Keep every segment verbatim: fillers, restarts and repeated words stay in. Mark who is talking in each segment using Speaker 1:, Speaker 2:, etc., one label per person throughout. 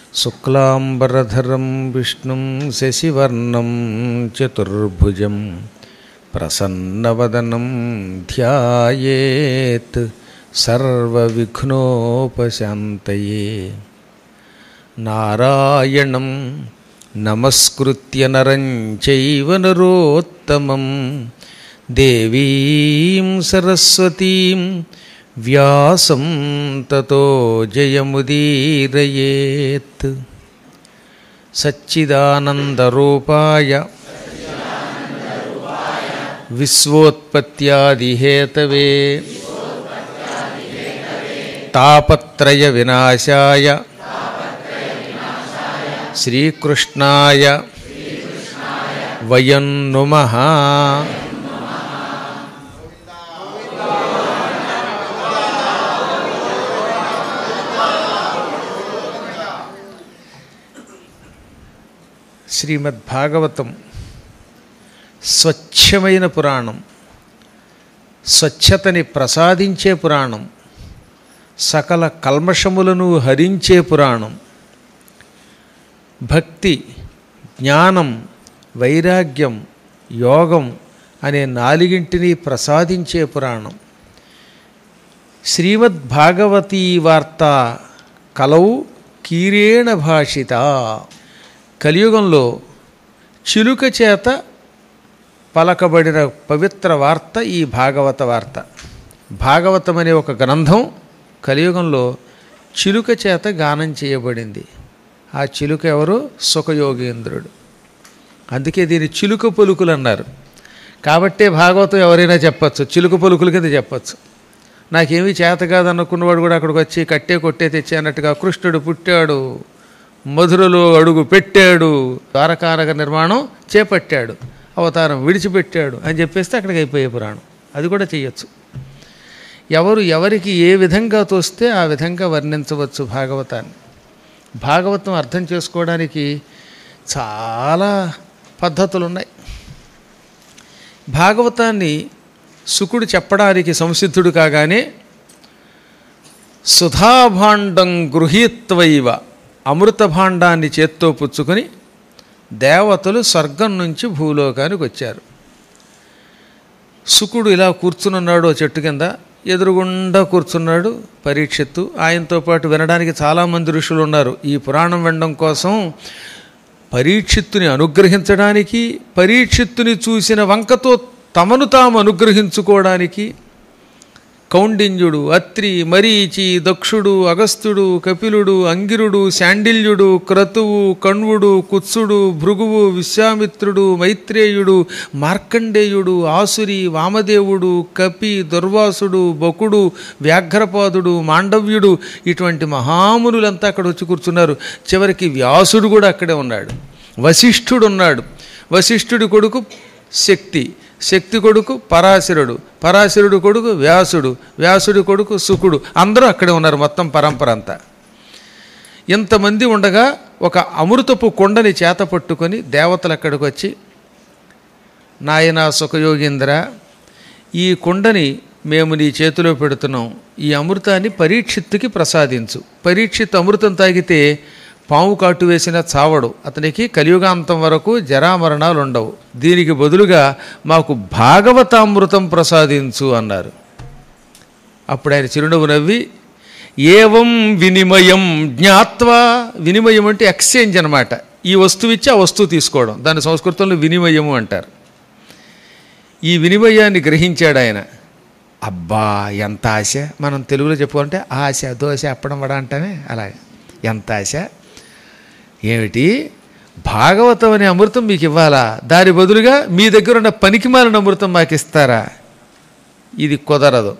Speaker 1: శుక్లాంబరధరం విష్ణుం శశివర్ణం చతుర్భుజం ప్రసన్నవదనం ధ్యాయేత్ సర్వవిఘ్నోపశాంతయే. నారాయణం నమస్కృత్య నరం చైవ నరోత్తమం దేవీం సరస్వతీం వ్యాసం తతో జయముదీరయేత్. సచ్చిదానందరూపాయ విశ్వోత్పత్యాదిహేతవే తాపత్రయ వినాశాయ శ్రీకృష్ణాయ వయం నుమః. శ్రీమద్భాగవతం స్వచ్ఛమైన పురాణం, స్వచ్ఛతని ప్రసాదించే పురాణం, సకల కల్మషములను హరించే పురాణం, భక్తి, జ్ఞానం, వైరాగ్యం, యోగం అనే నాలుగింటిని ప్రసాదించే పురాణం. శ్రీమద్భాగవతీ వార్త కలౌ కీరేణ భాషిత. కలియుగంలో చిలుక చేత పలకబడిన పవిత్ర వార్త ఈ భాగవత వార్త. భాగవతం అనే ఒక గ్రంథం కలియుగంలో చిలుక చేత గానం చేయబడింది. ఆ చిలుక ఎవరు? సుఖయోగేంద్రుడు. అందుకే దీన్ని చిలుక పలుకులు అన్నారు. కాబట్టే భాగవతం ఎవరైనా చెప్పచ్చు, చిలుక పలుకుల కింద చెప్పచ్చు. నాకేమీ చేత కాదనుకున్నవాడు కూడా అక్కడికి వచ్చి కట్టే కొట్టే తెచ్చే అన్నట్టుగా కృష్ణుడు పుట్టాడు, మధురలో అడుగు పెట్టాడు, ద్వారకానగర నిర్మాణం చేపట్టాడు, అవతారం విడిచిపెట్టాడు అని చెప్పేస్తే అక్కడికి అయిపోయే పురాణం. అది కూడా చెయ్యొచ్చు. ఎవరు ఎవరికి ఏ విధంగా తోస్తే ఆ విధంగా వర్ణించవచ్చు భాగవతాన్ని. భాగవతం అర్థం చేసుకోవడానికి చాలా పద్ధతులు ఉన్నాయి. భాగవతాన్ని శుకుడు చెప్పడానికి సంసిద్ధుడు కాగానే సుధాభాండం గృహీత్వైవ, అమృత భాండాన్ని చేత్తో పుచ్చుకొని దేవతలు స్వర్గం నుంచి భూలోకానికి వచ్చారు. శుకుడు ఇలా కూర్చునున్నాడు చెట్టు కింద, ఎదురుగుండా కూర్చున్నాడు పరీక్షిత్తు. ఆయనతో పాటు వినడానికి చాలామంది ఋషులు ఉన్నారు. ఈ పురాణం వినడం కోసం పరీక్షిత్తుని అనుగ్రహించడానికి, పరీక్షిత్తుని చూసిన వంకతో తమను తాము అనుగ్రహించుకోవడానికి కౌండిన్యుడు, అత్రి, మరీచి, దక్షుడు, అగస్త్యుడు, కపిలుడు, అంగిరుడు, శాండిల్యుడు, క్రతువు, కణ్వుడు, కుత్సుడు, భృగువు, విశ్వామిత్రుడు, మైత్రేయుడు, మార్కండేయుడు, ఆసురి, వామదేవుడు, కపి, దుర్వాసుడు, బకుడు, వ్యాఘ్రపాదుడు, మాండవ్యుడు, ఇటువంటి మహామునులంతా అక్కడ వచ్చి కూర్చున్నారు. చివరికి వ్యాసుడు కూడా అక్కడే ఉన్నాడు. వశిష్ఠుడు ఉన్నాడు. వశిష్ఠుడి కొడుకు శక్తి, శక్తి కొడుకు పరాశరుడు, పరాశరుడు కొడుకు వ్యాసుడు, వ్యాసుడి కొడుకు శుకుడు, అందరూ అక్కడే ఉన్నారు. మొత్తం పరంపర అంతా ఇంతమంది ఉండగా ఒక అమృతపు కొండని చేత పట్టుకొని దేవతలు అక్కడికి వచ్చి, నాయనా సుఖయోగీంద్ర, ఈ కొండని మేము నీ చేతిలో పెడుతున్నాం, ఈ అమృతాన్ని పరీక్షిత్తుకి ప్రసాదించు. పరీక్షిత్ అమృతం తాగితే పాము కాటు వేసిన చావడు, అతనికి కలియుగాంతం వరకు జరామరణాలు ఉండవు. దీనికి బదులుగా మాకు భాగవతామృతం ప్రసాదించు అన్నారు. అప్పుడు ఆయన చిరునవ్వు నవ్వి, ఏవం వినిమయం జ్ఞాత్వా, వినిమయం అంటే ఎక్స్చేంజ్ అనమాట. ఈ వస్తువు ఇచ్చి ఆ వస్తువు తీసుకోవడం, దాని సంస్కృతంలో వినిమయము అంటారు. ఈ వినిమయాన్ని గ్రహించాడు ఆయన. అబ్బా ఎంత ఆశ, మనం తెలుగులో చెప్పుకోవాలంటే ఆశ, దోశ, అప్పడం వడ అంటానే అలాగే. ఎంత ఆశ ఏమిటి, భాగవతం అనే అమృతం మీకు ఇవ్వాలా, దాని బదులుగా మీ దగ్గర ఉన్న పనికిమాలిన అమృతం మాకు ఇస్తారా? ఇది కుదరదు.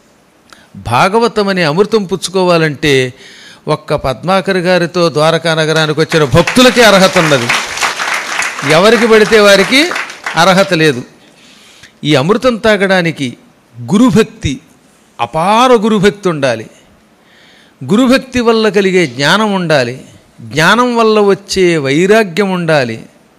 Speaker 1: భాగవతం అనే అమృతం పుచ్చుకోవాలంటే ఒక్క పద్మాకర్ గారితో ద్వారకా నగరానికి వచ్చిన భక్తులకే అర్హత ఉన్నది. ఎవరికి పడితే వారికి అర్హత లేదు. ఈ అమృతం తాగడానికి గురుభక్తి, అపార గురుభక్తి ఉండాలి. గురుభక్తి వల్ల కలిగే జ్ఞానం ఉండాలి. జ్ఞానం వల్ల వచ్చే వైరాగ్యం ఉండాలి.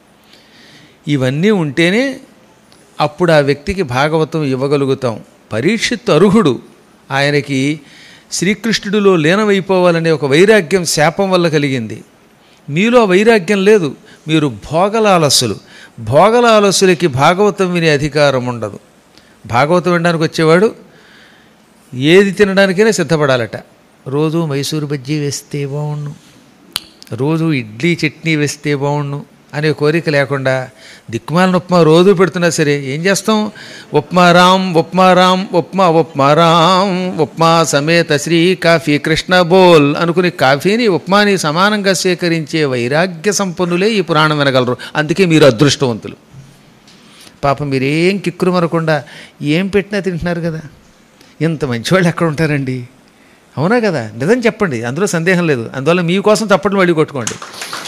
Speaker 1: ఇవన్నీ ఉంటేనే అప్పుడు ఆ వ్యక్తికి భాగవతం ఇవ్వగలుగుతాం. పరీక్షిత్తు అర్హుడు. ఆయనకి శ్రీకృష్ణుడిలో లీనమైపోవాలనే ఒక వైరాగ్యం శాపం వల్ల కలిగింది. మీలో వైరాగ్యం లేదు, మీరు భోగలాలస్సులు. భోగలాలస్సులకి భాగవతం వినే అధికారం ఉండదు. భాగవతం వినడానికి వచ్చేవాడు ఏది తినడానికైనా సిద్ధపడాలట. రోజు మైసూరు బజ్జీ వేస్తే బాగుండు, రోజు ఇడ్లీ చట్నీ వేస్తే బాగుండు అనే కోరిక లేకుండా దిక్కుమాలిన ఉప్మా రోజు పెడుతున్నా సరే ఏం చేస్తాం? ఉప్మారాం ఉప్మారాం ఉప్మా ఉప్మారాం ఉప్మా సమేత శ్రీ కాఫీ కృష్ణ బోల్ అనుకుని కాఫీని ఉప్మాని సమానంగా స్వీకరించే వైరాగ్య సంపన్నులే ఈ పురాణం వినగలరు. అందుకే మీరు అదృష్టవంతులు. పాపం మీరేం కిక్కురు మరకుండా ఏం పెట్టినా తింటున్నారు కదా. ఇంత మంచివాళ్ళు ఎక్కడ ఉంటారండి? అవునా కదా? నిజం చెప్పండి, అందులో సందేహం లేదు. అందువల్ల మీకోసం తప్పట్లు మళ్ళీ కొట్టుకోండి.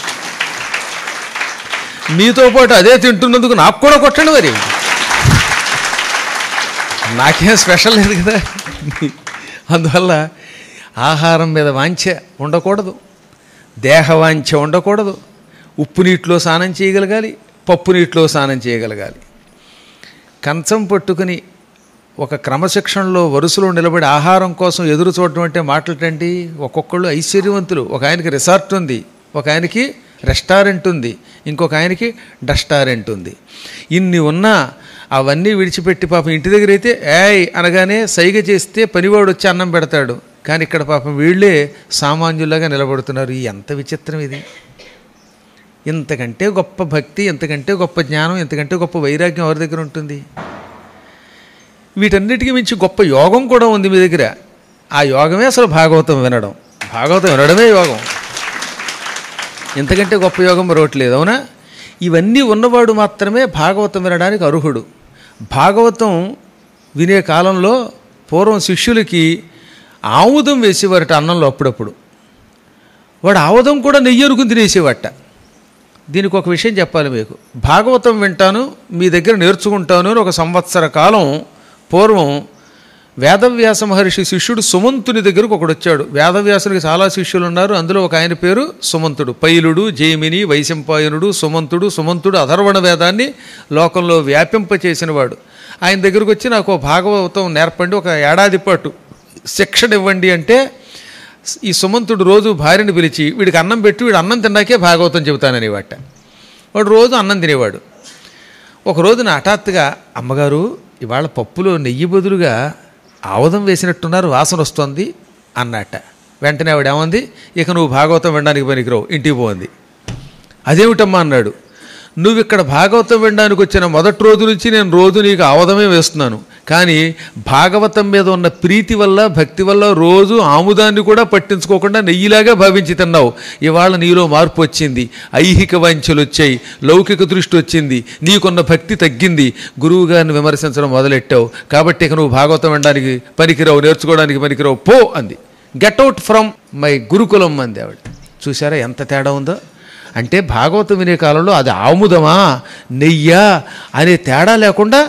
Speaker 1: మీతో పాటు అదే తింటున్నందుకు నాకు కూడా కొట్టండి. మరి నాకేం స్పెషల్ లేదు కదా. అందువల్ల ఆహారం మీద వాంఛ ఉండకూడదు, దేహ వాంఛ ఉండకూడదు. ఉప్పు నీటిలో స్నానం చేయగలగాలి, పప్పు నీటిలో స్నానం చేయగలగాలి. కంచం పట్టుకుని ఒక క్రమశిక్షణలో వరుసలో నిలబడి ఆహారం కోసం ఎదురు చూడటం అంటే మాటలటండి. ఒక్కొక్కళ్ళు ఐశ్వర్యవంతులు. ఒక ఆయనకి రిసార్ట్ ఉంది, ఒక ఆయనకి రెస్టారెంట్ ఉంది, ఇంకొక ఆయనకి డస్టారెంట్ ఉంది. ఇన్ని ఉన్నా అవన్నీ విడిచిపెట్టి పాపం ఇంటి దగ్గర అయితే ఏయ్ అనగానే సైగ చేస్తే పనివాడు వచ్చి అన్నం పెడతాడు. కానీ ఇక్కడ పాపం వీళ్ళే సామాన్యులాగా నిలబడుతున్నారు. ఎంత విచిత్రం ఇది! ఇంతకంటే గొప్ప భక్తి, ఇంతకంటే గొప్ప జ్ఞానం, ఇంతకంటే గొప్ప వైరాగ్యం ఎవరి దగ్గర ఉంటుంది? వీటన్నిటికీ మించి గొప్ప యోగం కూడా ఉంది మీ దగ్గర. ఆ యోగమే అసలు భాగవతం వినడం. భాగవతం వినడమే యోగం. ఇంతకంటే గొప్ప యోగం మరొకట్లేదు. అవునా? ఇవన్నీ ఉన్నవాడు మాత్రమే భాగవతం వినడానికి అర్హుడు. భాగవతం వినే కాలంలో పూర్వం శిష్యులకి ఆముదం వేసేవారట అన్నంలో. అప్పుడప్పుడు వాడు ఆముదం కూడా నెయ్యి అనుకుని తినేసేవాట. దీనికి ఒక విషయం చెప్పాలి మీకు. భాగవతం వింటాను, మీ దగ్గర నేర్చుకుంటాను అని ఒక సంవత్సర కాలం పూర్వం వేదవ్యాస మహర్షి శిష్యుడు సుమంతుని దగ్గరకు ఒకడు వచ్చాడు. వేదవ్యాసునికి చాలా శిష్యులు ఉన్నారు. అందులో ఒక ఆయన పేరు సుమంతుడు. పైలుడు, జైమిని, వైశంపాయనుడు, సుమంతుడు. సుమంతుడు అధర్వణ వేదాన్ని లోకంలో వ్యాపింపచేసినవాడు. ఆయన దగ్గరకు వచ్చి నాకు భాగవతం నేర్పండి, ఒక ఏడాది పాటు శిక్షణ ఇవ్వండి అంటే ఈ సుమంతుడు రోజు భార్యను పిలిచి వీడికి అన్నం పెట్టి వీడు అన్నం తిన్నాకే భాగవతం చెబుతానని వాట. వాడు రోజు అన్నం తినేవాడు. ఒక రోజున హఠాత్తుగా అమ్మగారు ఇవాళ పప్పులో నెయ్యి బదులుగా ఆముదం వేసినట్టున్నారు, వాసన వస్తుంది అన్నట్ట. వెంటనే ఆవిడ ఏమంది, ఇక నువ్వు భాగవతం వినడానికి పనికిరావు, ఇంటికి పోంది. అదేమిటమ్మా అన్నాడు. నువ్వు ఇక్కడ భాగవతం వినడానికి వచ్చిన మొదటి రోజు నుంచి నేను రోజు నీకు ఆముదమే వేస్తున్నాను. కానీ భాగవతం మీద ఉన్న ప్రీతి వల్ల, భక్తి వల్ల రోజు ఆముదాన్ని కూడా పట్టించుకోకుండా నెయ్యిలాగా భావించి తిన్నావు. ఇవాళ నీలో మార్పు వచ్చింది, ఐహిక వాంఛలు వచ్చాయి, లౌకిక దృష్టి వచ్చింది, నీకున్న భక్తి తగ్గింది, గురువు గారిని విమర్శించడం మొదలెట్టావు. కాబట్టి ఇక నువ్వు భాగవతం వినడానికి పనికిరావు, నేర్చుకోవడానికి పనికిరావు, పో అంది. గెట్ అవుట్ ఫ్రమ్ మై గురుకులం అంది ఆవిడ. చూసారా ఎంత తేడా ఉందో? అంటే భాగవతం వినే కాలంలో అది ఆముదమా నెయ్యా అనే తేడా లేకుండా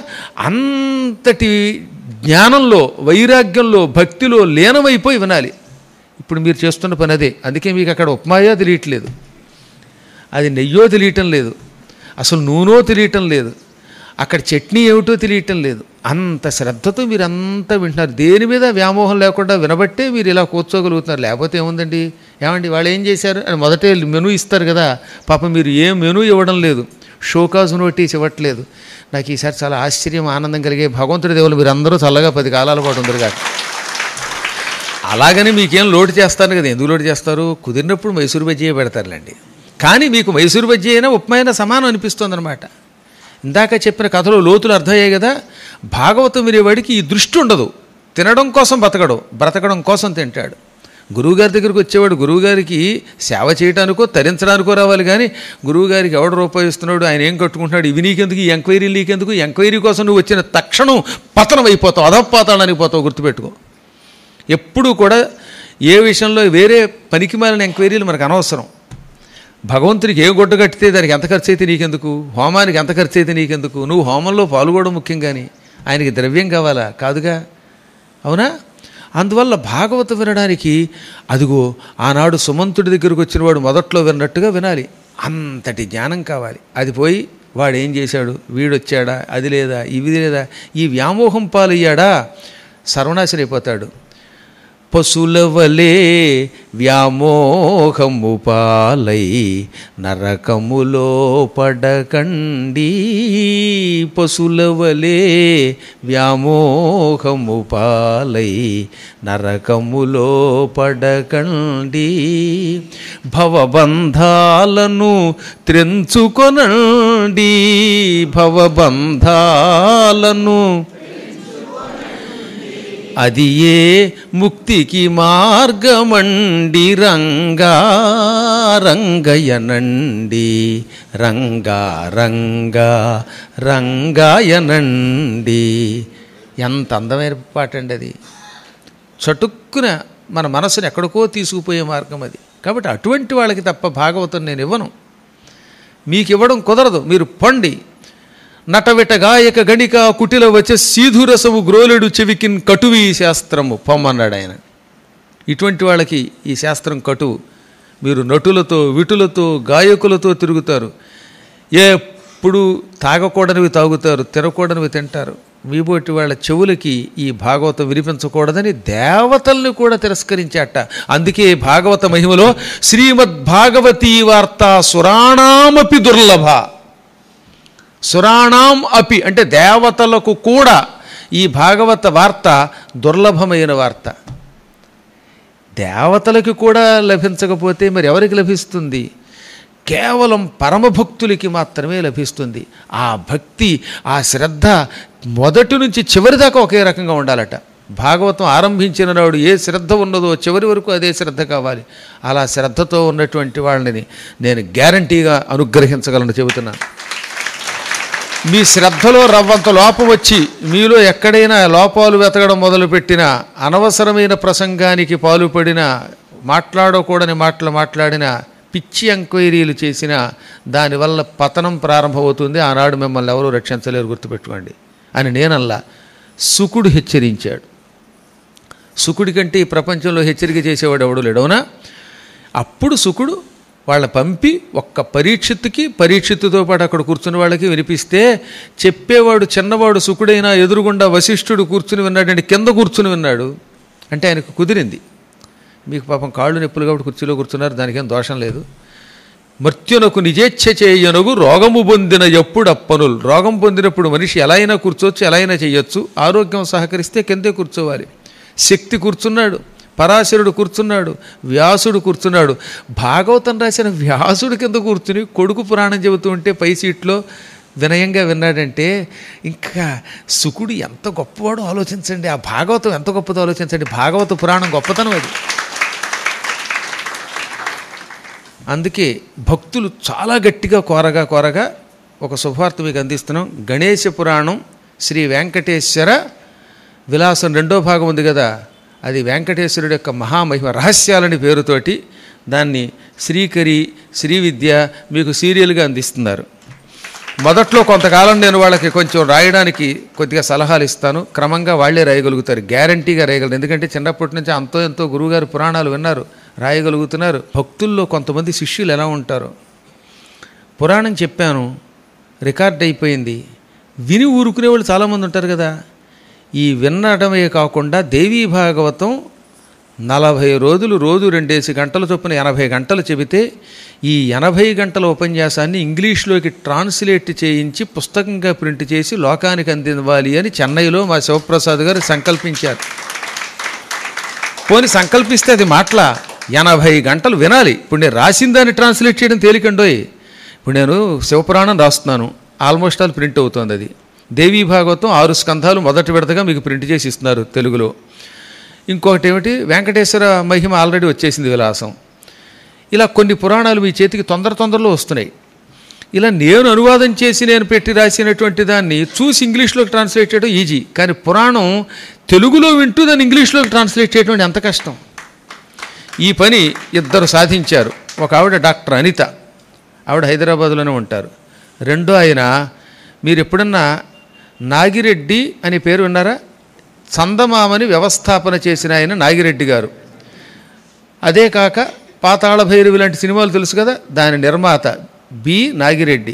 Speaker 1: అంతటి జ్ఞానంలో, వైరాగ్యంలో, భక్తిలో లీనమైపోయి వినాలి. ఇప్పుడు మీరు చేస్తున్న పని అదే. అందుకే మీకు అక్కడ ఉప్మాయో తెలియట్లేదు, అది నెయ్యో తెలియటం లేదు, అసలు నూనెో తెలియటం లేదు, అక్కడ చట్నీ ఏమిటో తెలియటం లేదు. అంత శ్రద్ధతో మీరు అంతా వింటున్నారు. దేని మీద వ్యామోహం లేకుండా వినబట్టే మీరు ఇలా కూర్చోగలుగుతున్నారు. లేకపోతే ఏముందండి, ఏమండి వాళ్ళు ఏం చేశారు అని మొదటే మెనూ ఇస్తారు కదా. పాపం మీరు ఏం మెనూ ఇవ్వడం లేదు, షోకాజ్ నోటీస్ ఇవ్వట్లేదు. నాకు ఈసారి చాలా ఆశ్చర్యం, ఆనందం కలిగే భగవంతుడి దేవులు మీరు అందరూ చల్లగా పది కాలాల పాటు ఉండరు కాదు. అలాగని మీకేం లోటు చేస్తారు కదా. ఎందుకు లోటు చేస్తారు? కుదిరినప్పుడు మైసూరు బజ్జీ పెడతారులేండి. కానీ మీకు మైసూరు బజ్జీ అయినా ఉప్మా అయినా సమానం అనిపిస్తుంది అనమాట. ఇందాక చెప్పిన కథలో లోతులు అర్థమయ్యాయి కదా. భాగవతం వినేవాడికి ఈ దృష్టి ఉండదు. తినడం కోసం బతకడు, బ్రతకడం కోసం తింటాడు. గురువుగారి దగ్గరికి వచ్చేవాడు గురువుగారికి సేవ చేయడానికో తరించడానికో రావాలి. కానీ గురువుగారికి ఎవడు రూపాయి ఇస్తున్నాడు, ఆయన ఏం కట్టుకుంటున్నాడు, ఇవి నీకెందుకు, ఈ ఎంక్వైరీ నీకెందుకు, ఎంక్వైరీ కోసం నువ్వు వచ్చిన తక్షణం పతనం అయిపోతావు, అధపాతాళానికి పోతావు. గుర్తుపెట్టుకో. ఎప్పుడూ కూడా ఏ విషయంలో వేరే పనికిమాలిన ఎంక్వైరీలు మనకు అనవసరం. భగవంతునికి ఏ గుడ్డ కట్టితే దానికి ఎంత ఖర్చు అయితే నీకెందుకు, హోమానికి ఎంత ఖర్చు అయితే నీకెందుకు, నువ్వు హోమంలో పాల్గొనడం ముఖ్యం. కానీ ఆయనకి ద్రవ్యం కావాలా? కాదుగా. అవునా? అందువల్ల భాగవతం వినడానికి అదిగో ఆనాడు సుమంతుడి దగ్గరకు వచ్చిన వాడు మొదట్లో విన్నట్టుగా వినాలి. అంతటి జ్ఞానం కావాలి. అది పోయి వాడు ఏం చేశాడు, వీడొచ్చాడా, అది లేదా, ఇవి లేదా, ఈ వ్యామోహం పాలయ్యాడా సర్వనాశనం అయిపోతాడు. పశులవలే వ్యామోహము పాలై నరకములో పడకండి. పశులవలే వ్యామోహము పాలై నరకములో పడకండి. భవబంధాలను త్రెంచుకొనండి. భవబంధాలను అది ఏ ముక్తికి మార్గమండి. రంగా రంగయనండి. రంగా రంగా రంగాయనండి. ఎంత అందమైన పాట అండి అది. చటుక్కున మన మనసుని ఎక్కడికో తీసుకుపోయే మార్గం అది. కాబట్టి అటువంటి వాళ్ళకి తప్ప భాగవతం నేను ఇవ్వను. మీకు ఇవ్వడం కుదరదు. మీరు పండి. నటవిట గాయక గణిక కుటిల వచ్చే సీధురసము గ్రోలెడు చెవికిన్ కటువి శాస్త్రము పొమ్మన్నాడు ఆయన. ఇటువంటి వాళ్ళకి ఈ శాస్త్రం కటువు. మీరు నటులతో విటులతో గాయకులతో తిరుగుతారు. ఎప్పుడు తాగకూడనివి తాగుతారు, తినకూడనివి తింటారు. మీబోటి వాళ్ళ చెవులకి ఈ భాగవతం వినిపించకూడదని దేవతల్ని కూడా తిరస్కరించాట. అందుకే భాగవత మహిమలో శ్రీమద్భాగవతీ వార్త సురాణామపి దుర్లభ. సురాణం అపి అంటే దేవతలకు కూడా ఈ భాగవత వార్త దుర్లభమైన వార్త. దేవతలకి కూడా లభించకపోతే మరి ఎవరికి లభిస్తుంది? కేవలం పరమభక్తులకి మాత్రమే లభిస్తుంది. ఆ భక్తి, ఆ శ్రద్ధ మొదటి నుంచి చివరి దాకా ఒకే రకంగా ఉండాలట. భాగవతం ఆరంభించిన నాడు ఏ శ్రద్ధ ఉన్నదో చివరి వరకు అదే శ్రద్ధ కావాలి. అలా శ్రద్ధతో ఉన్నటువంటి వాళ్ళని నేను గ్యారంటీగా అనుగ్రహించగలను చెబుతున్నాను. మీ శ్రద్ధలో రవ్వంత లోపం వచ్చి మీలో ఎక్కడైనా లోపాలు వెతకడం మొదలుపెట్టినా, అనవసరమైన ప్రసంగానికి పాల్పడినా, మాట్లాడకూడని మాటలు మాట్లాడినా, పిచ్చి ఎంక్వైరీలు చేసినా దానివల్ల పతనం ప్రారంభమవుతుంది. ఆనాడు మిమ్మల్ని ఎవరూ రక్షించలేరు, గుర్తుపెట్టుకోండి అని నేనల్లా. శుకుడు హెచ్చరించాడు. శుకుడి కంటే ఈ ప్రపంచంలో హెచ్చరిక చేసేవాడు ఎవడు లేడవునా. అప్పుడు శుకుడు వాళ్ళ పంపి ఒక్క పరీక్షిత్తుకి, పరీక్షిత్తుతో పాటు అక్కడ కూర్చున్న వాళ్ళకి వినిపిస్తే చెప్పేవాడు చిన్నవాడు శుకుడైనా ఎదురుగుండా వశిష్ఠుడు కూర్చుని విన్నాడండి. కింద కూర్చుని విన్నాడు అంటే ఆయనకు కుదిరింది. మీకు పాపం కాళ్ళు నొప్పులు కాబట్టి కుర్చీలో కూర్చున్నారు, దానికేం దోషం లేదు. మర్త్యునకు నిజేచ్ఛ చేయనగు రోగము పొందిన ఎప్పుడు అప్పనులు. రోగం పొందినప్పుడు మనిషి ఎలా అయినా కూర్చోవచ్చు, ఎలా అయినా చేయొచ్చు. ఆరోగ్యం సహకరిస్తే కిందే కూర్చోవాలి. శక్తి కూర్చున్నాడు, పరాశరుడు కూర్చున్నాడు, వ్యాసుడు కూర్చున్నాడు. భాగవతం రాసిన వ్యాసుడు కింద కూర్చుని కొడుకు పురాణం చెబుతూ ఉంటే పై సీట్లో వినయంగా విన్నాడంటే ఇంకా శుకుడు ఎంత గొప్పవాడో ఆలోచించండి. ఆ భాగవతం ఎంత గొప్పదో ఆలోచించండి. భాగవత పురాణం గొప్పతనం అది. అందుకే భక్తులు చాలా గట్టిగా కోరగా కోరగా ఒక శుభవార్త మీకు అందిస్తున్నాం. గణేశ పురాణం శ్రీ వెంకటేశ్వర విలాసం రెండో భాగం ఉంది కదా, అది వెంకటేశ్వరుడు యొక్క మహామహిమ రహస్యాలని పేరుతోటి దాన్ని శ్రీకరి శ్రీవిద్య మీకు సీరియల్గా అందిస్తున్నారు. మొదట్లో కొంతకాలం నేను వాళ్ళకి కొంచెం రాయడానికి కొద్దిగా సలహాలు ఇస్తాను. క్రమంగా వాళ్లే రాయగలుగుతారు, గ్యారంటీగా రాయగలరు. ఎందుకంటే చిన్నప్పటి నుంచి అంతో ఎంతో గురువుగారు పురాణాలు విన్నారు, రాయగలుగుతున్నారు. భక్తుల్లో కొంతమంది శిష్యులు ఎలా ఉంటారో, పురాణం చెప్పాను రికార్డ్ అయిపోయింది, విని ఊరుకునే వాళ్ళు చాలామంది ఉంటారు కదా. ఈ వినడమే కాకుండా దేవీ భాగవతం నలభై రోజులు రోజు రెండేసి గంటల చొప్పున ఎనభై గంటలు చెబితే ఈ ఎనభై గంటల ఉపన్యాసాన్ని ఇంగ్లీష్లోకి ట్రాన్స్లేట్ చేయించి పుస్తకంగా ప్రింట్ చేసి లోకానికి అందివ్వాలి అని చెన్నైలో మా శివప్రసాద్ గారు సంకల్పించారు. పోని సంకల్పిస్తే అది మాటల ఎనభై గంటలు వినాలి. ఇప్పుడు నేను రాసిన దాన్ని ట్రాన్స్లేట్ చేయడం తేలికండోయ్. ఇప్పుడు నేను శివపురాణం రాస్తున్నాను, ఆల్మోస్ట్ ఆల్ ప్రింట్ అవుతుంది. అది దేవీ భాగవతం ఆరు స్కంధాలు మొదటి విడతగా మీకు ప్రింట్ చేసి ఇస్తున్నారు తెలుగులో. ఇంకొకటి ఏమిటి, వెంకటేశ్వర మహిమ ఆల్రెడీ వచ్చేసింది విలాసం. ఇలా కొన్ని పురాణాలు మీ చేతికి తొందర తొందరలో వస్తున్నాయి. ఇలా నేను అనువాదం చేసి నేను పెట్టి రాసినటువంటి దాన్ని చూసి ఇంగ్లీష్లోకి ట్రాన్స్లేట్ చేయడం ఈజీ, కానీ పురాణం తెలుగులో వింటూ దాన్ని ఇంగ్లీష్లోకి ట్రాన్స్లేట్ చేయడం ఎంత కష్టం. ఈ పని ఇద్దరు సాధించారు. ఒక ఆవిడ డాక్టర్ అనిత, ఆవిడ హైదరాబాద్లోనే ఉంటారు. రెండో ఆయన మీరు ఎప్పుడన్నా నాగిరెడ్డి అని పేరు విన్నారా? చందమామని వ్యవస్థాపన చేసిన ఆయన నాగిరెడ్డి గారు. అదే కాక పాతాళ భైరవి లాంటి సినిమాలు తెలుసు కదా, దాని నిర్మాత బి నాగిరెడ్డి.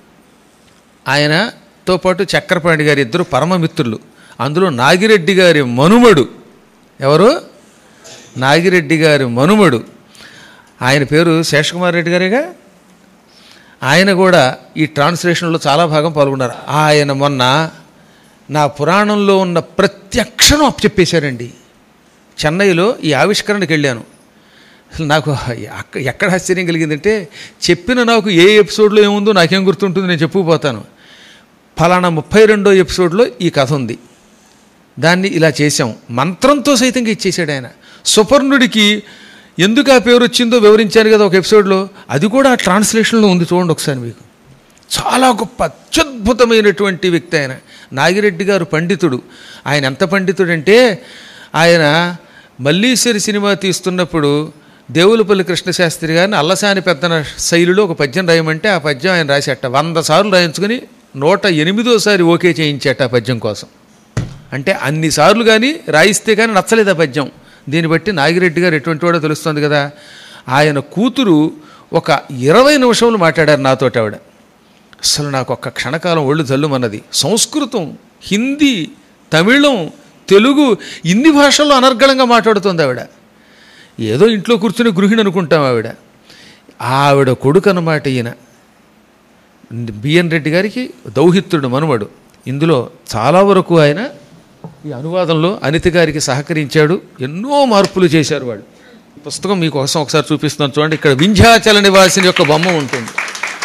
Speaker 1: ఆయనతో పాటు చక్రపాణి గారి ఇద్దరు పరమమిత్రులు. అందులో నాగిరెడ్డి గారి మనుమడు ఎవరు? నాగిరెడ్డి గారి మనుమడు, ఆయన పేరు శేషకుమార్ రెడ్డి గారేగా, ఆయన కూడా ఈ ట్రాన్స్లేషన్లో చాలా భాగం పాల్గొన్నారు. ఆయన మొన్న నా పురాణంలో ఉన్న ప్రతి అక్షరం అప్పచెప్పేశారండి. చెన్నైలో ఈ ఆవిష్కరణకి వెళ్ళాను. అసలు నాకు ఎక్కడ ఆశ్చర్యం కలిగిందంటే, చెప్పిన నాకు ఏ ఎపిసోడ్లో ఏముందో నాకేం గుర్తుంటుంది, నేను చెప్పుకుపోతాను. ఫలానా ముప్పై రెండో ఎపిసోడ్లో ఈ కథ ఉంది, దాన్ని ఇలా చేశాం, మంత్రంతో సైతంగా ఇచ్చేసాడు ఆయన. సుపర్ణుడికి ఎందుకు ఆ పేరు వచ్చిందో వివరించాను కదా ఒక ఎపిసోడ్లో, అది కూడా ఆ ట్రాన్స్లేషన్లో ఉంది, చూడండి ఒకసారి. మీకు చాలా గొప్ప అత్యద్భుతమైనటువంటి వ్యక్తి ఆయన. నాగిరెడ్డి గారు పండితుడు. ఆయన ఎంత పండితుడంటే, ఆయన మల్లీశ్వరి సినిమా తీస్తున్నప్పుడు దేవులపల్లి కృష్ణశాస్త్రి గారిని అల్లసాని పెద్దన శైలిలో ఒక పద్యం రాయమంటే ఆ పద్యం ఆయన రాసేట. వంద సార్లు రాయించుకుని నూట ఎనిమిదోసారి ఓకే చేయించేట ఆ పద్యం కోసం. అంటే అన్నిసార్లు కానీ రాయిస్తే కానీ నచ్చలేదు ఆ పద్యం. దీన్ని బట్టి నాగిరెడ్డి గారు ఎటువంటి వాడో తెలుస్తుంది కదా. ఆయన కూతురు ఒక ఇరవై నిమిషములు మాట్లాడారు నాతోటి. ఆవిడ అసలు నాకు ఒక్క క్షణకాలం ఒళ్ళు జల్లుమన్నది. సంస్కృతం, హిందీ, తమిళం, తెలుగు ఇన్ని భాషల్లో అనర్గళంగా మాట్లాడుతుంది ఆవిడ. ఏదో ఇంట్లో కూర్చుని గృహిణి అనుకుంటాం ఆవిడ. ఆవిడ కొడుకు అన్నమాట ఈయన. బిఎన్ రెడ్డి గారికి దౌహిత్రుడు మనుమడు. ఇందులో చాలా వరకు ఆయన ఈ అనువాదంలో అనిత గారికి సహకరించాడు. ఎన్నో మార్పులు చేశారు వాళ్ళు. పుస్తకం మీకోసం ఒకసారి చూపిస్తున్నాను చూడండి. ఇక్కడ వింధ్యాచల నివాసిని యొక్క బొమ్మ ఉంటుంది.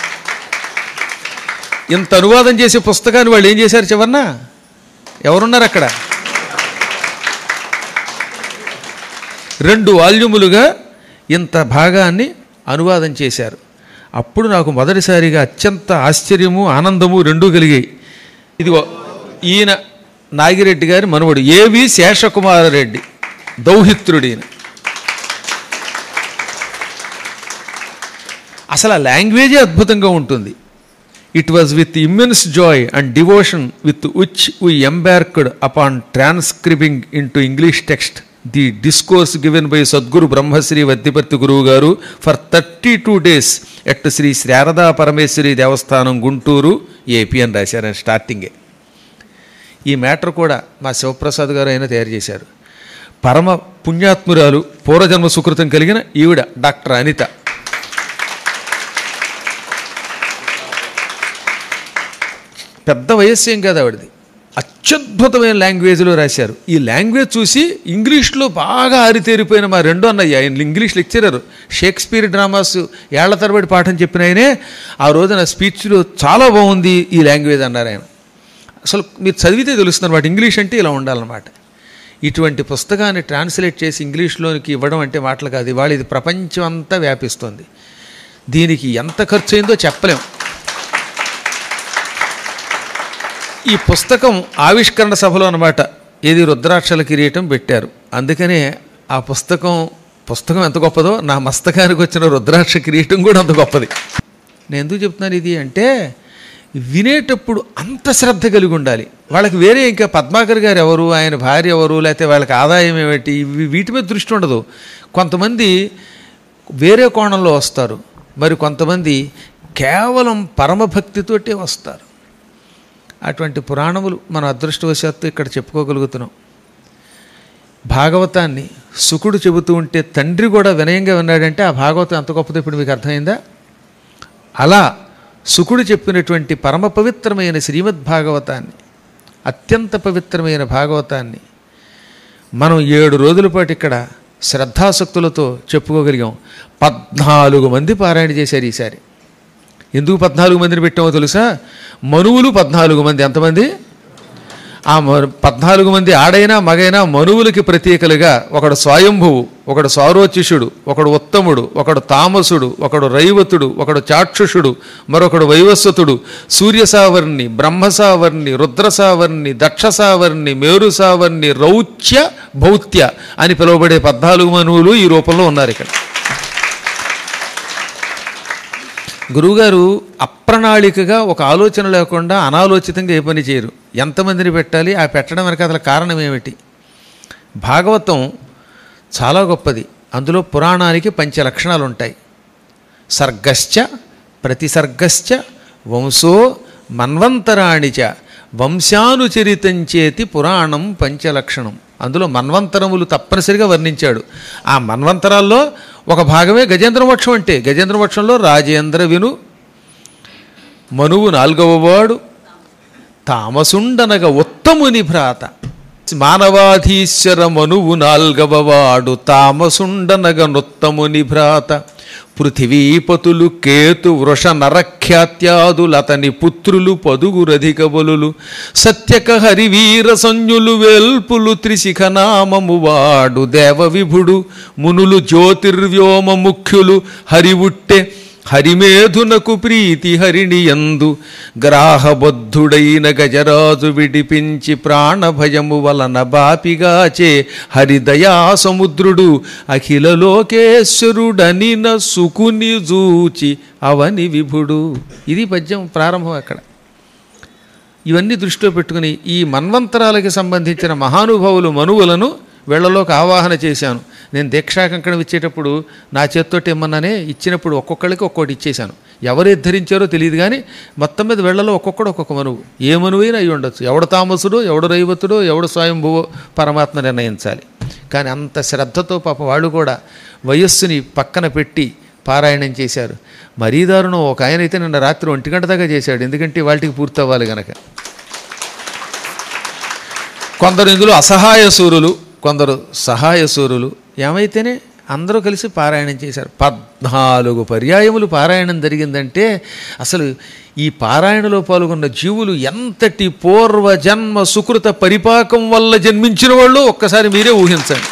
Speaker 1: ఇంత అనువాదం చేసే పుస్తకాన్ని వాళ్ళు ఏం చేశారు చివరన? ఎవరున్నారు అక్కడ? రెండు వాల్యూములుగా ఇంత భాగాన్ని అనువాదం చేశారు. అప్పుడు నాకు మొదటిసారిగా అత్యంత ఆశ్చర్యము ఆనందము రెండూ కలిగాయి. ఇదిగో ఈయన నాగిరెడ్డి గారి మనుమడు ఏవి శేషకుమారరెడ్డి, దౌహిత్రుడీయన. అసలు ఆ లాంగ్వేజే అద్భుతంగా ఉంటుంది. It was with immense joy and devotion with which we embarked upon transcribing into English text the discourse given by Sadguru Brahmasri Vaddiparti గురువు గారు for thirty two days at Sri Sarada Parameswari Devasthanam Guntur AP అని రాశారు స్టార్టింగే. ఈ మ్యాటర్ కూడా మా శివప్రసాద్ గారు అయినా తయారు చేశారు. పరమ పుణ్యాత్మురాలు, పూర్వజన్మ సుకృతం కలిగిన ఈవిడ డాక్టర్ అనిత. పెద్ద వయస్సు ఏం కాదు ఆవిడది. అత్యద్భుతమైన లాంగ్వేజ్లో రాశారు. ఈ లాంగ్వేజ్ చూసి ఇంగ్లీష్లో బాగా ఆరితేరిపోయిన మా రెండో అన్నయ్య, ఆయన ఇంగ్లీష్ లెక్చరర్, షేక్స్పియర్ డ్రామాస్ ఏళ్ల తరబడి పాఠం చెప్పిన ఆయనే ఆ రోజున స్పీచ్లో చాలా బాగుంది ఈ లాంగ్వేజ్ అన్నారు ఆయన. అసలు మీరు చదివితే తెలుస్తుంది అన్నమాట ఇంగ్లీష్ అంటే ఇలా ఉండాలన్నమాట. ఇటువంటి పుస్తకాన్ని ట్రాన్స్లేట్ చేసి ఇంగ్లీష్లోనికి ఇవ్వడం అంటే మాటలు కాదు. ఇవాళ ఇది ప్రపంచం అంతా వ్యాపిస్తుంది. దీనికి ఎంత ఖర్చు అయిందో చెప్పలేం. ఈ పుస్తకం ఆవిష్కరణ సభలో అన్నమాట ఏది రుద్రాక్షల కిరీటం పెట్టారు. అందుకనే ఆ పుస్తకం పుస్తకం ఎంత గొప్పదో నా మస్తకానికి వచ్చిన రుద్రాక్ష కిరీటం కూడా అంత గొప్పది. నేను ఎందుకు చెప్తున్నాను ఇది అంటే, వినేటప్పుడు అంత శ్రద్ధ కలిగి ఉండాలి. వాళ్ళకి వేరే ఇంకా పద్మాకర్ గారు ఎవరు, ఆయన భార్య ఎవరు, లేకపోతే వాళ్ళకి ఆదాయం ఏమిటి, వీటి మీద దృష్టి ఉండదు. కొంతమంది వేరే కోణంలో వస్తారు, మరి కొంతమంది కేవలం పరమభక్తితోటే వస్తారు. అటువంటి పురాణములు మన అదృష్టవశాత్తు ఇక్కడ చెప్పుకోగలుగుతున్నాం. భాగవతాన్ని శుకుడు చెబుతూ ఉంటే తండ్రి కూడా వినయంగా విన్నాడంటే ఆ భాగవతం ఎంత గొప్పదో ఇప్పుడు మీకు అర్థమైందా? అలా శుకుడు చెప్పినటువంటి పరమ పవిత్రమైన శ్రీమద్భాగవతాన్ని, అత్యంత పవిత్రమైన భాగవతాన్ని మనం ఏడు రోజుల పాటు ఇక్కడ శ్రద్ధాసక్తులతో చెప్పుకోగలిగాం. పద్నాలుగు మంది పారాయణ చేశారు ఈసారి. ఎందుకు పద్నాలుగు మందిని పెట్టామో తెలుసా? మనువులు పద్నాలుగు మంది. ఎంతమంది? ఆ పద్నాలుగు మంది ఆడైనా మగైనా మనువులకి ప్రతీకలుగా ఒకడు స్వయంభువు, ఒకడు సారోచిషుడు, ఒకడు ఉత్తముడు, ఒకడు తామసుడు, ఒకడు రైవతుడు, ఒకడు చాక్షుషుడు, మరొకడు వైవస్వతుడు, సూర్యసావర్ణి, బ్రహ్మసావర్ణి, రుద్రసావర్ణి, దక్షసావర్ణి, మేరుసావర్ణి, రౌచ్య, భౌత్య అని పిలువబడే పద్నాలుగు మనువులు ఈ రూపంలో ఉన్నారు ఇక్కడ. గురువుగారు అప్రణాళికగా ఒక ఆలోచన లేకుండా అనాలోచితంగా ఏ పని చేయరు. ఎంతమందిని పెట్టాలి, ఆ పెట్టడం వెనక అసలు కారణం ఏమిటి? భాగవతం చాలా గొప్పది. అందులో పురాణానికి పంచ లక్షణాలు ఉంటాయి. సర్గశ్చ ప్రతిసర్గశ్చ వంశో మన్వంతరాణిచ వంశానుచరితంచేతి పురాణం పంచలక్షణం. అందులో మన్వంతరములు తప్పనిసరిగా వర్ణించాడు. ఆ మన్వంతరాల్లో ఒక భాగమే గజేంద్ర మోక్షం. అంటే గజేంద్ర మోక్షంలో రాజేంద్ర విను మనువు నాలుగవవాడు తామసుండనగ ఉత్తముని భ్రాత. మానవాధీశ్వర మనువు నాల్గవవాడు తామసుండనగ నొత్తముని భ్రాత. పృథివీపతులు కేతు వృష నరఖ్యాత్యాదులతని పుత్రులు పదుగురధిక బలులు. సత్యక హరివీర సంయులు వేల్పులు త్రిశిఖనామము వాడు దేవ విభుడు. మునులు జ్యోతిర్వ్యోమ ముఖ్యులు హరివుట్టె హరిమేధునకు ప్రీతి హరిణియందు. గ్రాహబద్ధుడైన గజరాజు విడిపించి ప్రాణభయము వలన బాపిగాచే హరిదయా సముద్రుడు. అఖిల లోకేశ్వరుడనిన సుకుని జూచి అవని విభుడు. ఇది పద్యం ప్రారంభం. అక్కడ ఇవన్నీ దృష్టిలో పెట్టుకుని ఈ మన్వంతరాలకి సంబంధించిన మహానుభావులు మనువులను వీళ్లలోకి ఆవాహన చేశాను. నేను దీక్షాకంకణం ఇచ్చేటప్పుడు నా చేత్తోటి ఇమ్మన్నానే ఇచ్చినప్పుడు ఒక్కొక్కళ్ళకి ఒక్కొక్కటి ఇచ్చేశాను. ఎవరు ధరించారో తెలియదు, కానీ మొత్తం మీద వీళ్లలో ఒక్కొక్కడు ఒక్కొక్క మనువు. ఏ మనువైనా అయి ఉండొచ్చు. ఎవడు తామసుడో, ఎవడు రైవతుడో, ఎవడు స్వయంభువో పరమాత్మ నిర్ణయించాలి. కానీ అంత శ్రద్ధతో పాప వాళ్ళు కూడా వయస్సుని పక్కన పెట్టి పారాయణం చేశారు. మరీ దారుణం, ఒక ఆయన అయితే నిన్న రాత్రి ఒంటి గంట దాకా చేశాడు. ఎందుకంటే వాటికి పూర్తి అవ్వాలి గనక. కొందరు ఇందులో అసహాయ సూరులు, కొందరు సహాయ సూరులు. ఏమైతేనే అందరూ కలిసి పారాయణం చేశారు. పద్నాలుగు పర్యాయములు పారాయణం జరిగిందంటే అసలు ఈ పారాయణలో పాల్గొన్న జీవులు ఎంతటి పూర్వజన్మ సుకృత పరిపాకం వల్ల జన్మించిన వాళ్ళు ఒక్కసారి మీరే ఊహించండి.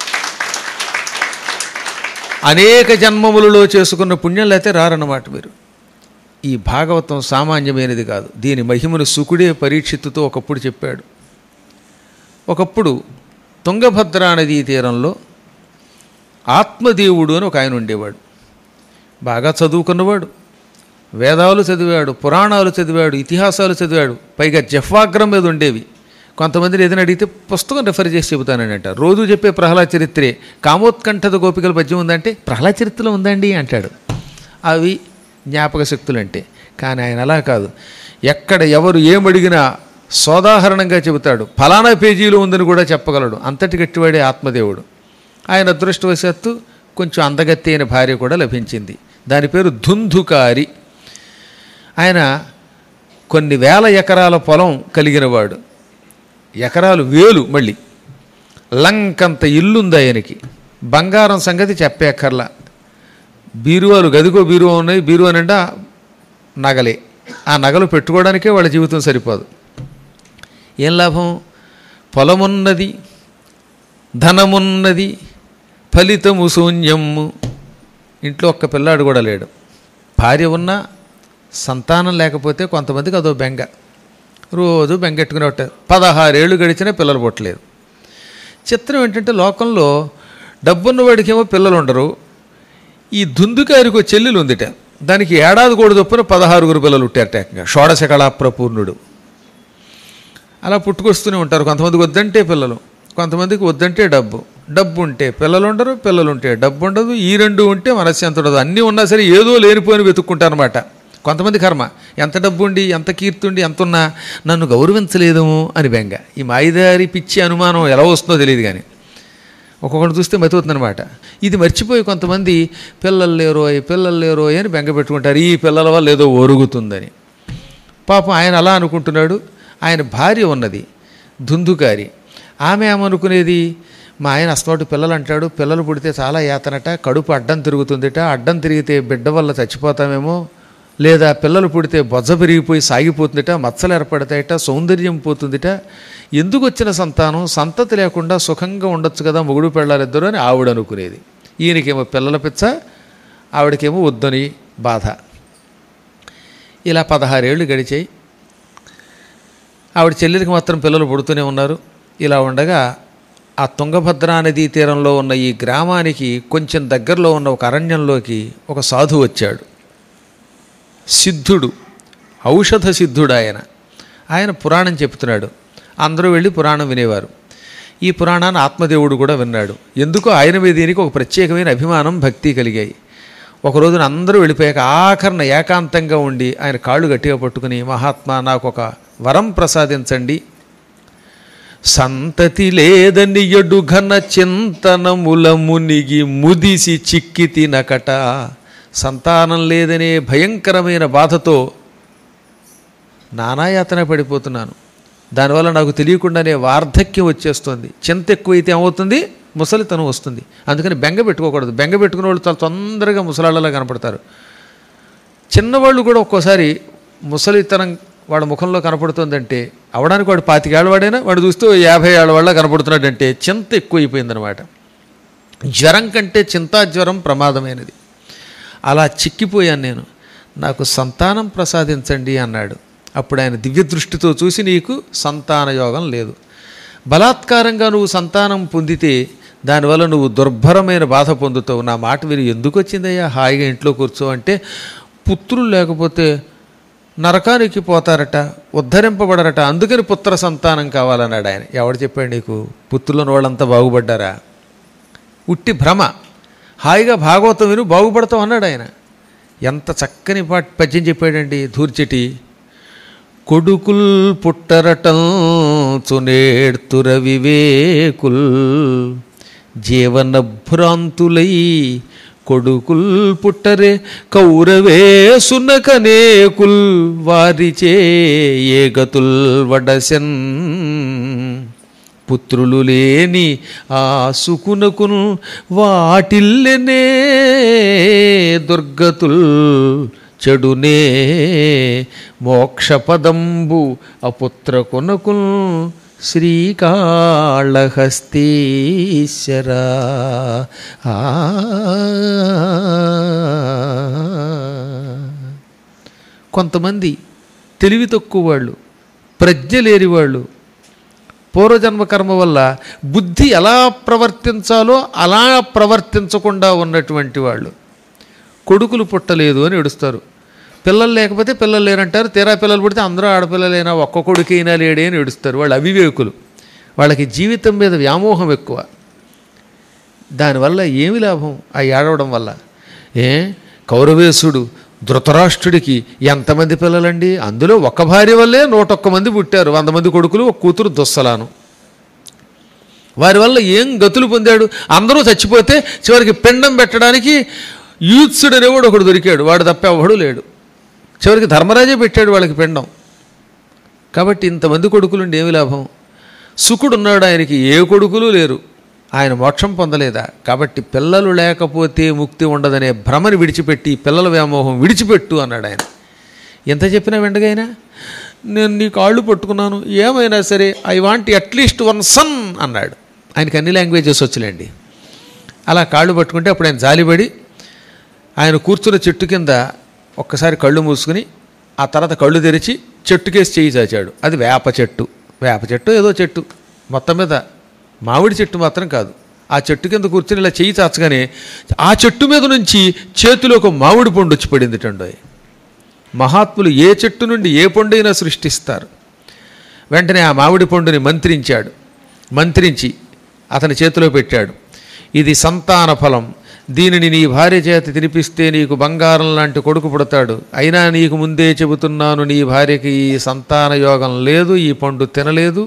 Speaker 1: అనేక జన్మములలో చేసుకున్న పుణ్యం లేకపోతే రారన్నమాట మీరు. ఈ భాగవతం సామాన్యమైనది కాదు. దీని మహిమను సుకుడే పరీక్షిత్తుతో ఒకప్పుడు చెప్పాడు. ఒకప్పుడు తుంగభద్రా నదీ తీరంలో ఆత్మదేవుడు అని ఒక ఆయన ఉండేవాడు. బాగా చదువుకున్నవాడు, వేదాలు చదివాడు, పురాణాలు చదివాడు, ఇతిహాసాలు చదివాడు. పైగా జఫ్వాగ్రం మీద ఉండేవి. కొంతమందిని ఏదైనా అడిగితే పుస్తకం రెఫర్ చేసి చెబుతానని అంటారు. రోజు చెప్పే ప్రహ్లాద చరిత్రే కామోత్కంఠద గోపికల పద్యం ఉందంటే ప్రహ్లాద చరిత్రలో ఉందండి అంటాడు. అవి జ్ఞాపక శక్తులు అంటే. కానీ ఆయన అలా కాదు. ఎక్కడ ఎవరు ఏమడిగినా సోదాహరణంగా చెబుతాడు. ఫలానా పేజీలో ఉందని కూడా చెప్పగలడు. అంతటి గట్టివాడే ఆత్మదేవుడు. ఆయన అదృష్టవశాత్తు కొంచెం అందగత్తి అయిన భార్య కూడా లభించింది. దాని పేరు ధుంధుకారి. ఆయన కొన్ని వేల ఎకరాల పొలం కలిగినవాడు. ఎకరాలు వేలు. మళ్ళీ లంకంత ఇల్లుంది ఆయనకి. బంగారం సంగతి చెప్పేక్కర్లా. బీరువాలు గదికో బీరువా ఉన్నాయి. బీరువా నిండా నగలే. ఆ నగలు పెట్టుకోవడానికే వాళ్ళ జీవితం సరిపోదు. ఏం లాభం? పొలమున్నది, ధనమున్నది, ఫలితము శూన్యము. ఇంట్లో ఒక్క పిల్లాడు కూడా లేడు. భార్య ఉన్నా సంతానం లేకపోతే కొంతమందికి అదో బెంగ. రోజు బెంగెట్టుకునే ఉంటారు. పదహారేళ్ళు గడిచినా పిల్లలు పుట్టలేదు. చిత్రం ఏంటంటే లోకంలో డబ్బున్నవాడికేమో పిల్లలు ఉండరు. ఈ దుందుకారికి చెల్లెలు ఉందిట. దానికి ఏడాది కూడా చొప్పున పదహారుగురు పిల్లలు పుట్టారట. ఏకంగా షోడశకళా ప్రపూర్ణుడు. అలా పుట్టుకొస్తూనే ఉంటారు. కొంతమందికి వద్దంటే పిల్లలు, కొంతమందికి వద్దంటే డబ్బు. డబ్బు ఉంటే పిల్లలు ఉండరు, పిల్లలు ఉంటే డబ్బు ఉండదు. ఈ రెండు ఉంటే మనశ్శాంతి ఉండదు. అన్నీ ఉన్నా సరే ఏదో లేనిపోని వెతుక్కుంటారనమాట. కొంతమంది కర్మ, ఎంత డబ్బు ఉండి, ఎంత కీర్తి ఉండి, ఎంత ఉన్నా నన్ను గౌరవించలేదేమో అని బెంగ. ఈ మాయిదారి పిచ్చి అనుమానం ఎలా వస్తుందో తెలియదు. కానీ ఒక్కొక్కటి చూస్తే మతివుతుందనమాట. ఇది మర్చిపోయి కొంతమంది పిల్లలు లేరోయ్ పిల్లలు లేరోయ్ అని బెంగ పెట్టుకుంటారు. ఈ పిల్లల వల్ల ఏదో ఒరుగుతుందని. పాపం ఆయన అలా అనుకుంటున్నాడు. ఆయన భార్య ఉన్నది ధుందుకారి. ఆమె ఏమనుకునేది, మా ఆయన అస్తమాటు పిల్లలు అంటాడు, పిల్లలు పుడితే చాలా యాతనట, కడుపు అడ్డం తిరుగుతుందిట, అడ్డం తిరిగితే బిడ్డ వల్ల చచ్చిపోతామేమో, లేదా పిల్లలు పుడితే బొజ్జ పెరిగిపోయి సాగిపోతుందిట, మచ్చలు ఏర్పడతాయట, సౌందర్యం పోతుందిట, ఎందుకు వచ్చిన సంతానం, సంతతి లేకుండా సుఖంగా ఉండొచ్చు కదా మొగుడు పెళ్ళాలిద్దరు అని ఆవిడ అనుకునేది. ఈయనకేమో పిల్లల పిచ్చ, ఆవిడకేమో వద్దని బాధ. ఇలా పదహారేళ్ళు గడిచాయి. ఆవిడ చెల్లెలికి మాత్రం పిల్లలు పుడుతూనే ఉన్నారు. ఇలా ఉండగా ఆ తుంగభద్రా నదీ తీరంలో ఉన్న ఈ గ్రామానికి కొంచెం దగ్గరలో ఉన్న ఒక అరణ్యంలోకి ఒక సాధువు వచ్చాడు. సిద్ధుడు, ఔషధ సిద్ధుడు ఆయన. ఆయన పురాణం చెప్తున్నాడు. అందరూ వెళ్ళి పురాణం వినేవారు. ఈ పురాణాన్ని ఆత్మదేవుడు కూడా విన్నాడు. ఎందుకో ఆయన మీద దీనికి ఒక ప్రత్యేకమైన అభిమానం, భక్తి కలిగాయి. ఒక రోజున అందరూ వెళ్ళిపోయాక ఆఖరణ ఏకాంతంగా ఉండి ఆయన కాళ్ళు గట్టిగా పట్టుకుని, మహాత్మా నాకు ఒక వరం ప్రసాదించండి, సంతతి లేదని ఎడుఘన చింతనముల మునిగి ముదిసి చిక్కి తినకట. సంతానం లేదనే భయంకరమైన బాధతో నానాయాతన పడిపోతున్నాను. దానివల్ల నాకు తెలియకుండానే వార్ధక్యం వచ్చేస్తుంది. చింత ఎక్కువైతే ఏమవుతుంది? ముసలితనం వస్తుంది. అందుకని బెంగ పెట్టుకోకూడదు. బెంగ పెట్టుకునే వాళ్ళు చాలా తొందరగా ముసలాళ్ళలా కనపడతారు. చిన్నవాళ్ళు కూడా ఒక్కోసారి ముసలితనం వాడి ముఖంలో కనపడుతుందంటే అవడానికి వాడు పాతికేళ్ళ వాడైనా వాడు చూస్తూ యాభై ఏళ్ళ వాళ్ళ కనపడుతున్నాడంటే చింత ఎక్కువైపోయిందనమాట. జ్వరం కంటే చింతా జ్వరం ప్రమాదమైనది. అలా చిక్కిపోయాను నేను. నాకు సంతానం ప్రసాదించండి అన్నాడు. అప్పుడు ఆయన దివ్య దృష్టితో చూసి, నీకు సంతాన యోగం లేదు. బలాత్కారంగా నువ్వు సంతానం పొందితే దానివల్ల నువ్వు దుర్భరమైన బాధ పొందుతావు. నా మాట విని ఎందుకు వచ్చిందయ్యా, హాయిగా ఇంట్లో కూర్చో అంటే, పుత్రులు లేకపోతే నరకానికి పోతారట, ఉద్ధరింపబడరట, అందుకని పుత్ర సంతానం కావాలన్నాడు ఆయన. ఎవడు చెప్పాడు నీకు? పుత్రులను వాళ్ళంతా బాగుపడ్డారా? ఉట్టి భ్రమ. హాయిగా భాగవతం విను బాగుపడతావు అన్నాడు ఆయన. ఎంత చక్కని పాట పద్యం చెప్పాడండి ధూర్చటి. కొడుకుల్ పుట్టరటంచునేడ్తుర వివేకుల్ జీవన భ్రాంతులై కొడుకుల్ పుట్టరే కౌరవేసునకనేకుల్ వారిచే ఏ గతుల్ వడసెన్. పుత్రులు లేని ఆ సుకునకును వాటిల్లెనే దుర్గతుల్ చెడునే మోక్షపదంబు అపుత్రకునకున్ శ్రీకాళహస్తీశ్వరా. కొంతమంది తెలివి తక్కువ వాళ్ళు, ప్రజ్ఞ లేని వాళ్ళు, పూర్వజన్మ కర్మ వల్ల బుద్ధి ఎలా ప్రవర్తించాలో అలా ప్రవర్తించకుండా ఉన్నటువంటి వాళ్ళు కొడుకులు పుట్టలేదు అని ఏడుస్తారు. పిల్లలు లేకపోతే పిల్లలు లేరంటారు. తీరా పిల్లలు పుడితే అందరూ ఆడపిల్లలైనా ఒక్క కొడుకైనా లేడే అని ఏడుస్తారు. వాళ్ళు అవివేకులు. వాళ్ళకి జీవితం మీద వ్యామోహం ఎక్కువ. దానివల్ల ఏమి లాభం ఆ ఏడవడం వల్ల? ఏ కౌరవేశుడు ధృతరాష్ట్రుడికి ఎంతమంది పిల్లలండి? అందులో ఒక్క భార్య వల్లే నూటొక్క మంది పుట్టారు. వంద మంది కొడుకులు, ఒక కూతురు దుస్సలాను. వారి వల్ల ఏం గతులు పొందాడు? అందరూ చచ్చిపోతే చివరికి పిండం పెట్టడానికి యూత్సుడు అనేవాడు ఒకడు దొరికాడు. వాడు తప్ప ఎవడు లేడు. చివరికి ధర్మరాజే పెట్టాడు వాళ్ళకి పిండం. కాబట్టి ఇంతమంది కొడుకులుండి ఏమి లాభం? శుకుడు ఉన్నాడు, ఆయనకి ఏ కొడుకులు లేరు. ఆయన మోక్షం పొందలేదా? కాబట్టి పిల్లలు లేకపోతే ముక్తి ఉండదనే భ్రమని విడిచిపెట్టి పిల్లల వ్యామోహం విడిచిపెట్టు అన్నాడు ఆయన. ఎంత చెప్పినా వెంటగైనా నేను నీ కాళ్ళు పట్టుకున్నాను, ఏమైనా సరే I want at least one son అన్నాడు. ఆయనకి అన్ని లాంగ్వేజెస్ వచ్చులేండి. అలా కాళ్ళు పట్టుకుంటే అప్పుడు ఆయన జాలిపడి ఆయన కూర్చున్న చెట్టు కింద ఒక్కసారి కళ్ళు మూసుకుని ఆ తర్వాత కళ్ళు తెరిచి చెట్టుకేసి చేయి చాచాడు. అది వేప చెట్టు. వేప చెట్టు ఏదో చెట్టు, మొత్తం మీద మామిడి చెట్టు మాత్రం కాదు. ఆ చెట్టు కింద కూర్చుని ఇలా చేయి చాచగానే ఆ చెట్టు మీద నుంచి చేతిలో ఒక మామిడి పండు వచ్చి పడింది. టండోయ్, మహాత్ములు ఏ చెట్టు నుండి ఏ పండైనా సృష్టిస్తారు. వెంటనే ఆ మామిడి పండుని మంత్రించాడు. మంత్రించి అతని చేతిలో పెట్టాడు. ఇది సంతాన ఫలం, దీనిని నీ భార్య చేత తినిపిస్తే నీకు బంగారం లాంటి కొడుకు పుడతాడు. అయినా నీకు ముందే చెబుతున్నాను, నీ భార్యకి ఈ సంతాన యోగం లేదు, ఈ పండు తినలేదు.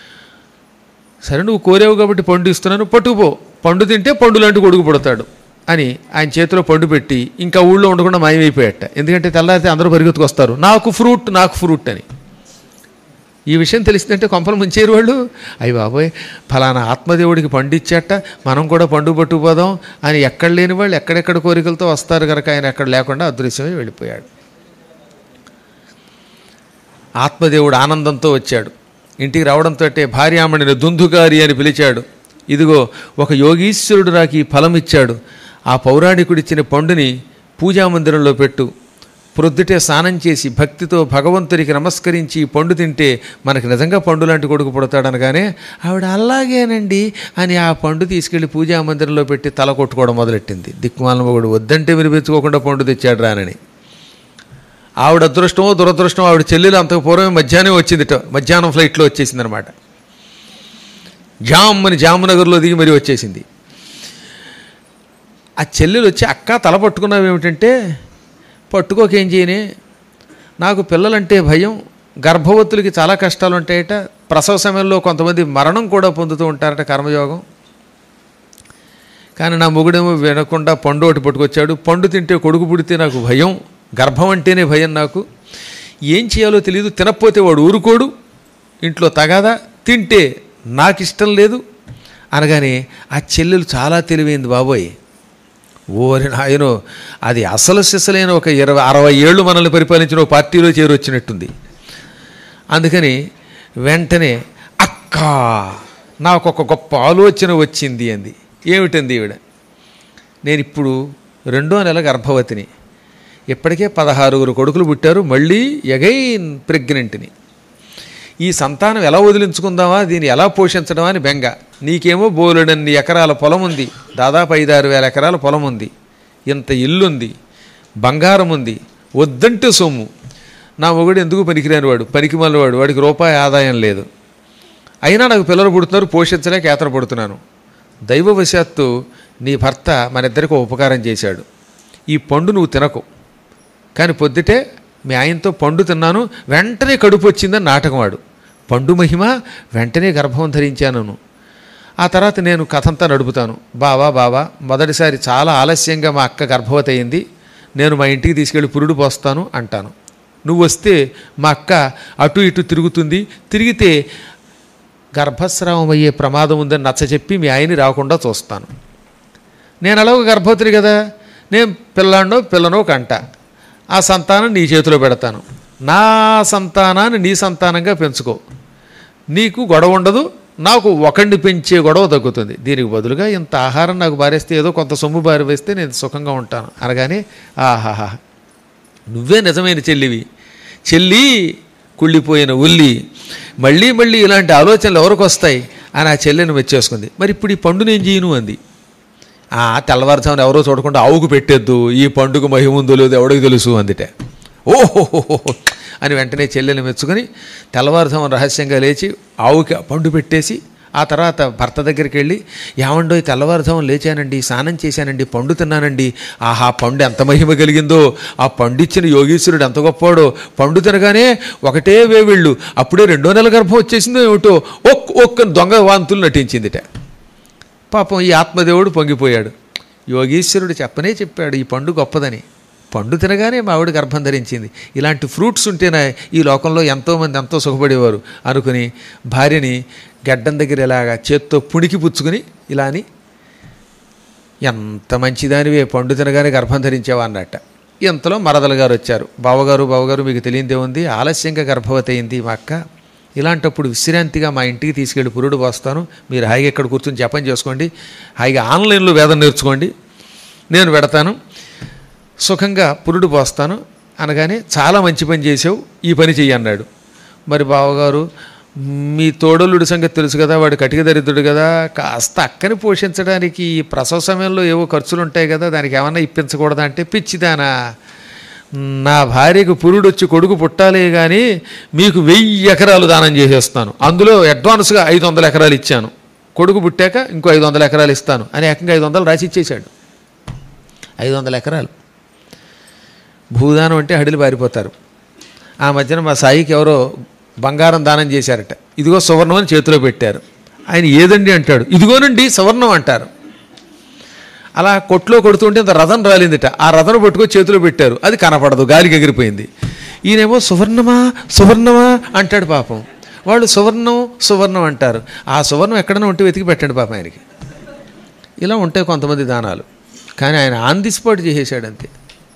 Speaker 1: సరే నువ్వు కోరేవు కాబట్టి పండు ఇస్తున్నాను, పట్టుకుపో, పండు తింటే పండు లాంటి కొడుకు పుడతాడు అని ఆయన చేతిలో పండు పెట్టి ఇంకా ఊళ్ళో ఉండకుండా మాయమైపోయాట. ఎందుకంటే తెల్లారితే అందరూ పరిగెత్తుకొస్తారు, నాకు ఫ్రూట్ నాకు ఫ్రూట్ అని. ఈ విషయం తెలిసిందంటే కొంపలు ముంచేరు వాళ్ళు. అయ్యి బాబోయ్, ఫలానా ఆత్మదేవుడికి పండు ఇచ్చాట, మనం కూడా పండు పట్టుకుపోదాం అని ఎక్కడ లేని వాళ్ళు ఎక్కడెక్కడ కోరికలతో వస్తారు కనుక ఆయన ఎక్కడ లేకుండా అదృశ్యమై వెళ్ళిపోయాడు. ఆత్మదేవుడు ఆనందంతో వచ్చాడు. ఇంటికి రావడంతో భార్యామణిని దుందుగారి అని పిలిచాడు. ఇదిగో ఒక యోగీశ్వరుడు నాకు ఈ ఫలం ఇచ్చాడు, ఆ పౌరాణికుడిచ్చిన పండుని పూజామందిరంలో పెట్టు. ప్రొద్దుటే స్నానం చేసి భక్తితో భగవంతుడికి నమస్కరించి పండు తింటే మనకి నిజంగా పండు లాంటి కొడుకు పుడతాడనగానే ఆవిడ అలాగేనండి అని ఆ పండు తీసుకెళ్లి పూజా మందిరంలో పెట్టి తల కొట్టుకోవడం మొదలెట్టింది. దిక్కుమాల మొగుడు వద్దంటే వినిపించుకోకుండా పండు తెచ్చాడు రానని. ఆవిడ అదృష్టమో దురదృష్టమో ఆవిడ చెల్లెలు అంతకు పూర్వమే మధ్యాహ్నం వచ్చిందిట. మధ్యాహ్నం ఫ్లైట్లో వచ్చేసింది అనమాట. జామ్ అని జామ్నగర్లో దిగి మరీ వచ్చేసింది. ఆ చెల్లెలు వచ్చి అక్క తల పట్టుకున్నావు ఏమిటంటే, పట్టుకోకేం చేయనే, నాకు పిల్లలంటే భయం, గర్భవతులకి చాలా కష్టాలు ఉంటాయట. ప్రసవ సమయంలో కొంతమంది మరణం కూడా పొందుతూ ఉంటారట కర్మయోగం. కానీ నా మొగుడేమో వినకుండా పండు ఒకటి పట్టుకొచ్చాడు. పండు తింటే కొడుకు పుడితే నాకు భయం, గర్భం అంటేనే భయం నాకు. ఏం చేయాలో తెలియదు. తినకపోతే వాడు ఊరుకోడు, ఇంట్లో తగాదా, తింటే నాకు ఇష్టం లేదు అనగానే ఆ చెల్లెలు చాలా తెలివైంది బాబోయ్. ఓరి నాయనో, అది అసలు సిసలైన ఒక ఇరవై అరవై ఏళ్ళు మనల్ని పరిపాలించిన ఒక పార్టీలో చేరొచ్చినట్టుంది. అందుకని వెంటనే అక్క నాకు ఒక గొప్ప ఆలోచన వచ్చింది అంది. ఏమిటంది ఈవిడ? నేను ఇప్పుడు రెండో నెల గర్భవతిని, ఇప్పటికే పదహారుగురు కొడుకులు పుట్టారు, మళ్ళీ ఎగైన్ ప్రెగ్నెంట్ని. ఈ సంతానం ఎలా వదిలించుకుందామా, దీన్ని ఎలా పోషించడమా అని బెంగ. నీకేమో బోలెడన్ని ఎకరాల పొలం ఉంది, దాదాపు ఐదారు వేల ఎకరాల పొలం ఉంది, ఇంత ఇల్లుంది, బంగారం ఉంది, వద్దంటే సొమ్ము. నా మొగుడు ఎందుకు పనికిరాని వాడు, పనికి మళ్ళవాడు, వాడికి రూపాయి ఆదాయం లేదు. అయినా నాకు పిల్లలు పుడుతున్నారు, పోషించలేక యాత్ర పడుతున్నాను. దైవవశాత్తు నీ భర్త మన ఇద్దరికి ఉపకారం చేశాడు. ఈ పండు నువ్వు తినకు, కానీ పొద్దుటే మీ ఆయనతో పండు తిన్నాను, వెంటనే కడుపు వచ్చిందని నాటకమాడు. పండు మహిమ, వెంటనే గర్భం ధరించాను. ఆ తర్వాత నేను కథంతా నడుపుతాను. బావా బావా మొదటిసారి చాలా ఆలస్యంగా మా అక్క గర్భవతి అయింది, నేను మా ఇంటికి తీసుకెళ్ళి పురుడు పోస్తాను అంటాను. నువ్వు వస్తే మా అక్క అటు ఇటు తిరుగుతుంది, తిరిగితే గర్భస్రావం అయ్యే ప్రమాదం ఉందని నచ్చచెప్పి మీ ఆయన్ని రాకుండా చూస్తాను. నేను అలాగ గర్భవతిని కదా, నేను పిల్లాన్నో పిల్లనో కంట, ఆ సంతానం నీ చేతిలో పెడతాను. నా సంతానాన్ని నీ సంతానంగా పెంచుకో, నీకు గొడవ ఉండదు, నాకు ఒకడిని పెంచే గొడవ తగ్గుతుంది. దీనికి బదులుగా ఇంత ఆహారం నాకు బారేస్తే, ఏదో కొంత సొమ్ము బారి వేస్తే నేను సుఖంగా ఉంటాను అనగానే, ఆహాహా నువ్వే నిజమైన చెల్లివి, చెల్లి కుళ్ళిపోయిన ఉల్లి, మళ్ళీ మళ్ళీ ఇలాంటి ఆలోచనలు ఎవరికి వస్తాయి అని ఆ చెల్లిని మెచ్చేసుకుంది. మరి ఇప్పుడు ఈ పండు నేను చేయను అంది. ఆ తెల్లవారుజామున ఎవరో చూడకుండా ఆవుకు పెట్టేద్దు, ఈ పండుగ మహిముందో లేదో ఎవడికి తెలుసు అందిటే. ఓహోహోహో అని వెంటనే చెల్లెలు మెచ్చుకొని తెల్లవారుజామున రహస్యంగా లేచి ఆవుకి పండు పెట్టేసి, ఆ తర్వాత భర్త దగ్గరికి వెళ్ళి, ఏమండో తెల్లవారుజామున లేచానండి, స్నానం చేశానండి, పండు తిన్నానండి, ఆహా పండు ఎంత మహిమ కలిగిందో, ఆ పండు ఇచ్చిన యోగీశ్వరుడు ఎంత గొప్పవాడో, పండు తినగానే ఒకటే వేవిళ్ళు, అప్పుడే రెండో నెల గర్భం వచ్చేసిందో ఏమిటో, ఒక్ ఒక్క దొంగ వాంతులు నటించిందిట. పాపం ఈ ఆత్మదేవుడు పొంగిపోయాడు. యోగీశ్వరుడు చెప్పనే చెప్పాడు ఈ పండు గొప్పదని, పండు తినగానే మా ఆవిడ గర్భం ధరించింది. ఇలాంటి ఫ్రూట్స్ ఉంటేనే ఈ లోకంలో ఎంతోమంది ఎంతో సుఖపడేవారు అనుకుని భార్యని గడ్డం దగ్గర ఇలాగా చేత్తో పుణికి పుచ్చుకుని ఇలా అని, ఎంత మంచిదానివే పండు తినగానే గర్భం ధరించావా అన్నట్ట. ఇంతలో మరదల గారు వచ్చారు. బావగారు బావగారు మీకు తెలియదే ఉంది, ఆలస్యంగా గర్భవతి అయింది మా అక్క, ఇలాంటప్పుడు విశ్రాంతిగా మా ఇంటికి తీసుకెళ్ళి పురుడు పోస్తాను, మీరు హాయిగా ఇక్కడ కూర్చొని జపం చేసుకోండి, హాయిగా ఆన్లైన్లో వేదం నేర్చుకోండి, నేను పెడతాను, సుఖంగా పురుడు పోస్తాను అనగానే, చాలా మంచి పని చేసావు, ఈ పని చెయ్యి అన్నాడు. మరి బావగారు మీ తోడలుడి సంగతి తెలుసు కదా, వాడు కటిక దరిద్రుడు కదా, కాస్త అక్కని పోషించడానికి ఈ ప్రసవ సమయంలో ఏవో ఖర్చులు ఉంటాయి కదా, దానికి ఏమన్నా ఇప్పించకూడదా అంటే, పిచ్చిదానా, నా భార్యకు పురుడు వచ్చి కొడుకు పుట్టాలే కానీ మీకు వెయ్యి ఎకరాలు దానం చేసేస్తాను, అందులో అడ్వాన్స్గా ఐదు వందల ఎకరాలు ఇచ్చాను, కొడుకు పుట్టాక ఇంకో ఐదు వందల ఎకరాలు ఇస్తాను అని ఏకంగా ఐదు వందలు రాసి ఇచ్చేశాడు. ఐదు వందల ఎకరాలు భూదానం అంటే హడిలు పారిపోతారు. ఆ మధ్యన మా సాయికి ఎవరో బంగారం దానం చేశారట, ఇదిగో సువర్ణం అని చేతిలో పెట్టారు. ఆయన ఏదండి అంటాడు, ఇదిగోనండి సువర్ణం అంటారు. అలా కొట్లో కొడుతుంటే ఇంత రథం రాలిందిట, ఆ రథం పట్టుకొని చేతిలో పెట్టారు, అది కనపడదు, గాలికి ఎగిరిపోయింది. ఈయనేమో సువర్ణమా సువర్ణమా అంటాడు. పాపం వాళ్ళు సువర్ణం సువర్ణం అంటారు, ఆ సువర్ణం ఎక్కడైనా ఉంటే వెతికి పెట్టండి పాపం ఆయనకి. ఇలా ఉంటాయి కొంతమంది దానాలు, కానీ ఆయన ఆన్ ది స్పాట్ చేసేసాడు అంతే.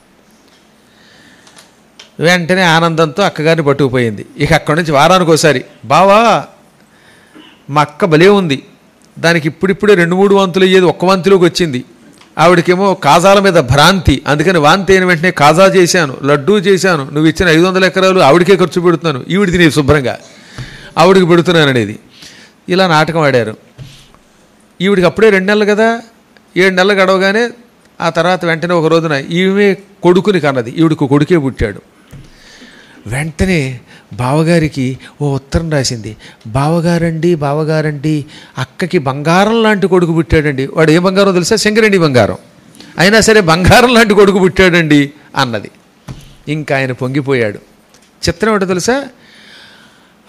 Speaker 1: వెంటనే ఆనందంతో అక్కగారిని పట్టుకుపోయింది. ఇక అక్కడి నుంచి వారానికి ఒకసారి, బావా మా అక్క భలే ఉంది, దానికి ఇప్పుడిప్పుడే రెండు మూడు వాంతులు అయ్యేది ఒక్క వాంతిలోకి వచ్చింది, ఆవిడకేమో కాజాల మీద భ్రాంతి, అందుకని వాంతి అయిన వెంటనే కాజా చేశాను, లడ్డూ చేశాను, నువ్వు ఇచ్చిన ఐదు వందల ఎకరాలు ఆవిడికే ఖర్చు పెడుతున్నాను, ఈవిడిది నేను శుభ్రంగా ఆవిడికి పెడుతున్నాను అనేది ఇలా నాటకం ఆడారు. ఈవిడికి అప్పుడే రెండు నెలలు కదా, ఏడు నెలలు గడవగానే ఆ తర్వాత వెంటనే ఒక రోజున ఈమె కొడుకుని కన్నది, ఈవిడికి కొడుకే పుట్టాడు. వెంటనే బావగారికి ఓ ఉత్తరం రాసింది, బావగారండి బావగారండి అక్కకి బంగారం లాంటి కొడుకు పుట్టాడండి. వాడు ఏ బంగారం తెలుసా, శంకరెడ్డి బంగారం, అయినా సరే బంగారం లాంటి కొడుకు పుట్టాడండి అన్నది. ఇంకా ఆయన పొంగిపోయాడు. చిత్రం ఏంటో తెలుసా,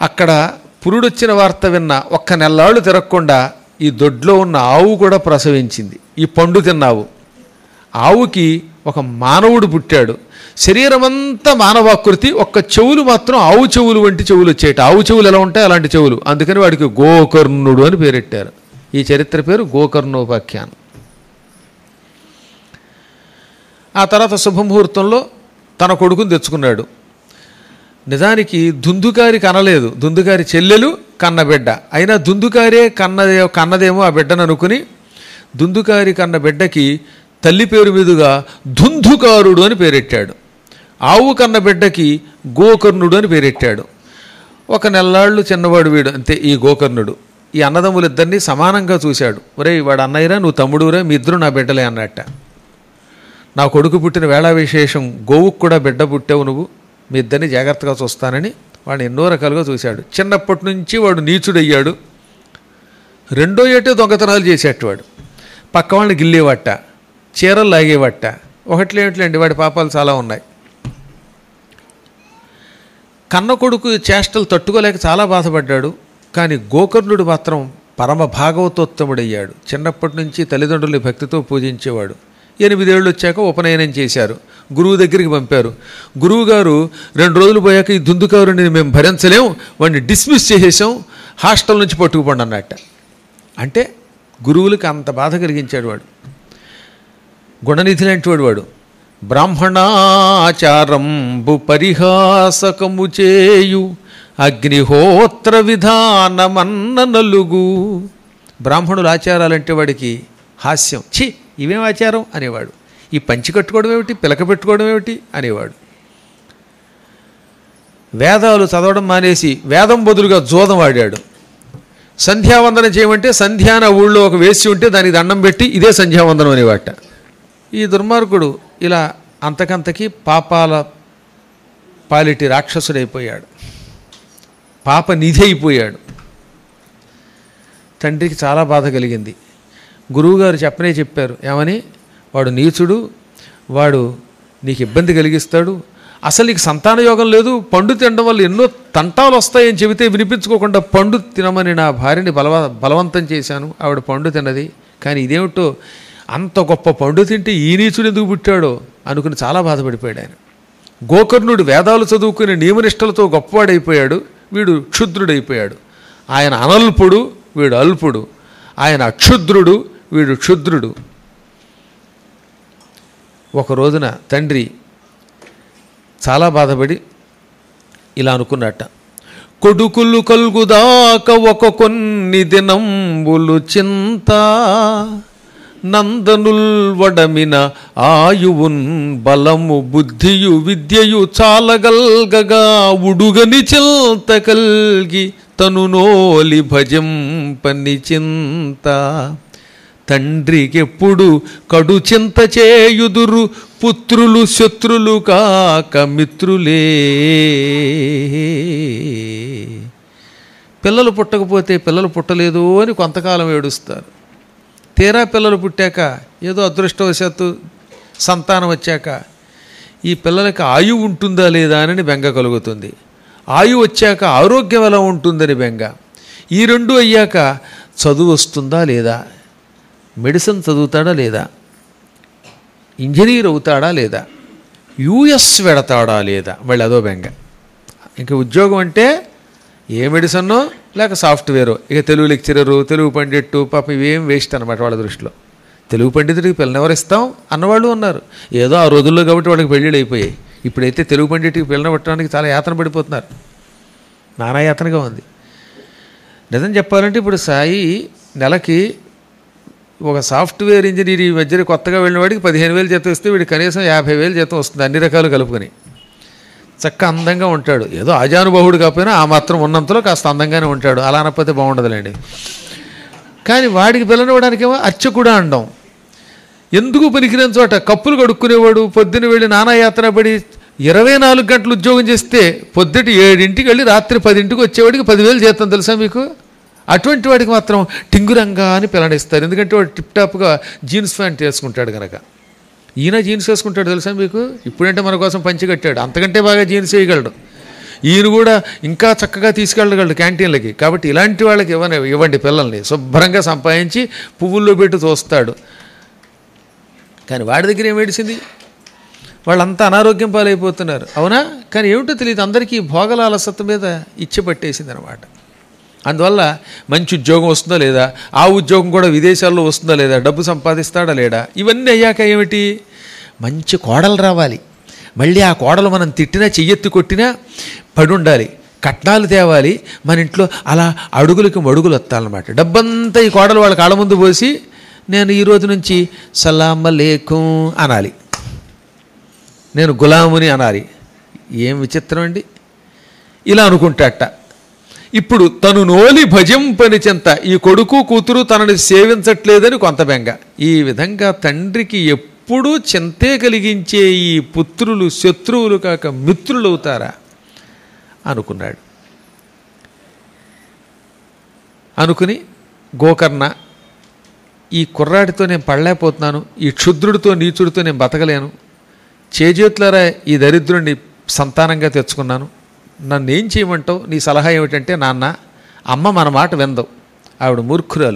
Speaker 1: అక్కడ పురుడొచ్చిన వార్త విన్న ఒక్క నెల్లాళ్ళు తిరగకుండా ఈ దొడ్లో ఉన్న ఆవు కూడా ప్రసవించింది. ఈ పండు తిన్నావు. ఆవుకి ఒక మానవుడు పుట్టాడు. శరీరం అంతా మానవాకృతి, ఒక్క చెవులు మాత్రం ఆవు చెవులు వంటి చెవులు వచ్చేట. ఆవు చెవులు ఎలా ఉంటాయి అలాంటి చెవులు. అందుకని వాడికి గోకర్ణుడు అని పేరెట్టారు. ఈ చరిత్ర పేరు గోకర్ణోపాఖ్యానం. ఆ తర్వాత శుభముహూర్తంలో తన కొడుకుని తెచ్చుకున్నాడు. నిజానికి దుందుకారి కనలేదు, దుందుకారి చెల్లెలు కన్నబిడ్డ. అయినా దుందుకారే కన్నదే కన్నదేమో ఆ బిడ్డను అనుకుని దుందుకారి కన్న బిడ్డకి తల్లి పేరు మీదుగా దుందుకారుడు అని పేరెట్టాడు. ఆవు కన్న బిడ్డకి గోకర్ణుడు అని పేరెట్టాడు. ఒక నెల్లాళ్ళు చిన్నవాడు వీడు అంతే ఈ గోకర్ణుడు. ఈ అన్నదమ్ములిద్దరినీ సమానంగా చూశాడు. ఒరే వాడు అన్నయ్యరా, నువ్వు తమ్ముడురా, మీ ఇద్దరు నా బిడ్డలే అన్నట్ట. నా కొడుకు పుట్టిన వేళా విశేషం, గోవుకు కూడా బిడ్డ పుట్టావు నువ్వు, మీ ఇద్దరిని జాగ్రత్తగా చూస్తానని వాడిని ఎన్నో రకాలుగా చూశాడు. చిన్నప్పటి నుంచి వాడు నీచుడయ్యాడు. రెండో ఏటే దొంగతనాలు చేసేటవాడు. పక్క వాళ్ళని గిల్లేవట్ట, చీరలు లాగేవట్ట. ఒకట్లేమిట్లేండి వాడి పాపాలు చాలా ఉన్నాయి. కన్న కొడుకు చేష్టలు తట్టుకోలేక చాలా బాధపడ్డాడు. కానీ గోకర్ణుడు మాత్రం పరమ భాగవతోత్తముడయ్యాడు. చిన్నప్పటి నుంచి తల్లిదండ్రులు భక్తితో పూజించేవాడు. ఎనిమిదేళ్ళు వచ్చాక ఉపనయనం చేశారు. గురువు దగ్గరికి పంపారు. గురువుగారు రెండు రోజులు పోయాక ఈ దుందుకారుని మేము భరించలేం, వాడిని డిస్మిస్ చేసేసాం, హాస్టల్ నుంచి పట్టుకుపోండి అన్నట్ట. అంటే గురువులకి అంత బాధ కలిగించాడు వాడు. గుణనిధి లాంటి వాడు వాడు. బ్రాహ్మణాచారంబు పరిహాసకము చేయు అగ్నిహోత్ర విధానమన్న నలుగు. బ్రాహ్మణుల ఆచారాలంటే వాడికి హాస్యం. ఛీ ఇవేం ఆచారం అనేవాడు. ఈ పంచి కట్టుకోవడం ఏమిటి, పిలక పెట్టుకోవడం ఏమిటి అనేవాడు. వేదాలు చదవడం మానేసి వేదం బదులుగా జోదం ఆడాడు. సంధ్యావందనం చేయమంటే సంధ్యాన ఊళ్ళో ఒక వేసి ఉంటే దానికి దండం పెట్టి ఇదే సంధ్యావందనం అనేవాట. ఈ దుర్మార్గుడు ఇలా అంతకంతకి పాపాల పాలిటి రాక్షసుడైపోయాడు. పాప నిధి అయిపోయాడు. తండ్రికి చాలా బాధ కలిగింది. గురువుగారు చెప్పనే చెప్పారు, ఏమని, వాడు నీచుడు, వాడు నీకు ఇబ్బంది కలిగిస్తాడు, అసలు నీకు సంతాన యోగం లేదు, పండు తినడం వల్ల ఎన్నో తంటాలు వస్తాయని చెబితే వినిపించుకోకుండా పండు తినమని నా భార్యని బలవ బలవంతం చేశాను. ఆవిడ పండు తిన్నది. కానీ ఇదేమిటో అంత గొప్ప పండు తింటే ఈ నీచుడు ఎందుకు పుట్టాడో అనుకుని చాలా బాధపడిపోయాడు ఆయన. గోకర్ణుడు వేదాలు చదువుకుని నియమనిష్టలతో గొప్పవాడైపోయాడు, వీడు క్షుద్రుడైపోయాడు. ఆయన అనల్పుడు, వీడు అల్పుడు. ఆయన అక్షుద్రుడు, వీడు క్షుద్రుడు. ఒక రోజున తండ్రి చాలా బాధపడి ఇలా అనుకున్నట్ట, కొడుకులు కలుగుదాక ఒక కొన్ని దినంబులు చింత నందనుల్ వడమిన ఆయువున్ బలము బుద్ధియు విద్యయు చాలగల్గగా ఉడుగని చింత కల్గి తను నోలి భజంపని చింత తండ్రికెప్పుడు కడు చింత చేయుదురు పుత్రులు శత్రులు కాక మిత్రులే. పిల్లలు పుట్టకపోతే పిల్లలు పుట్టలేదు అని కొంతకాలం ఏడుస్తారు. తీరా పిల్లలు పుట్టాక ఏదో అదృష్టవశాత్తు సంతానం వచ్చాక ఈ పిల్లలకి ఆయువు ఉంటుందా లేదా అని బెంగ కలుగుతుంది. ఆయువు వచ్చాక ఆరోగ్యం ఎలా ఉంటుందని బెంగ. ఈ రెండు అయ్యాక చదువు వస్తుందా లేదా, మెడిసిన్ చదువుతాడా లేదా, ఇంజనీర్ అవుతాడా లేదా, యూఎస్ వెడతాడా లేదా, మళ్ళీ అదో బెంగ. ఇంకా ఉద్యోగం అంటే ఏ మెడిసిన్నో లేక సాఫ్ట్వేరో. ఇక తెలుగు లెక్చరరు, తెలుగు పండిట్టు, పాప ఇవేం వేస్ట్ అనమాట వాళ్ళ దృష్టిలో. తెలుగు పండితుడికి పిల్లని ఎవరిస్తాం అన్నవాళ్ళు ఉన్నారు. ఏదో ఆ రోజుల్లో కాబట్టి వాళ్ళకి పెళ్ళిళ్ళు అయిపోయాయి. ఇప్పుడైతే తెలుగు పండిట్కి పిల్లని పట్టడానికి చాలా యాతన పడిపోతున్నారు. నానా యాతనగా ఉంది. నిజం చెప్పాలంటే ఇప్పుడు సాయి నెలకి ఒక సాఫ్ట్వేర్ ఇంజనీర్ ఈ మధ్య కొత్తగా వెళ్ళిన వాడికి పదిహేను వేలు జీతం ఇస్తే వీడికి కనీసం యాభై వేలు జీతం వస్తుంది, అన్ని రకాలు కలుపుకొని. చక్క అందంగా ఉంటాడు. ఏదో ఆజానుబాహుడు కాకపోయినా ఆ మాత్రం ఉన్నంతలో కాస్త అందంగానే ఉంటాడు. అలా అనకపోతే బాగుండదులేండి. కానీ వాడికి పిల్లనివ్వడానికేమో అర్చకుడా అండం. ఎందుకు పనికిరాని చోట కప్పులు కడుక్కునేవాడు పొద్దున్న వెళ్ళి నానాయాత్ర పడి ఇరవై నాలుగు గంటలు ఉద్యోగం చేస్తే పొద్దుటి ఏడింటికి వెళ్ళి రాత్రి పదింటికి వచ్చేవాడికి పదివేలు జీతం తెలుసా మీకు? అటువంటి వాడికి మాత్రం టింగురంగా అని పిల్లనిస్తారు. ఎందుకంటే వాడు టిప్ టాప్గా జీన్స్ ప్యాంట్ వేసుకుంటాడు కనుక. ఈయన జీన్స్ వేసుకుంటాడు తెలుసా మీకు? ఇప్పుడంటే మన కోసం పంచి కట్టాడు, అంతకంటే బాగా జీన్స్ వేయగలడు. ఈయన కూడా ఇంకా చక్కగా తీసుకెళ్ళగలడు క్యాంటీన్లకి. కాబట్టి ఇలాంటి వాళ్ళకి ఇవ్వని ఇవ్వండి పిల్లల్ని, శుభ్రంగా సంపాదించి పువ్వుల్లో పెట్టి చూస్తాడు. కానీ వాడి దగ్గర ఏం ఏడిసింది? వాళ్ళంతా అనారోగ్యం పాలైపోతున్నారు, అవునా? కానీ ఏమిటో తెలియదు, అందరికీ భోగల అలసత్త మీద ఇచ్చి పట్టేసింది అనమాట. అందువల్ల మంచి ఉద్యోగం వస్తుందా లేదా, ఆ ఉద్యోగం కూడా విదేశాల్లో వస్తుందా లేదా, డబ్బు సంపాదిస్తాడా లేడా, ఇవన్నీ అయ్యాక ఏమిటి, మంచి కోడలు రావాలి, మళ్ళీ ఆ కోడలు మనం తిట్టినా చెయ్యెత్తి కొట్టినా పడి ఉండాలి, కట్నాలు తేవాలి, మన ఇంట్లో అలా అడుగులకి మడుగులు వస్తాలన్నమాట. డబ్బంతా ఈ కోడలు వాళ్ళ కాళ్ళ ముందు పోసి నేను ఈరోజు నుంచి సలాం అలైకుం అనాలి, నేను గులాముని అనాలి. ఏం విచిత్రం అండి. ఇలా అనుకుంటాట. ఇప్పుడు తను నోలి భజింపని చెంత ఈ కొడుకు కూతురు తనని సేవించట్లేదని కొంత బెంగ. ఈ విధంగా తండ్రికి ఎప్పుడూ చింతే కలిగించే ఈ పుత్రులు శత్రువులు కాక మిత్రులు అవుతారా అనుకున్నాడు. అనుకుని గోకర్ణ, ఈ కుర్రాడితో నేను పడలేకపోతున్నాను, ఈ క్షుద్రుడితో నీచుడితో నేను బతకలేను, చేజేతులారా ఈ దరిద్రుడిని సంతానంగా తెచ్చుకున్నాను, నన్ను ఏం చేయమంటావు, నీ సలహా ఏమిటంటే, నాన్న అమ్మ మన మాట విందవు, ఆవిడ మూర్ఖురాలు,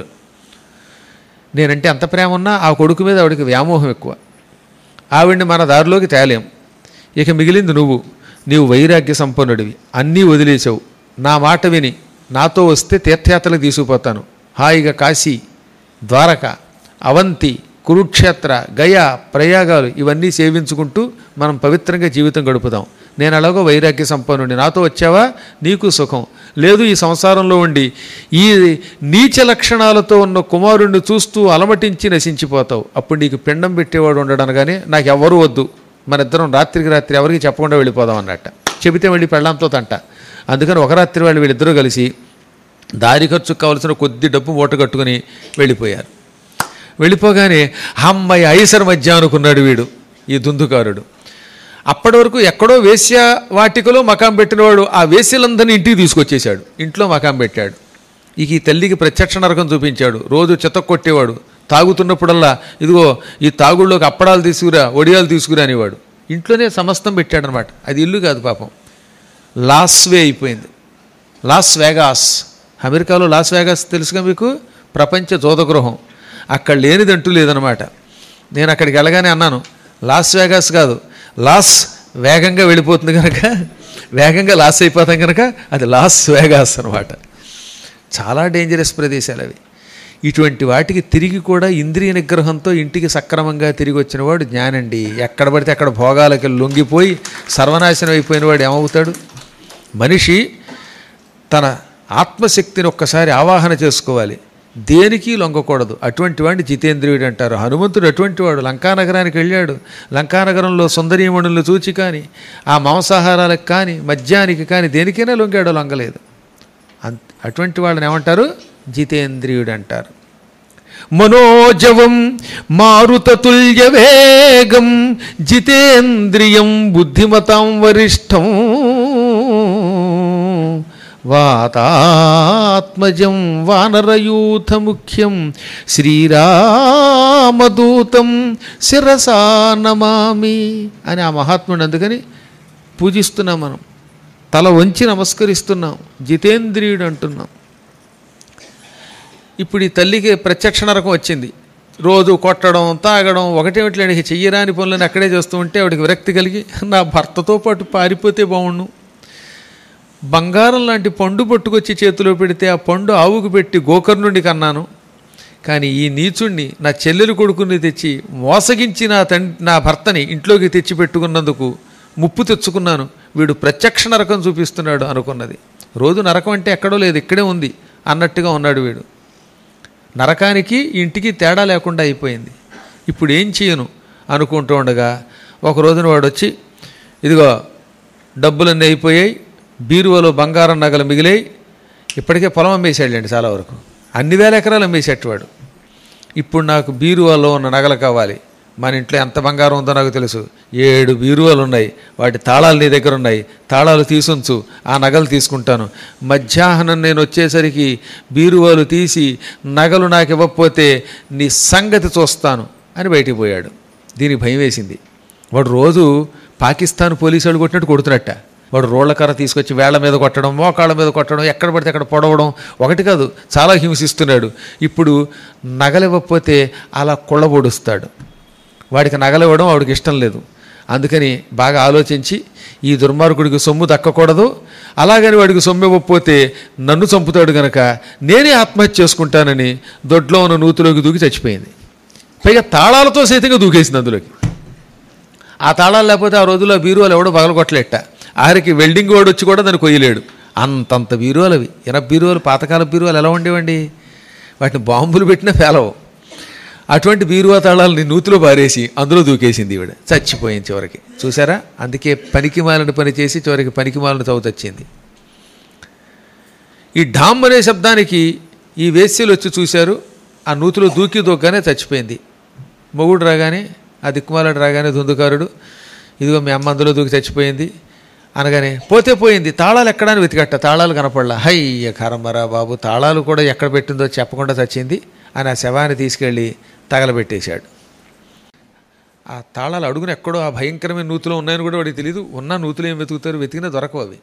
Speaker 1: నేనంటే అంత ప్రేమ ఉన్నా ఆ కొడుకు మీద ఆవిడకి వ్యామోహం ఎక్కువ, ఆవిడ్ని మన దారిలోకి తేలేం, ఇక మిగిలింది నువ్వు, నీవు వైరాగ్య సంపన్నుడివి, అన్నీ వదిలేసావు, నా మాట విని నాతో వస్తే తీర్థయాత్రలకు తీసుకుపోతాను, హాయిగా కాశీ, ద్వారక, అవంతి, కురుక్షేత్ర, గయా, ప్రయాగాలు ఇవన్నీ సేవించుకుంటూ మనం పవిత్రంగా జీవితం గడుపుదాం. నేను అలాగో వైరాగ్య సంపన్నుడి, నాతో వచ్చావా నీకు సుఖం లేదు, ఈ సంసారంలో ఉండి ఈ నీచ లక్షణాలతో ఉన్న కుమారుణ్ణి చూస్తూ అలమటించి నశించిపోతావు, అప్పుడు నీకు పిండం పెట్టేవాడు ఉండడనగానే నాకు ఎవరు వద్దు, మన ఇద్దరం రాత్రికి రాత్రి ఎవరికి చెప్పకుండా వెళ్ళిపోదాం అన్నట్ట. చెబితే మళ్ళీ పెళ్ళంతో తంట. అందుకని ఒక రాత్రి వాళ్ళు వీళ్ళిద్దరూ కలిసి దారి ఖర్చుకు కావలసిన కొద్ది డబ్బు మూట కట్టుకుని వెళ్ళిపోయారు. వెళ్ళిపోగానే అమ్మాయి ఐసర్ మధ్య అనుకున్నాడు వీడు, ఈ దుందుకారుడు. అప్పటి వరకు ఎక్కడో వేశ్య వాటికలో మకాం పెట్టినవాడు ఆ వేశ్యలందరినీ ఇంటికి తీసుకొచ్చేశాడు, ఇంట్లో మకాం పెట్టాడు. ఇక ఈ తల్లికి ప్రత్యక్ష నరకం చూపించాడు. రోజు చెత్త కొట్టేవాడు, తాగుతున్నప్పుడల్లా ఇదిగో ఈ తాగుళ్ళలోకి అప్పడాలు తీసుకురా, ఒడియాలు తీసుకురా అనేవాడు. ఇంట్లోనే సమస్తం పెట్టాడనమాట. అది ఇల్లు కాదు పాపం, లాస్ వే అయిపోయింది. లాస్ వేగాస్, అమెరికాలో లాస్ వేగాస్ తెలుసుగా మీకు, ప్రపంచ జోదగృహం. అక్కడ లేనిదంటూ లేదనమాట. నేను అక్కడికి వెళ్ళగానే అన్నాను, లాస్ వేగాస్ కాదు, లాస్ వేగంగా వెళ్ళిపోతుంది కనుక, వేగంగా లాస్ అయిపోతాం కనుక అది లాస్ వేగాస్ అనమాట. చాలా డేంజరస్ ప్రదేశాలు అవి. ఇటువంటి వాటికి తిరిగి కూడా ఇంద్రియ నిగ్రహంతో ఇంటికి సక్రమంగా తిరిగి వచ్చినవాడు జ్ఞానండి. ఎక్కడ పడితే అక్కడ భోగాలకి లొంగిపోయి సర్వనాశనం అయిపోయిన వాడు ఏమవుతాడు? మనిషి తన ఆత్మశక్తిని ఒక్కసారి ఆవాహన చేసుకోవాలి, దేనికి లొంగకూడదు. అటువంటి వాడిని జితేంద్రియుడు అంటారు. హనుమంతుడు అటువంటి వాడు. లంకానగరానికి వెళ్ళాడు, లంకానగరంలో సుందరీమణులను చూచి కానీ, ఆ మాంసాహారాలకు కానీ, మద్యానికి కానీ దేనికైనా లొంగాడో లొంగలేదు. అటువంటి వాళ్ళని ఏమంటారు? జితేంద్రియుడు అంటారు. మనోజవం మారుతతుల్య వేగం జితేంద్రియం బుద్ధిమతాం వరిష్టం వాతాత్మజం వానరయూథ ముఖ్యం శ్రీరామదూతం శిరసా నమామి అని ఆ మహాత్ముడు అందుకని పూజిస్తున్నాం. మనం తల వంచి నమస్కరిస్తున్నాం, జితేంద్రియుడు అంటున్నాం. ఇప్పుడు ఈ తల్లికి ప్రత్యక్ష నరకం వచ్చింది. రోజు కొట్టడం, తాగడం, ఒకటేమిటి చెయ్యరాని పనులను అక్కడే చేస్తూ ఉంటే ఆవిడకి విరక్తి కలిగి నా భర్తతో పాటు పారిపోతే బాగుండు, బంగారం లాంటి పండు పట్టుకొచ్చి చేతిలో పెడితే ఆ పండు ఆవుకు పెట్టి గోకర్ణుడిని కన్నాను, కానీ ఈ నీచుణ్ణి నా చెల్లెలు కొడుకుని తెచ్చి మోసగించి నా తండ్రి నా భర్తని ఇంట్లోకి తెచ్చి పెట్టుకున్నందుకు ముప్పు తెచ్చుకున్నాను, వీడు ప్రత్యక్ష నరకం చూపిస్తున్నాడు అనుకున్నది. రోజు నరకం అంటే ఎక్కడో లేదు, ఇక్కడే ఉంది అన్నట్టుగా ఉన్నాడు వీడు. నరకానికి ఇంటికి తేడా లేకుండా అయిపోయింది. ఇప్పుడు ఏం చేయను అనుకుంటూ ఉండగా ఒక రోజున వాడు వచ్చి, ఇదిగో డబ్బులన్నీ అయిపోయాయి, బీరువాలో బంగారం నగలు మిగిలాయి, ఇప్పటికే పొలం అమ్మేసాడులేండి చాలా వరకు, అన్ని వేల ఎకరాలు అమ్మేసేటవాడు. ఇప్పుడు నాకు బీరువాలో ఉన్న నగలు కావాలి. మన ఇంట్లో ఎంత బంగారం ఉందో నాకు తెలుసు, ఏడు బీరువాలు ఉన్నాయి, వాటి తాళాలు నీ దగ్గర ఉన్నాయి, తాళాలు తీసుంచు, ఆ నగలు తీసుకుంటాను. మధ్యాహ్నం నేను వచ్చేసరికి బీరువాలు తీసి నగలు నాకు ఇవ్వకపోతే నీ సంగతి చూస్తాను అని బయటికి పోయాడు. దీనికి భయం వేసింది. వాడు రోజు పాకిస్తాన్ పోలీసు వాళ్ళు కొట్టినట్టు కొడుతున్నట్ట. వాడు రోళ్లకర్ర తీసుకొచ్చి వేళ్ల మీద కొట్టడం, మోకాళ్ళ మీద కొట్టడం, ఎక్కడ పడితే అక్కడ పొడవడం, ఒకటి కాదు చాలా హింసిస్తున్నాడు. ఇప్పుడు నగలివ్వకపోతే అలా కుళ్ళబొడుస్తాడు. వాడికి నగలివ్వడం వాడికి ఇష్టం లేదు. అందుకని బాగా ఆలోచించి ఈ దుర్మార్గుడికి సొమ్ము దక్కకూడదు, అలాగని వాడికి సొమ్ము ఇవ్వకపోతే నన్ను చంపుతాడు గనక నేనే ఆత్మహత్య చేసుకుంటానని దొడ్లో ఉన్న నూతిలోకి దూకి చచ్చిపోయింది. పైగా తాళాలతో సైతంగా దూకేసింది అందులోకి. ఆ తాళాలు లేకపోతే ఆ రోజుల్లో బీరువాలు ఎవడో పగలగొట్టలేట. ఆఖరికి వెల్డింగ్ వాడు వచ్చి కూడా దాన్ని కొయ్యలేడు. అంతంత బీరువాలు అవి. ఇనప బీరువాలు, పాతకాల బీరువాలు ఎలా ఉండేవండి, వాటిని బాంబులు పెట్టినా పేలవు. అటువంటి బీరువా తాళాలని నూతిలో పారేసి అందులో దూకేసింది ఈవిడ, చచ్చిపోయింది చివరికి. చూసారా, అందుకే పనికిమాలని పని చేసి చివరికి పనికిమాలను చదువుతొచ్చింది. ఈ ఢామ్ అనే శబ్దానికి ఈ వేశ్యలు వచ్చి చూశారు. ఆ నూతిలో దూకి దూగ్గానే చచ్చిపోయింది. మొగుడు రాగానే, ఆ దిక్కుమాలడు రాగానే దుందుకారుడు, ఇదిగో మీ అమ్మ అందులో దూకి చచ్చిపోయింది అనగానే, పోతే పోయింది, తాళాలు ఎక్కడాని వెతికట్ట, తాళాలు కనపడలా. హయ్య కరమరా బాబు, తాళాలు కూడా ఎక్కడ పెట్టిందో చెప్పకుండా చచ్చింది అని ఆ శవాన్ని తీసుకెళ్ళి తగలబెట్టేశాడు. ఆ తాళాలు అడుగున ఎక్కడో ఆ భయంకరమైన నూతిలో ఉన్నాయని కూడా వాడికి తెలియదు. ఉన్న నూతులు ఏం వెతుకుతారు, వెతికినా దొరకవు అవి.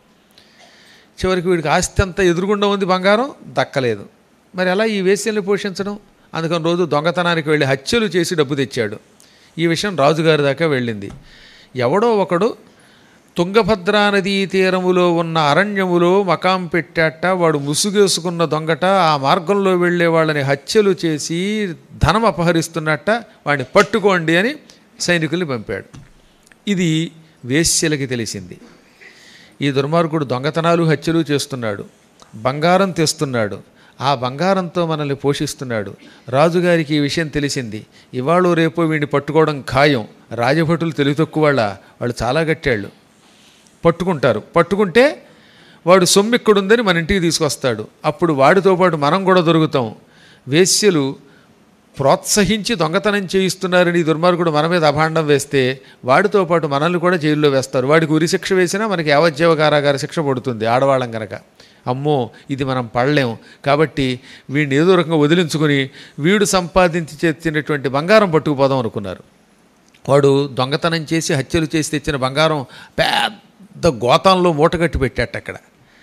Speaker 1: చివరికి వీడికి ఆస్తి అంతా ఎదురుగుండా ఉంది, బంగారం దక్కలేదు. మరి అలా ఈ వేశ్యల్ని పోషించడం? అందుకని రోజు దొంగతనానికి వెళ్ళి హత్యలు చేసి డబ్బు తెచ్చాడు. ఈ విషయం రాజుగారి దాకా వెళ్ళింది. ఎవడో ఒకడు తుంగభద్రా నదీ తీరములో ఉన్న అరణ్యములో మకాం పెట్టాట. వాడు ముసుగేసుకున్న దొంగట, ఆ మార్గంలో వెళ్ళే వాళ్ళని హత్యలు చేసి ధనం అపహరిస్తున్నట్ట, వాడిని పట్టుకోండి అని సైనికుల్ని పంపాడు. ఇది వేశ్యలకి తెలిసింది. ఈ దుర్మార్గుడు దొంగతనాలు హత్యలు చేస్తున్నాడు, బంగారం తెస్తున్నాడు, ఆ బంగారంతో మనల్ని పోషిస్తున్నాడు. రాజుగారికి ఈ విషయం తెలిసింది. ఇవాళ రేపో వీడిని పట్టుకోవడం ఖాయం. రాజభటులు తెలివి తక్కువ వాళ్ళ, వాళ్ళు చాలా గట్టాళ్ళు. పట్టుకుంటారు. పట్టుకుంటే వాడు సొమ్ము ఇక్కడుందని మన ఇంటికి తీసుకొస్తాడు. అప్పుడు వాడితో పాటు మనం కూడా దొరుకుతాం. వేశ్యలు ప్రోత్సహించి దొంగతనం చేయిస్తున్నారని ఈ దుర్మార్గుడు మన మీద అభాండం వేస్తే వాడితో పాటు మనల్ని కూడా జైల్లో వేస్తారు. వాడికి ఉరి శిక్ష వేసినా మనకి యావజ్జీవ కారాగార శిక్ష పడుతుంది ఆడవాళ్ళం కనుక. అమ్మో, ఇది మనం పడలేం. కాబట్టి వీడిని ఏదో రకంగా వదిలించుకుని వీడు సంపాదించి తెచ్చినటువంటి బంగారం పట్టుకుపోదాం అనుకున్నారు. వాడు దొంగతనం చేసి హత్యలు చేసి తెచ్చిన బంగారం పెద్ద గోతంలో మూటగట్టి పెట్టాట అక్కడ.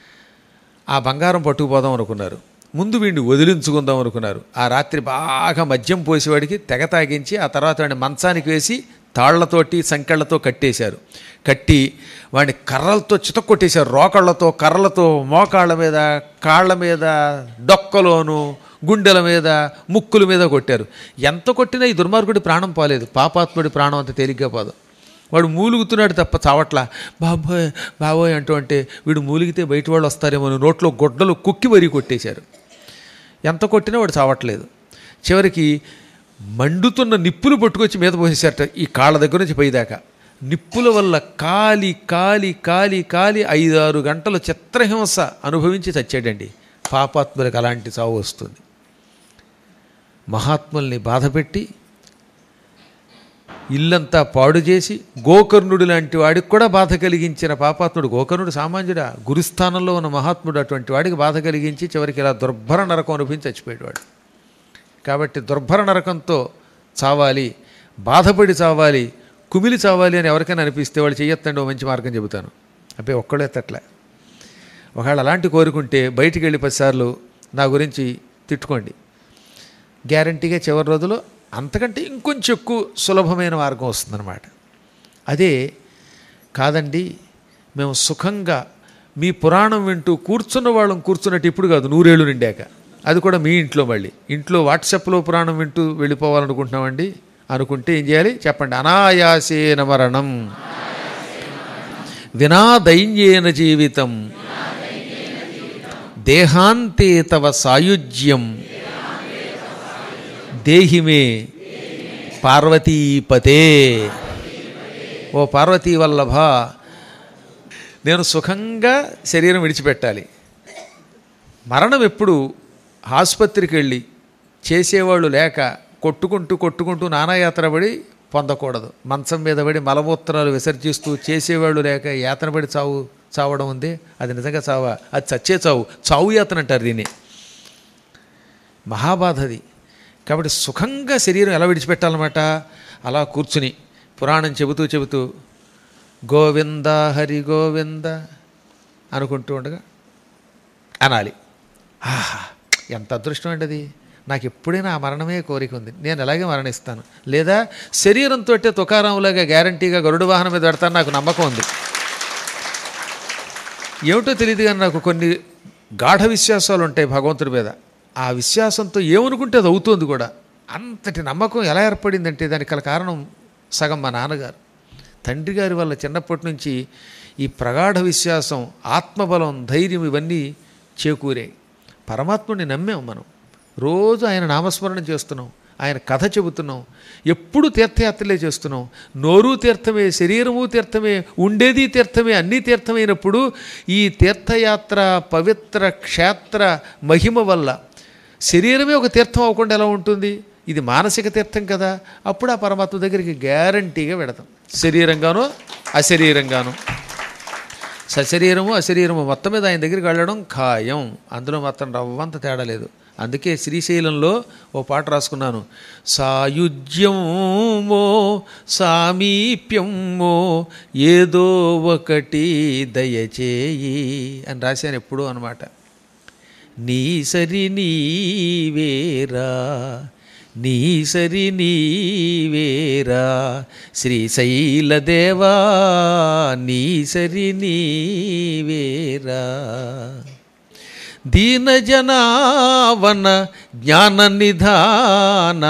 Speaker 1: ఆ బంగారం పట్టుకుపోదాం అనుకున్నారు. ముందు వీడిని వదిలించుకుందాం అనుకున్నారు. ఆ రాత్రి బాగా మద్యం పోసేవాడికి తెగ తాగించి ఆ తర్వాత వాడిని మంచానికి వేసి తాళ్లతోటి సంకెళ్లతో కట్టేశారు. కట్టి వాడిని కర్రలతో చితక్కొట్టేశారు. రోకళ్లతో, కర్రలతో, మోకాళ్ళ మీద, కాళ్ళ మీద, డొక్కలోను, గుండెల మీద, ముక్కుల మీద కొట్టారు. ఎంత కొట్టినా ఈ దుర్మార్గుడి ప్రాణం పోలేదు. పాపాత్ముడి ప్రాణం అంత తేలిగ్గా పోదు. వాడు మూలుగుతున్నాడు తప్ప చావట్లా. బాబోయ్ బాబోయ్ అంటూ అంటే వీడు మూలిగితే బయట వాళ్ళు వస్తారేమో నోట్లో గొడ్డలు కుక్కి మరీ కొట్టేశారు. ఎంత కొట్టినా వాడు చావట్లేదు. చివరికి మండుతున్న నిప్పులు పట్టుకొచ్చి మీద పోసేశారట ఈ కాళ్ళ దగ్గర నుంచి పైదాకా. నిప్పుల వల్ల కాలి కాలి కాలి కాలి ఐదారు గంటలు చిత్రహింస అనుభవించి చచ్చాడండి. పాపాత్ములకు అలాంటి చావు వస్తుంది. మహాత్ముల్ని బాధపెట్టి ఇల్లంతా పాడు చేసి గోకర్ణుడు లాంటి వాడికి కూడా బాధ కలిగించిన పాపాత్ముడు. గోకర్ణుడు సామాన్యుడా, గురుస్థానంలో ఉన్న మహాత్ముడు. అటువంటి వాడికి బాధ కలిగించి చివరికి ఇలా దుర్భర నరకం అనిపించి చచ్చిపోయేవాడు. కాబట్టి దుర్భర నరకంతో చావాలి, బాధపడి చావాలి, కుమిలి చావాలి అని ఎవరికైనా అనిపిస్తే వాళ్ళు చెయ్యొత్తండి, ఓ మంచి మార్గం చెబుతాను. అబ్బే ఒక్కడే ఎత్తట్లే. ఒకవేళ అలాంటి కోరుకుంటే బయటికి వెళ్ళి పదిసార్లు నా గురించి తిట్టుకోండి. గ్యారంటీగా చివరి రోజులో అంతకంటే ఇంకొంచెం ఎక్కువ సులభమైన మార్గం వస్తుందన్నమాట. అదే కాదండి, మేము సుఖంగా మీ పురాణం వింటూ కూర్చున్న వాళ్ళం కూర్చున్నట్టు ఇప్పుడు కాదు, నూరేళ్ళు నిండాక. అది కూడా మీ ఇంట్లో, మళ్ళీ ఇంట్లో వాట్సాప్లో పురాణం వింటూ వెళ్ళిపోవాలనుకుంటున్నామండి అనుకుంటే ఏం చేయాలి చెప్పండి. అనాయాసేన మరణం వినా దైన్యేన జీవితం దేహాంతే తవ సాయుజ్యం దేహిమే పార్వతీపతే. ఓ పార్వతీ వల్లభ, నేను సుఖంగా శరీరం విడిచిపెట్టాలి. మరణం ఎప్పుడు ఆసుపత్రికి వెళ్ళి చేసేవాళ్ళు లేక కొట్టుకుంటూ కొట్టుకుంటూ నానాయాత్ర పడి పొందకూడదు. మంచం మీద పడి మలమూత్రాలు విసర్జిస్తూ చేసేవాళ్ళు లేక యాతన పడి చావు చావడం ఉంది. అది నిజంగా చావా? అది చచ్చే చావు. చావు యాతన అంటారు దీన్ని. మహాబాధది. కాబట్టి సుఖంగా శరీరం ఎలా విడిచిపెట్టాలన్నమాట, అలా కూర్చుని పురాణం చెబుతూ చెబుతూ గోవింద హరి గోవింద అనుకుంటూ ఉండగా అనాలి. ఆహా, ఎంత అదృష్టం అండి అది. నాకు ఎప్పుడైనా ఆ మరణమే కోరిక ఉంది, నేను ఎలాగే మరణిస్తాను. లేదా శరీరంతో తుకారాంలాగా గ్యారంటీగా గరుడ వాహనం మీద పెడతాను, నాకు నమ్మకం ఉంది. ఏమిటో తెలియదు కానీ నాకు కొన్ని గాఢ విశ్వాసాలు ఉంటాయి భగవంతుడి మీద. ఆ విశ్వాసంతో ఏమనుకుంటే అది అవుతుంది కూడా. అంతటి నమ్మకం ఎలా ఏర్పడిందంటే దానికి గల కారణం సగం మా నాన్నగారు. తండ్రి గారి వల్ల చిన్నప్పటి నుంచి ఈ ప్రగాఢ విశ్వాసం, ఆత్మబలం, ధైర్యం ఇవన్నీ చేకూరాయి. పరమాత్ముడిని నమ్మాం మనం. రోజు ఆయన నామస్మరణ చేస్తున్నాం, ఆయన కథ చెబుతున్నాం, ఎప్పుడు తీర్థయాత్రలే చేస్తున్నాం. నోరు తీర్థమే, శరీరము తీర్థమే, ఉండేది తీర్థమే, అన్నీ తీర్థమైనప్పుడు ఈ తీర్థయాత్ర పవిత్ర క్షేత్ర మహిమ వల్ల శరీరమే ఒక తీర్థం అవ్వకుండా ఎలా ఉంటుంది? ఇది మానసిక తీర్థం కదా. అప్పుడు ఆ పరమాత్మ దగ్గరికి గ్యారంటీగా వెడతాం, శరీరంగానో అశరీరంగానో. సశరీరము అశరీరము మొత్తం మీద ఆయన దగ్గరికి వెళ్ళడం ఖాయం. అందులో మాత్రం రవ్వంత తేడా లేదు. అందుకే శ్రీశైలంలో ఓ పాట రాసుకున్నాను. సాయుజ్యమో సామీప్యమో ఏదో ఒకటి దయచేయి అని రాశాను ఎప్పుడూ అన్నమాట. నీ సరి నీవేరా, నీ సరి నీవేరా శ్రీశైలదేవా, నీ సరి నీవేరా. దీనజనావన జ్ఞాన నిధాన,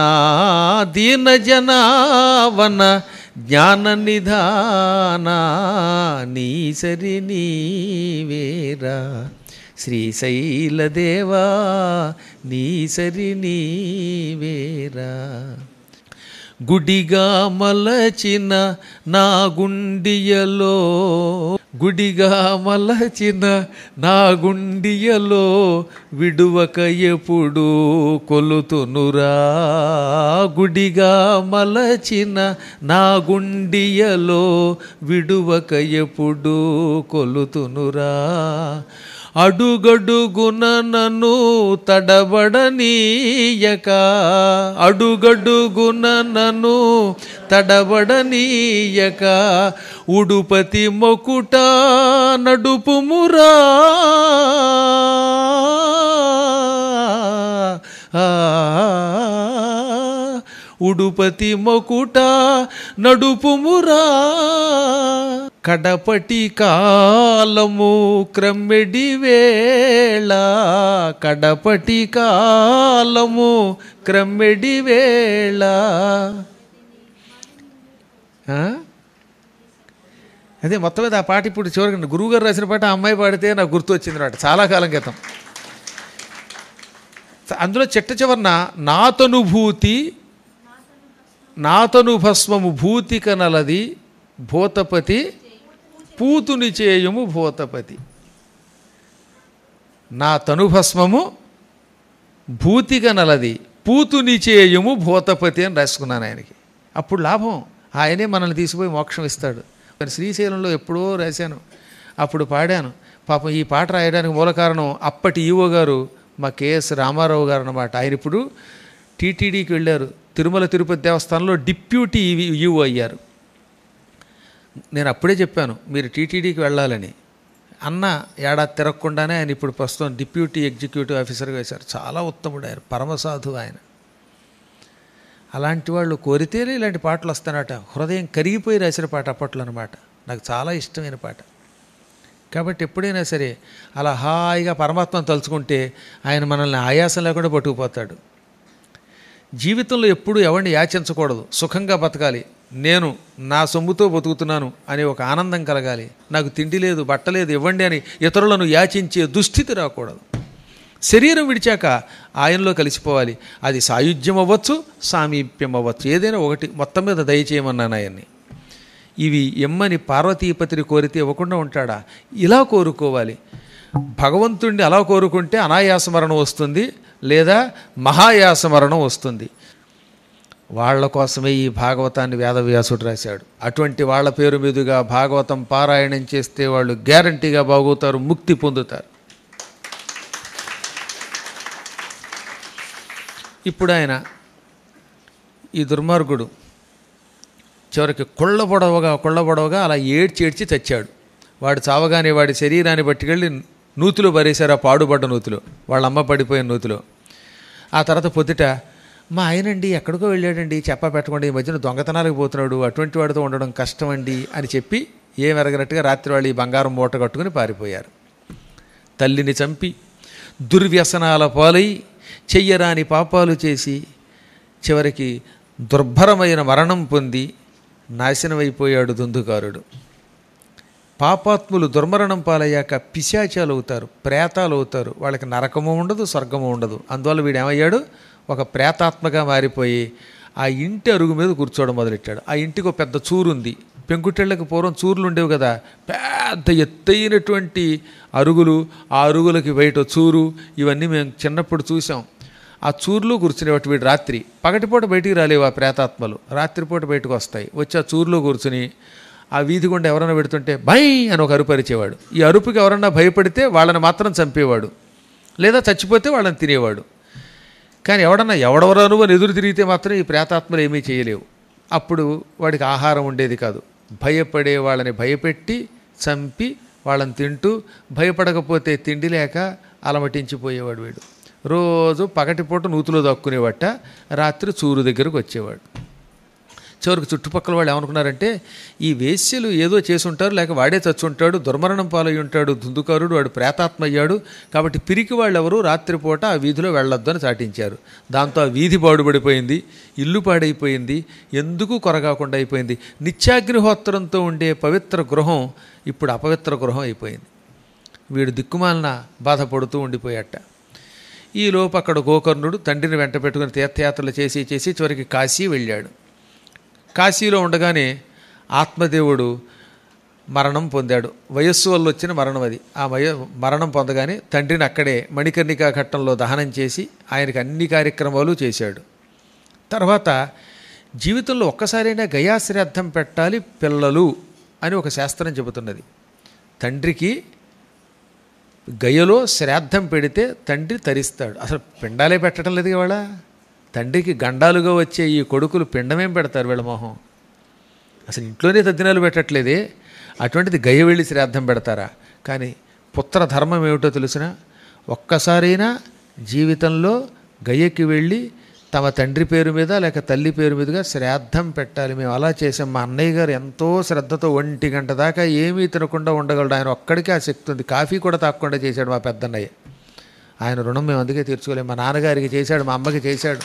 Speaker 1: దీనజనావన జ్ఞాన నిధాన, నీ సరి నీవేరా శ్రీశైలదేవా, నీ సరి నీవేరా. గుడిగా మలచిన నా గుండియలో, గుడిగా మలచిన నా గుండియలో విడువక ఎప్పుడు కొలుతునురా. గుడిగా మలచిన నా గుండియలో విడువక ఎప్పుడు కొలుతునురా. అడుగడుగున నన్ను తడబడనీయక, అడుగడుగున నన్ను తడబడనీయక ఉడుపతి మొకుట నడుపుమురా. ఉడుపతి మొకుట నడుపుమురా. కడపటి కాలము క్రమ్మెడి వేళ, కడపటి కాలము క్రమ్మెడి వేళ. అదే మొత్తం మీద ఆ పాట ఇప్పుడు చివరికి గురువుగారు రాసిన పాట ఆ అమ్మాయి పాడితే నాకు గుర్తు వచ్చింది అన్నమాట, చాలా కాలం క్రితం. అందులో చిట్ట చివరన నాతనుభూతి నాతను భస్మము భూతిక నలది భూతపతి పూతుని చేయుము భూతపతి. నా తనుభస్మము భూతిక నలది పూతుని చేయుము భూతపతి అని రాసుకున్నాను ఆయనకి. అప్పుడు లాభం, ఆయనే మనల్ని తీసిపోయి మోక్షం ఇస్తాడు. శ్రీశైలంలో ఎప్పుడో రాశాను, అప్పుడు పాడాను. పాపం ఈ పాట రాయడానికి మూల కారణం అప్పటి ఈవో గారు మా కేఎస్ రామారావు గారు అన్నమాట. ఆయన ఇప్పుడు టీటీడీకి వెళ్ళారు, తిరుమల తిరుపతి దేవస్థానంలో డిప్యూటీ ఈవో అయ్యారు. నేను అప్పుడే చెప్పాను మీరు టీటీడీకి వెళ్ళాలని. అన్న ఏడాది తిరగకుండానే ఆయన ఇప్పుడు ప్రస్తుతం డిప్యూటీ ఎగ్జిక్యూటివ్ ఆఫీసర్గా వేశారు. చాలా ఉత్తముడు ఆయన, పరమసాధు ఆయన. అలాంటి వాళ్ళు కోరితేనే ఇలాంటి పాటలు వస్తానట. హృదయం కరిగిపోయి రాసిన పాట అప్పట్లో అనమాట. నాకు చాలా ఇష్టమైన పాట. కాబట్టి ఎప్పుడైనా సరే అలా హాయిగా పరమాత్మను తలుచుకుంటే ఆయన మనల్ని ఆయాసం లేకుండా పట్టుకుపోతాడు. జీవితంలో ఎప్పుడూ ఎవరిని యాచించకూడదు, సుఖంగా బతకాలి. నేను నా సొమ్ముతో బతుకుతున్నాను అనే ఒక ఆనందం కలగాలి. నాకు తిండి లేదు బట్ట లేదు ఇవ్వండి అని ఇతరులను యాచించే దుస్థితి రాకూడదు. శరీరం విడిచాక ఆయనలో కలిసిపోవాలి. అది సాయుధ్యం అవ్వచ్చు, సామీప్యం అవ్వచ్చు, ఏదైనా ఒకటి. మొత్తం మీద దయచేయమన్నాను ఆయన్ని. ఇవి ఎమ్మని పార్వతీపతిని కోరితే ఇవ్వకుండా ఉంటాడా? ఇలా కోరుకోవాలి. భగవంతుణ్ణి అలా కోరుకుంటే అనాయాస మరణం వస్తుంది, లేదా మహాయాస మరణం వస్తుంది. వాళ్ళ కోసమే ఈ భాగవతాన్ని వేదవ్యాసుడు రాశాడు. అటువంటి వాళ్ళ పేరు మీదుగా భాగవతం పారాయణం చేస్తే వాళ్ళు గ్యారంటీగా బాగుతారు, ముక్తి పొందుతారు. ఇప్పుడు ఆయన ఈ దుర్మార్గుడు చివరికి కుళ్ళ పొడవగా కుళ్ళ పొడవగా అలా ఏడ్చి ఏడ్చి చచ్చాడు. వాడు చావగానే వాడి శరీరాన్ని పట్టుకెళ్ళి నూతిలో పరేశారు, ఆ పాడుపడ్డ నూతిలో, వాళ్ళ అమ్మ పడిపోయిన నూతిలో. ఆ తర్వాత పొద్దుట మా ఆయనండి ఎక్కడికో వెళ్ళాడండి, చెప్పా పెట్టకుండా ఈ మధ్యన దొంగతనాలకు పోతున్నాడు, అటువంటి వాడితో ఉండడం కష్టమండి అని చెప్పి ఏం ఎరగనట్టుగా రాత్రి వాళ్ళు ఈ బంగారం మూట కట్టుకుని పారిపోయారు. తల్లిని చంపి దుర్వ్యసనాల పాలై చెయ్యరాని పాపాలు చేసి చివరికి దుర్భరమైన మరణం పొంది నాశనమైపోయాడు దుందుకారుడు. పాపాత్ములు దుర్మరణం పాలయ్యాక పిశాచాలు అవుతారు, ప్రేతాలు అవుతారు. వాళ్ళకి నరకము ఉండదు, స్వర్గము ఉండదు. అందువల్ల వీడు ఏమయ్యాడు, ఒక ప్రేతాత్మగా మారిపోయి ఆ ఇంటి అరుగు మీద కూర్చోవడం మొదలెట్టాడు. ఆ ఇంటికి ఒక పెద్ద చూరు ఉంది. పెంకుటిళ్ళకి పూర్వం చూర్లు ఉండేవి కదా, పెద్ద ఎత్తైనటువంటి అరుగులు, ఆ అరుగులకి బయట చూరు, ఇవన్నీ మేము చిన్నప్పుడు చూసాం. ఆ చూరులో కూర్చునేవాటి వీడు. రాత్రి పగటిపూట బయటికి రాలేవు ఆ ప్రేతాత్మలు, రాత్రిపూట బయటకు వస్తాయి. వచ్చి ఆ చూరులో కూర్చుని ఆ వీధి గుండా ఎవరైనా పెడుతుంటే భై అని ఒక అరుపు అరిచేవాడు. ఈ అరుపుకి ఎవరన్నా భయపడితే వాళ్ళని మాత్రం చంపేవాడు, లేదా చచ్చిపోతే వాళ్ళని తినేవాడు. కానీ ఎవడన్నా ఎవడెవరను అని ఎదురు తిరిగితే మాత్రం ఈ ప్రేతాత్మలు ఏమీ చేయలేవు. అప్పుడు వాడికి ఆహారం ఉండేది కాదు. భయపడే వాళ్ళని భయపెట్టి చంపి వాళ్ళని తింటూ, భయపడకపోతే తిండి లేక అలమటించిపోయేవాడు వీడు. రోజు పగటిపూట నూతులో దక్కునేవాట, రాత్రి చూరు దగ్గరకు వచ్చేవాడు. చివరికి చుట్టుపక్కల వాళ్ళు ఏమనుకున్నారంటే ఈ వేశ్యలు ఏదో చేసి ఉంటారు, లేక వాడే చచ్చుంటాడు, దుర్మరణం పాలై ఉంటాడు దుందుకారుడు, వాడు ప్రేతాత్మ అయ్యాడు, కాబట్టి పిరికి వాళ్ళు ఎవరు రాత్రిపూట ఆ వీధిలో వెళ్ళొద్దు అని చాటించారు. దాంతో ఆ వీధి పాడుపడిపోయింది, ఇల్లు పాడైపోయింది, ఎందుకు కొరగాకుండా అయిపోయింది. నిత్యాగ్నిహోత్రంతో ఉండే పవిత్ర గృహం ఇప్పుడు అపవిత్ర గృహం అయిపోయింది. వీడు దిక్కుమాలిన బాధపడుతూ ఉండిపోయాట. ఈలోపు అక్కడ గోకర్ణుడు తండ్రిని వెంట పెట్టుకుని తీర్థయాత్రలు చేసి చేసి చివరికి కాశీ వెళ్ళాడు. కాశీలో ఉండగానే ఆత్మదేవుడు మరణం పొందాడు. వయస్సు వల్ల వచ్చిన మరణం అది. ఆ వయ మరణం పొందగానే తండ్రిని అక్కడే మణికర్ణికా ఘట్టంలో దహనం చేసి ఆయనకి అన్ని కార్యక్రమాలు చేశాడు. తర్వాత జీవితంలో ఒక్కసారైనా గయాశ్రాద్ధం పెట్టాలి పిల్లలు అని ఒక శాస్త్రం చెబుతున్నది. తండ్రికి గయలో శ్రాద్ధం పెడితే తండ్రి తరిస్తాడు. అసలు పిండాలే పెట్టడం లేదు ఇవాళ. తండ్రికి గండాలుగా వచ్చే ఈ కొడుకులు పిండమేం పెడతారు వీళ్ళ మొహం. అసలు ఇంట్లోనే తద్దినాలు పెట్టట్లేదే, అటువంటిది గయ వెళ్ళి శ్రాద్ధం పెడతారా? కానీ పుత్ర ధర్మం ఏమిటో తెలిసిన, ఒక్కసారైనా జీవితంలో గయకి వెళ్ళి తమ తండ్రి పేరు మీద లేక తల్లి పేరు మీదుగా శ్రాద్ధం పెట్టాలి. మేము అలా చేసాం. మా అన్నయ్య గారు ఎంతో శ్రద్ధతో ఒంటి గంట దాకా ఏమీ తినకుండా ఉండగలడు. ఆయన ఒక్కడికే ఆ శక్తి ఉంది. కాఫీ కూడా తాగకుండా చేశాడు మా పెద్దన్నయ్య. ఆయన రుణం మేము అందుకే తీర్చుకోలేము. మా నాన్నగారికి చేశాడు, మా అమ్మకి చేశాడు.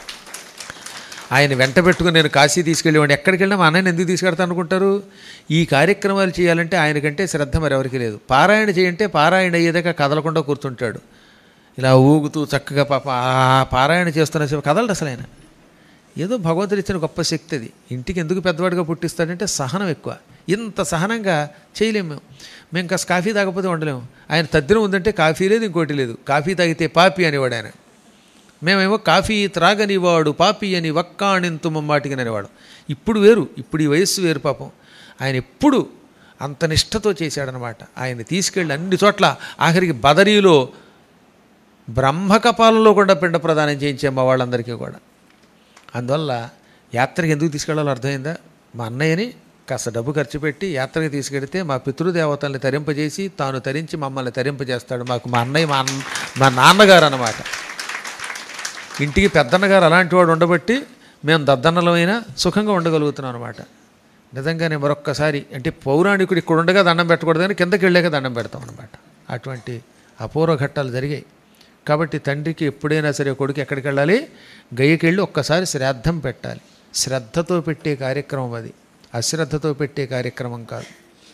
Speaker 1: ఆయన వెంట పెట్టుకుని నేను కాశీ తీసుకెళ్ళేవాడిని. ఎక్కడికి వెళ్ళినా మా అన్నయ్యని ఎందుకు తీసుకెళ్తా అనుకుంటారు? ఈ కార్యక్రమాలు చేయాలంటే ఆయనకంటే శ్రద్ధ మరెవరికి లేదు. పారాయణ చేయంటే పారాయణ అయ్యేదాకా కదలకుండా కూర్చుంటాడు. ఇలా ఊగుతూ చక్కగా పాప ఆ పారాయణ చేస్తున్న సేపు కదలడు అసలు ఆయన. ఏదో భగవంతుడు ఇచ్చిన గొప్ప శక్తి అది. ఇంటికి ఎందుకు పెద్దవాడిగా పుట్టిస్తాడంటే సహనం ఎక్కువ. ఇంత సహనంగా చేయలేము మేము. మేము కాస్త కాఫీ తాగకపోతే ఉండలేము. ఆయన తద్దినం ఉందంటే కాఫీ లేదు, ఇంకోటి లేదు. కాఫీ తాగితే పాపి అనేవాడు ఆయన. మేమేమో కాఫీ త్రాగనివాడు పాపి అని వక్కాణింతు మమ్మాటికి అనేవాడు. ఇప్పుడు వేరు, ఇప్పుడు ఈ వయస్సు వేరు. పాపం ఆయన ఎప్పుడు అంత నిష్ఠతో చేశాడనమాట. ఆయన తీసుకెళ్ళి అన్ని చోట్ల ఆఖరికి బదరీలో బ్రహ్మకపాలంలో కూడా పిండ ప్రదానం చేయించాం మా వాళ్ళందరికీ కూడా. అందువల్ల యాత్రకి ఎందుకు తీసుకెళ్ళాలో అర్థమైందా? మా అన్నయ్యని కాస్త డబ్బు ఖర్చు పెట్టి యాత్రకి తీసుకెడితే మా పితృదేవతల్ని తరింపజేసి తాను తరించి మమ్మల్ని తరింపజేస్తాడు. మాకు మా అన్నయ్య మా మా నాన్నగారు అన్నమాట. ఇంటికి పెద్దన్నగారు అలాంటి వాడు ఉండబట్టి మేము దద్దన్నలమైనా సుఖంగా ఉండగలుగుతున్నాం అనమాట. నిజంగానే మరొక్కసారి అంటే పౌరాణికుడు ఇక్కడ ఉండగా దండం పెట్టకూడదని కిందకి వెళ్ళాక దండం పెడతాం అనమాట. అటువంటి అపూర్వ ఘట్టాలు జరిగాయి. కాబట్టి తండ్రికి ఎప్పుడైనా సరే కొడుకు ఎక్కడికి వెళ్ళాలి, గయ్యకి వెళ్ళి ఒక్కసారి శ్రాద్ధం పెట్టాలి. శ్రద్ధతో పెట్టే కార్యక్రమం అది, అశ్రద్ధతో పెట్టే కార్యక్రమం కాదు.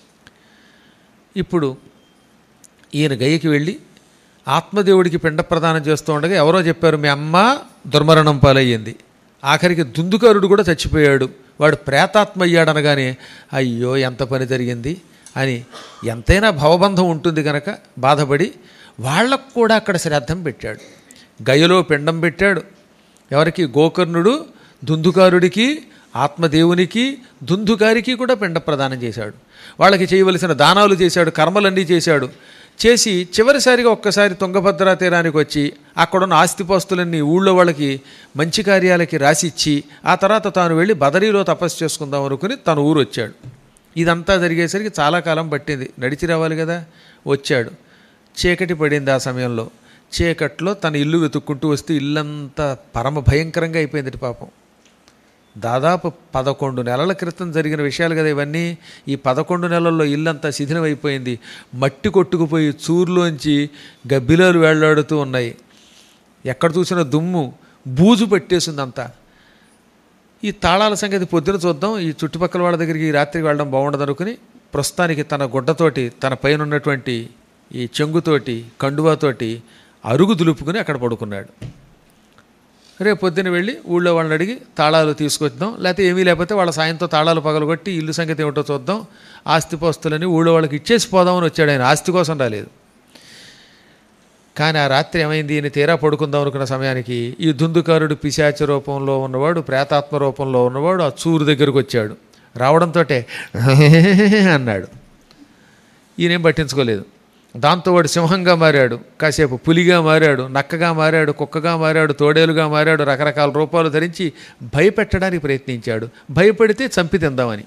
Speaker 1: ఇప్పుడు ఈయన గయ్యకి వెళ్ళి ఆత్మదేవుడికి పిండ ప్రదానం చేస్తూ ఉండగా ఎవరో చెప్పారు మీ అమ్మ దుర్మరణం పాలయ్యింది. ఆఖరికి దుందుకారుడు కూడా చచ్చిపోయాడు, వాడు ప్రేతాత్మ అయ్యాడనగానే అయ్యో ఎంత పని జరిగింది అని ఎంతైనా భవబంధం ఉంటుంది కనుక బాధపడి వాళ్ళకు కూడా అక్కడ శ్రాద్ధం పెట్టాడు. గయలో పిండం పెట్టాడు. ఎవరికి? గోకర్ణుడు దుందుకారుడికి, ఆత్మదేవునికి, దుందుకారికి కూడా పిండ ప్రదానం చేశాడు. వాళ్ళకి చేయవలసిన దానాలు చేశాడు, కర్మలన్నీ చేశాడు. చేసి చివరిసారిగా ఒక్కసారి తుంగభద్రా తీరానికి వచ్చి అక్కడున్న ఆస్తిపాస్తులన్నీ ఊళ్ళో వాళ్ళకి మంచి కార్యాలకి రాసిచ్చి ఆ తర్వాత తాను వెళ్ళి బదరీలో తపస్సు చేసుకుందాం అనుకుని తన ఊరు వచ్చాడు. ఇదంతా జరిగేసరికి చాలా కాలం పట్టింది, నడిచి రావాలి కదా. వచ్చాడు, చీకటి పడింది. ఆ సమయంలో చీకట్లో తన ఇల్లు వెతుక్కుంటూ వస్తే ఇల్లంతా పరమ భయంకరంగా అయిపోయింది పాపం. దాదాపు పదకొండు నెలల క్రితం జరిగిన విషయాలు కదా ఇవన్నీ. ఈ పదకొండు నెలల్లో ఇల్లంతా శిథిలం అయిపోయింది. మట్టి కొట్టుకుపోయి చూరులోంచి గబ్బిలాలు వేళ్లాడుతూ ఉన్నాయి. ఎక్కడ చూసినా దుమ్ము బూజు పట్టేసింది అంతా. ఈ తాళాల సంగతి పొద్దున చూద్దాం, ఈ చుట్టుపక్కల వాళ్ళ దగ్గరికి ఈ రాత్రికి వెళ్ళడం బాగుండదు అనుకుని ప్రస్తుతానికి తన గుడ్డతోటి తన పైన ఉన్నటువంటి ఈ చెంగుతోటి కండువాతోటి అరుగు దులుపుకుని అక్కడ పడుకున్నాడు. రేపు పొద్దున వెళ్ళి ఊళ్ళో వాళ్ళని అడిగి తాళాలు తీసుకొద్దాం, లేకపోతే ఏమీ లేకపోతే వాళ్ళ సాయంతో తాళాలు పగలగొట్టి ఇల్లు సంగతి ఏమిటో చూద్దాం, ఆస్తిపోస్తులని ఊళ్ళో వాళ్ళకి ఇచ్చేసి పోదామని వచ్చాడు ఆయన. ఆస్తి కోసం రాలేదు. కానీ ఆ రాత్రి ఏమైంది, ఈయన తీరా పడుకుందాం అనుకున్న సమయానికి ఈ దుందుకారుడు పిశాచ రూపంలో ఉన్నవాడు, ప్రేతాత్మ రూపంలో ఉన్నవాడు ఆ చూరు దగ్గరకు వచ్చాడు. రావడంతో అన్నాడు. ఈయనేం పట్టించుకోలేదు. దాంతో వాడు సింహంగా మారాడు, కాసేపు పులిగా మారాడు, నక్కగా మారాడు, కుక్కగా మారాడు, తోడేలుగా మారాడు, రకరకాల రూపాలు ధరించి భయపెట్టడానికి ప్రయత్నించాడు. భయపడితే చంపి తిందామని.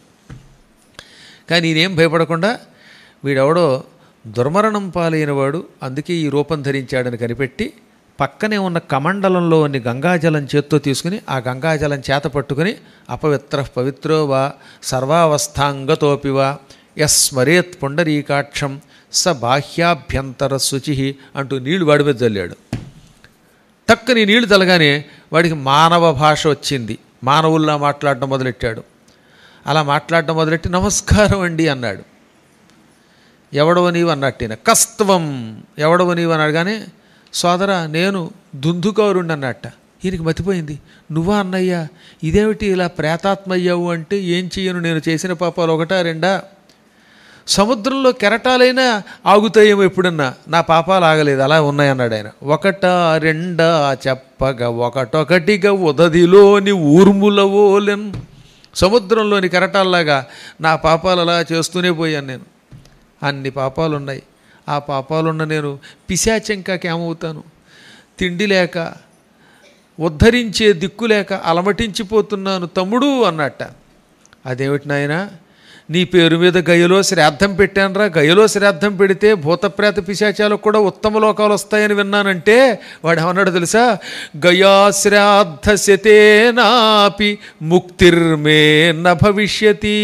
Speaker 1: కానీ ఈయనేం భయపడకుండా వీడెవడో దుర్మరణం పాలైన వాడు, అందుకే ఈ రూపం ధరించాడని కనిపెట్టి పక్కనే ఉన్న కమండలంలో ఉన్న గంగాజలం చేత్తో తీసుకుని ఆ గంగాజలం చేత పట్టుకుని అపవిత్ర పవిత్రో వా సర్వావస్థాంగతోపివా యస్మరేత్ పుండరీకాక్షం స బాహ్యాభ్యంతర శుచి అంటూ నీళ్లు వాడి మీద చల్లాడు. టక్కని నీళ్లు చల్లగానే వాడికి మానవ భాష వచ్చింది. మానవుల్లా మాట్లాడటం మొదలెట్టాడు. అలా మాట్లాడటం మొదలెట్టి నమస్కారం అండి అన్నాడు. ఎవడవ నీవు అన్నట్టిన కస్తవం ఎవడవ నీవు అని అడగానే సోదరా నేను దుందుకారుండి అన్నట్ట. ఈయనకి మతిపోయింది. నువ్వా అన్నయ్యా, ఇదేమిటి ఇలా ప్రేతాత్మ అయ్యావు అంటే ఏం చెయ్యను, నేను చేసిన పాపాలు ఒకటా రెండా, సముద్రంలో కెరటాలైనా ఆగుతాయేమో ఎప్పుడన్నా, నా పాపాలు ఆగలేదు, అలా ఉన్నాయన్నాడు ఆయన. ఒకటా రెండా చెప్పగా ఒకటొకటిగా ఉదదిలోని ఊర్ములవోలెన్, సముద్రంలోని కెరటాల్లాగా నా పాపాలు అలా చేస్తూనే పోయాను నేను. అన్ని పాపాలు ఉన్నాయి. ఆ పాపాలున్న నేను పిశాచంకాకి ఏమవుతాను, తిండి లేక ఉద్ధరించే దిక్కు లేక అలమటించిపోతున్నాను తమ్ముడు అన్నట్ట. అదేమిటి నాయనా, నీ పేరు మీద గయలో శ్రాద్ధం పెట్టానరా, గయలో శ్రాద్ధం పెడితే భూతప్రేత పిశాచాలకు కూడా ఉత్తమ లోకాలు వస్తాయని విన్నానంటే వాడు ఏమన్నాడు తెలుసా, గయా శ్రాద్ధ శతేనాపి ముక్తిర్మే న భవిష్యతి.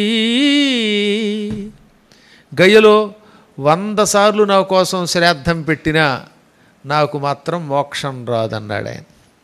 Speaker 1: గయలో వంద సార్లు నా కోసం శ్రాద్ధం పెట్టినా నాకు మాత్రం మోక్షం రాదన్నాడు ఆయన.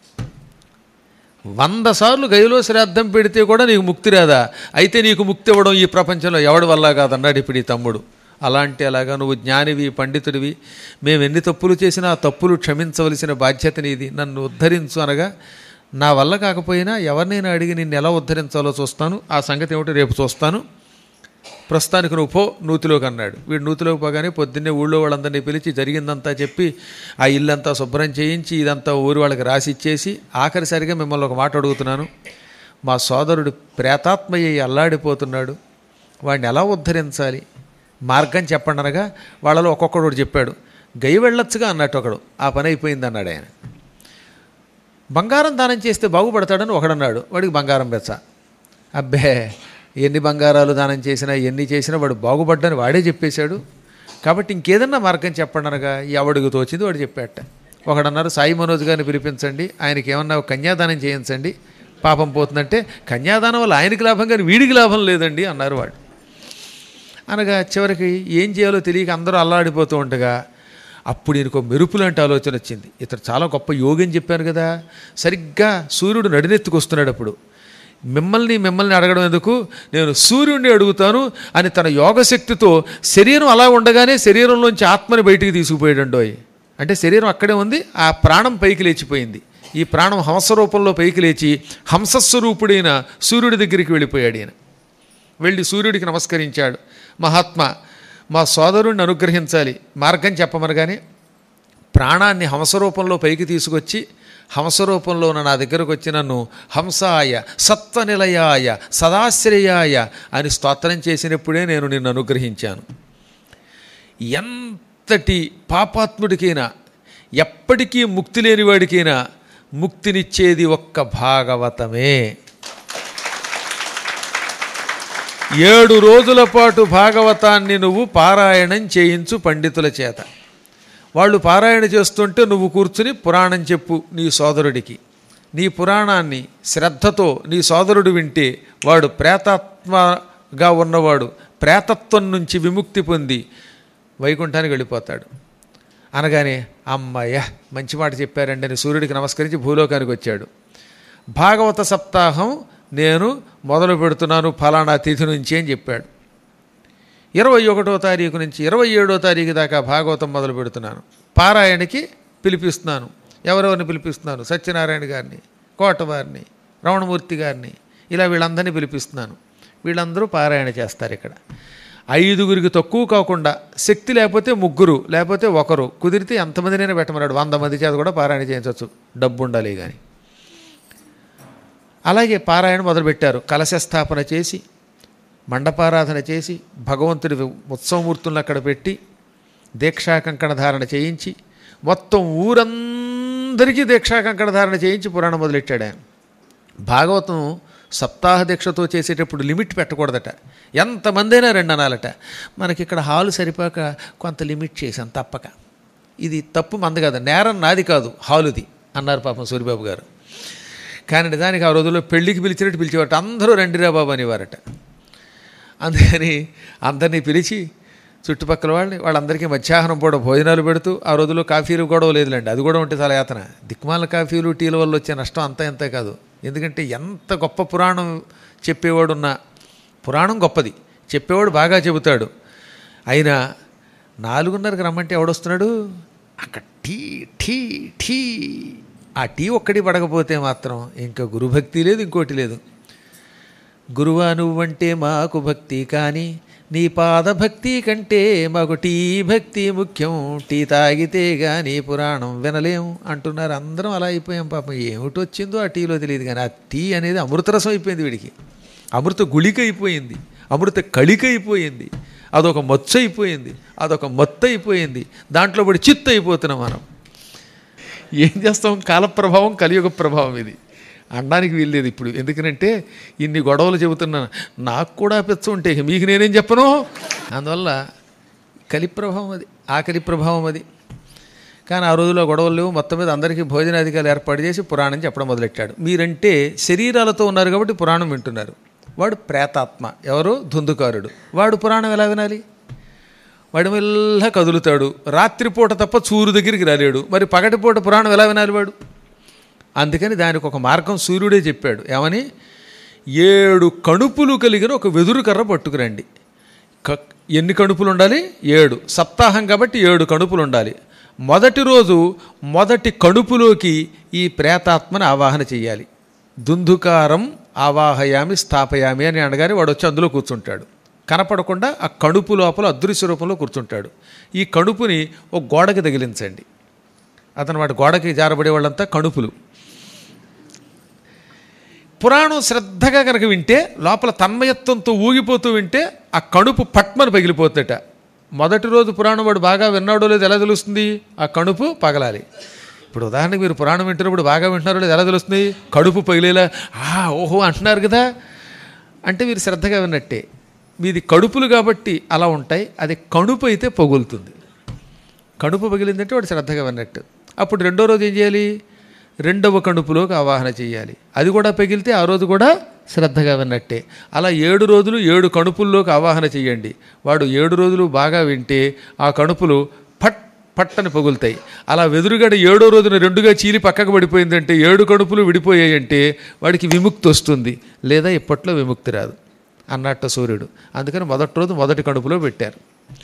Speaker 1: వంద సార్లు గయలో శ్రాద్ధం పెడితే కూడా నీకు ముక్తి రాదా, అయితే నీకు ముక్తి ఇవ్వడం ఈ ప్రపంచంలో ఎవడి వల్ల కాదన్నాడు ఇప్పుడు ఈ తమ్ముడు. అలాంటి అలాగా నువ్వు జ్ఞానివి, పండితుడివి, మేము ఎన్ని తప్పులు చేసినా ఆ తప్పులు క్షమించవలసిన బాధ్యత నీది, నన్ను ఉద్ధరించు అనగా, నా వల్ల కాకపోయినా ఎవరినైనా అడిగి నిన్ను ఎలా ఉద్ధరించాలో చూస్తాను, ఆ సంగతి ఏమిటో రేపు చూస్తాను, ప్రస్తుతానికి నువ్వు పో నూతిలోకి అన్నాడు. వీడు నూతిలోకి పోగానే పొద్దున్నే ఊళ్ళో వాళ్ళందరినీ పిలిచి జరిగిందంతా చెప్పి ఆ ఇల్లంతా శుభ్రం చేయించి ఇదంతా ఊరి వాళ్ళకి రాసి ఇచ్చేసి ఆఖరిసరిగా మిమ్మల్ని ఒక మాట అడుగుతున్నాను, మా సోదరుడు ప్రేతాత్మయ్యి అల్లాడిపోతున్నాడు, వాడిని ఎలా ఉద్ధరించాలి, మార్గం చెప్పండి అనగా వాళ్ళలో ఒక్కొక్కడు చెప్పాడు. గై వెళ్ళొచ్చుగా అన్నట్టు ఒకడు, ఆ పని అయిపోయింది అన్నాడు ఆయన. బంగారం దానం చేస్తే బాగుపడతాడని ఒకడన్నాడు. వాడికి బంగారం బెచ్చ. అబ్బే ఎన్ని బంగారాలు దానం చేసినా ఎన్ని చేసినా వాడు బాగుపడ్డని వాడే చెప్పేశాడు, కాబట్టి ఇంకేదన్నా మార్గం చెప్పండి అనగా ఎవడికి తోచింది వాడు చెప్పాట. ఒకడన్నారు సాయి మనోజ్ గారిని పిలిపించండి, ఆయనకి ఏమన్నా కన్యాదానం చేయించండి పాపం పోతుందంటే, కన్యాదానం వల్ల ఆయనకి లాభం కానీ వీడికి లాభం లేదండి అన్నారు వాడు. అనగా చివరికి ఏం చేయాలో తెలియక అందరూ అల్లాడిపోతూ ఉండగా అప్పుడు ఈయనకు మెరుపు లాంటి ఆలోచన వచ్చింది. ఇతడు చాలా గొప్ప యోగి అని చెప్పాను కదా, సరిగ్గా సూర్యుడు నడినెత్తుకొస్తున్నాడు. అప్పుడు మిమ్మల్ని మిమ్మల్ని అడగడం ఎందుకు, నేను సూర్యుడిని అడుగుతాను అని తన యోగశక్తితో శరీరం అలా ఉండగానే శరీరంలోంచి ఆత్మని బయటికి తీసుకుపోయాడండోయ్. అంటే శరీరం అక్కడే ఉంది, ఆ ప్రాణం పైకి లేచిపోయింది. ఈ ప్రాణం హంస రూపంలో పైకి లేచి హంసస్వరూపుడైన సూర్యుడి దగ్గరికి వెళ్ళిపోయాడు. ఈయన వెళ్ళి సూర్యుడికి నమస్కరించాడు. మహాత్మా, మా సోదరుడిని అనుగ్రహించాలి, మార్గం చెప్పమనగానే ప్రాణాన్ని హంసరూపంలో పైకి తీసుకొచ్చి హంసరూపంలో నా దగ్గరకు వచ్చి నన్ను హంసాయ సత్వనిలయాయ సదాశ్రయాయ అని స్తోత్రం చేసినప్పుడే నేను నిన్ను అనుగ్రహించాను. ఎంత ఎంతటి పాపాత్ముడికైనా ఎప్పటికీ ముక్తి లేనివాడికైనా ముక్తినిచ్చేది ఒక్క భాగవతమే. ఏడు రోజుల పాటు భాగవతాన్ని నువ్వు పారాయణం చేయించు పండితుల చేత. వాళ్ళు పారాయణ చేస్తుంటే నువ్వు కూర్చుని పురాణం చెప్పు నీ సోదరుడికి. నీ పురాణాన్ని శ్రద్ధతో నీ సోదరుడు వింటే వాడు ప్రేతాత్మగా ఉన్నవాడు ప్రేతత్వం నుంచి విముక్తి పొంది వైకుంఠానికి వెళ్ళిపోతాడు. అనగానే అమ్మయ్య మంచి మాట చెప్పారండి అని సూర్యుడికి నమస్కరించి భూలోకానికి వచ్చాడు. భాగవత సప్తాహం నేను మొదలు పెడుతున్నాను ఫలానా తిథి నుంచి అని చెప్పాడు. ఇరవై ఒకటో తారీఖు నుంచి ఇరవై ఏడో తారీఖు దాకా భాగవతం మొదలు పెడుతున్నాను. పారాయణకి పిలిపిస్తున్నాను. ఎవరెవరిని పిలిపిస్తున్నాను? సత్యనారాయణ గారిని, కోటవారిని, రమణమూర్తి గారిని, ఇలా వీళ్ళందరినీ పిలిపిస్తున్నాను. వీళ్ళందరూ పారాయణ చేస్తారు. ఇక్కడ ఐదుగురికి తక్కువ కాకుండా, శక్తి లేకపోతే ముగ్గురు, లేకపోతే ఒకరు, కుదిరితే ఎంతమందినైనా పెట్టమన్నాడు. వంద మంది చేత కూడా పారాయణ చేయించవచ్చు, డబ్బు ఉండాలి కానీ. అలాగే పారాయణ మొదలుపెట్టారు. కలశ స్థాపన చేసి, మండపారాధన చేసి, భగవంతుడి ఉత్సవమూర్తులను అక్కడ పెట్టి, దీక్షాకంకణ ధారణ చేయించి, మొత్తం ఊరందరికీ దీక్షాకంకణ ధారణ చేయించి పురాణం మొదలెట్టాడు ఆయన. భాగవతం సప్తాహ దీక్షతో చేసేటప్పుడు లిమిట్ పెట్టకూడదట. ఎంతమంది అయినా రెండు అనాలట. మనకి ఇక్కడ హాలు సరిపోక కొంత లిమిట్ చేశాం తప్పక. ఇది తప్పు మంది కాదు, నేరం నాది కాదు, హాలుది అన్నారు పాపం సూరిబాబు గారు. కానీ నిజానికి ఆ రోజుల్లో పెళ్ళికి పిలిచినట్టు పిలిచేవారట. అందరూ రండిరా బాబు అనేవారట. అందుకని అందరినీ పిలిచి చుట్టుపక్కల వాళ్ళని వాళ్ళందరికీ మధ్యాహ్నం పూట భోజనాలు పెడుతూ, ఆ రోజుల్లో కాఫీలు గొడవ లేదులేండి, అది కూడా ఉంటే చాలా యాతన. దిక్మాల కాఫీలు టీల వల్ల వచ్చే నష్టం అంతా ఎంతే కాదు. ఎందుకంటే ఎంత గొప్ప పురాణం చెప్పేవాడున్నా, పురాణం గొప్పది, చెప్పేవాడు బాగా చెబుతాడు. అయినా నాలుగున్నరకు రమ్మంటే ఎవడొస్తున్నాడు? అక్కడ టీ టీ టీ ఆ టీ ఒక్కటి పడకపోతే మాత్రం ఇంకా గురుభక్తి లేదు, ఇంకోటి లేదు. గురువా నువ్వంటే మాకు భక్తి, కానీ నీ పాదభక్తి కంటే మాకు టీ భక్తి ముఖ్యం, టీ తాగితే కానీ పురాణం వినలేం అంటున్నారు. అందరం అలా అయిపోయాం పాపం. ఏమిటి వచ్చిందో ఆ టీలో తెలియదు, కానీ ఆ టీ అనేది అమృతరసం అయిపోయింది వీడికి. అమృత గుళిక అయిపోయింది, అమృత కళిక అయిపోయింది, అదొక మచ్చు అయిపోయింది, అదొక మత్తు అయిపోయింది. దాంట్లో పడి చిత్తు అయిపోతున్నాం మనం. ఏం చేస్తాం? కాలప్రభావం, కలియుగ ప్రభావం ఇది. అనడానికి వీల్లేదు ఇప్పుడు. ఎందుకనంటే ఇన్ని గొడవలు చెబుతున్నాను, నాకు కూడా పెచ్చ ఉంటే మీకు నేనేం చెప్పను. అందువల్ల కలి ప్రభావం అది, ఆకలి ప్రభావం అది. కానీ ఆ రోజుల్లో గొడవలు లేవు. మొత్తం మీద అందరికీ భోజనాధికారులు ఏర్పాటు చేసి పురాణం చెప్పడం మొదలెట్టాడు. మీరంటే శరీరాలతో ఉన్నారు కాబట్టి పురాణం వింటున్నారు. వాడు ప్రేతాత్మ, ఎవరు? ధుందుకారుడు. వాడు పురాణం ఎలా వినాలి? వాడు మెల్ల కదులుతాడు. రాత్రిపూట తప్ప చూరు దగ్గరికి రాలేడు. మరి పగటిపూట పురాణం ఎలా వినాలి వాడు? అందుకని దానికి ఒక మార్గం సూర్యుడే చెప్పాడు. ఏమని? ఏడు కణుపులు కలిగిన ఒక వెదురు కర్ర పట్టుకురండి. క ఎన్ని కణుపులు ఉండాలి? ఏడు. సప్తాహం కాబట్టి ఏడు కణుపులు ఉండాలి. మొదటి రోజు మొదటి కణుపులోకి ఈ ప్రేతాత్మని ఆవాహన చెయ్యాలి. దుందుకారం ఆవాహయామి స్థాపయామి అని అనగానే వాడు వచ్చి అందులో కూర్చుంటాడు. కనపడకుండా ఆ కణుపు లోపల అదృశ్య రూపంలో కూర్చుంటాడు. ఈ కణుపుని ఒక గోడకి తగిలించండి. అతను వాటి గోడకి జారబడే వాళ్ళంతా కణుపులు. పురాణం శ్రద్ధగా కనుక వింటే, లోపల తన్మయత్వంతో ఊగిపోతూ వింటే ఆ కణుపు పట్మని పగిలిపోతట. మొదటి రోజు పురాణం వాడు బాగా విన్నాడో లేదో ఎలా తెలుస్తుంది? ఆ కణుపు పగలాలి. ఇప్పుడు ఉదాహరణకు మీరు పురాణం వింటున్నప్పుడు బాగా వింటున్నారో లేదు ఎలా తెలుస్తుంది? కడుపు పగిలేలా ఆ ఓహో అంటున్నారు కదా అంటే మీరు శ్రద్ధగా విన్నట్టే. మీది కడుపులు కాబట్టి అలా ఉంటాయి. అది కణుపు అయితే పగులుతుంది. కణుపు పగిలిందంటే వాడు శ్రద్ధగా విన్నట్టు. అప్పుడు రెండో రోజు ఏం చేయాలి? రెండవ కణుపులోకి ఆవాహన చేయాలి. అది కూడా పగిలితే ఆ రోజు కూడా శ్రద్ధగా విన్నట్టే. అలా ఏడు రోజులు ఏడు కణుపుల్లోకి ఆవాహన చేయండి. వాడు ఏడు రోజులు బాగా వింటే ఆ కణుపులు పట్ పట్టని పగులుతాయి. అలా వెదురుగడ ఏడో రోజున రెండుగా చీలి పక్కకు పడిపోయిందంటే, ఏడు కణుపులు విడిపోయాయంటే వాడికి విముక్తి వస్తుంది. లేదా ఇప్పట్లో విముక్తి రాదు అన్నట్టు సూర్యుడు. అందుకని మొదటి రోజు మొదటి కణుపులో పెట్టారు.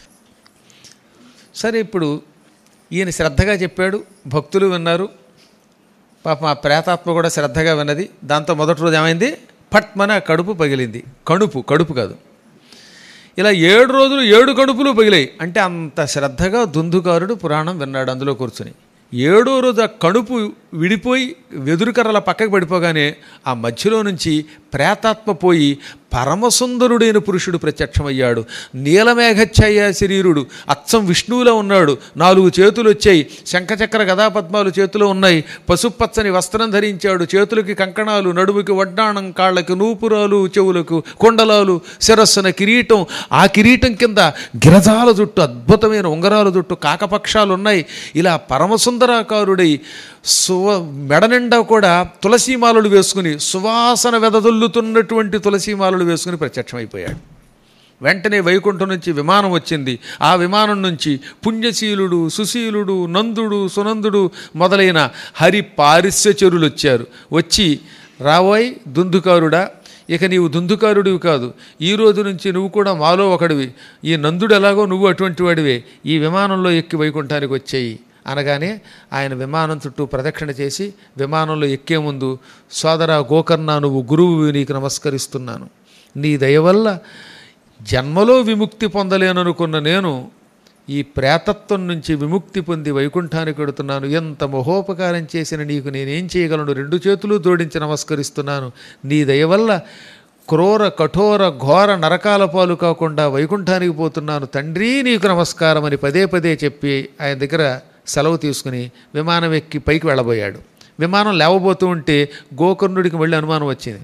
Speaker 1: సరే, ఇప్పుడు ఈయన శ్రద్ధగా చెప్పాడు, భక్తులు విన్నారు. పాపం ఆ ప్రేతాత్మ కూడా శ్రద్ధగా విన్నది. దాంతో మొదటి రోజు ఏమైంది? పట్మన కడుపు పగిలింది. కడుపు కడుపు కాదు. ఇలా ఏడు రోజులు ఏడు కడుపులు పగిలాయి. అంటే అంత శ్రద్ధగా దుందుకారుడు పురాణం విన్నాడు అందులో కూర్చుని. ఏడో రోజు ఆ కడుపు విడిపోయి వెదురుకర్రల పక్కకు పడిపోగానే ఆ మధ్యలో నుంచి ప్రేతాత్మ పోయి పరమసుందరుడైన పురుషుడు ప్రత్యక్షమయ్యాడు. నీలమేఘఛాయ శరీరుడు, అచ్చం విష్ణువులో ఉన్నాడు. నాలుగు చేతులు వచ్చాయి, శంఖచక్ర గదాపద్మాలు చేతిలో ఉన్నాయి. పసుపచ్చని వస్త్రం ధరించాడు, చేతులకి కంకణాలు, నడుముకి వడ్డాణం, కాళ్ళకి నూపురాలు, చెవులకు కొండలాలు, శిరస్సున కిరీటం. ఆ కిరీటం కింద గిరజాల జుట్టు, అద్భుతమైన ఉంగరాల జుట్టు, కాకపక్షాలు ఉన్నాయి. ఇలా పరమసుందరాకారుడై సువ మెడనిండా కూడా తులసీమాలలు వేసుకుని, సువాసన వెదజల్లుతున్నటువంటి తులసీమాలలు వేసుకుని ప్రత్యక్షమైపోయాడు. వెంటనే వైకుంఠం నుంచి విమానం వచ్చింది. ఆ విమానం నుంచి పుణ్యశీలుడు, సుశీలుడు, నందుడు, సునందుడు మొదలైన హరి పారిశ్యచరులు వచ్చారు. వచ్చి, రావోయ్ దుందుకారుడా, ఇక నీవు దుందుకారుడివి కాదు, ఈ రోజు నుంచి నువ్వు కూడా మాలో ఒకడివి. ఈ నందుడు ఎలాగో నువ్వు అటువంటి వాడివే, ఈ విమానంలో ఎక్కి వైకుంఠానికి వచ్చేయి అనగానే ఆయన విమానం చుట్టూ ప్రదక్షిణ చేసి విమానంలో ఎక్కే ముందు, సోదరా గోకర్ణ, నువ్వు గురువు, నీకు నమస్కరిస్తున్నాను. నీ దయ వల్ల జన్మలో విముక్తి పొందలేననుకున్న నేను ఈ ప్రేతత్వం నుంచి విముక్తి పొంది వైకుంఠానికి వెడుతున్నాను. ఎంత మహోపకారం చేసిన నీకు నేనేం చేయగలను? రెండు చేతులు జోడించి నమస్కరిస్తున్నాను. నీ దయ వల్ల క్రూర కఠోర ఘోర నరకాల పాలు కాకుండా వైకుంఠానికి పోతున్నాను తండ్రి, నీకు నమస్కారం అని పదే పదే చెప్పి ఆయన దగ్గర సెలవు తీసుకుని విమానం ఎక్కి పైకి వెళ్ళబోయాడు. విమానం లేవబోతూ ఉంటే గోకర్ణుడికి మళ్ళీ అనుమానం వచ్చింది.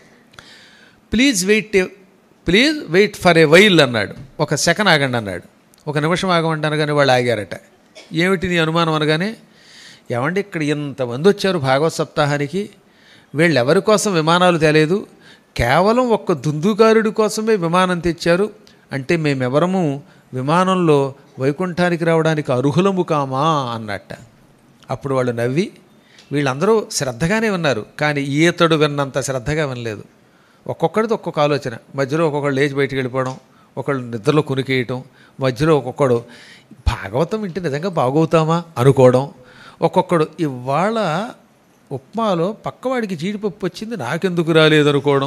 Speaker 1: Please wait please wait for a while అన్నాడు. ఒక సెకండ్ ఆగండి అన్నాడు. ఒక నిమిషం ఆగమంటే అనగానే వాళ్ళు ఆగారట. ఏమిటి నీ అనుమానం అనగానే, ఏమండి ఇక్కడ ఇంతమంది వచ్చారు భాగవత సప్తాహానికి, వీళ్ళు ఎవరి కోసం విమానాలు తేలేదు, కేవలం ఒక్క దుందుకారుడి కోసమే విమానం తెచ్చారు అంటే మేమెవరము విమానంలో వైకుంఠానికి రావడానికి అర్హులము కామా అన్నట్ట. అప్పుడు వాళ్ళు నవ్వి, వీళ్ళందరూ శ్రద్ధగానే ఉన్నారు కానీ ఈతడు విన్నంత శ్రద్ధగా వినలేదు. ఒక్కొక్కడితో ఒక్కొక్క ఆలోచన, మధ్యలో ఒక్కొక్కడు లేచి బయటికి వెళ్ళిపోవడం, ఒకళ్ళు నిద్రలో కునికేయటం, మధ్యలో ఒక్కొక్కడు భాగవతం వింటే నిజంగా బాగవుతామా అనుకోవడం, ఒక్కొక్కడు ఇవాళ ఉప్మాలో పక్కవాడికి జీడిపప్పు వచ్చింది నాకెందుకు రాలేదనుకోవడం.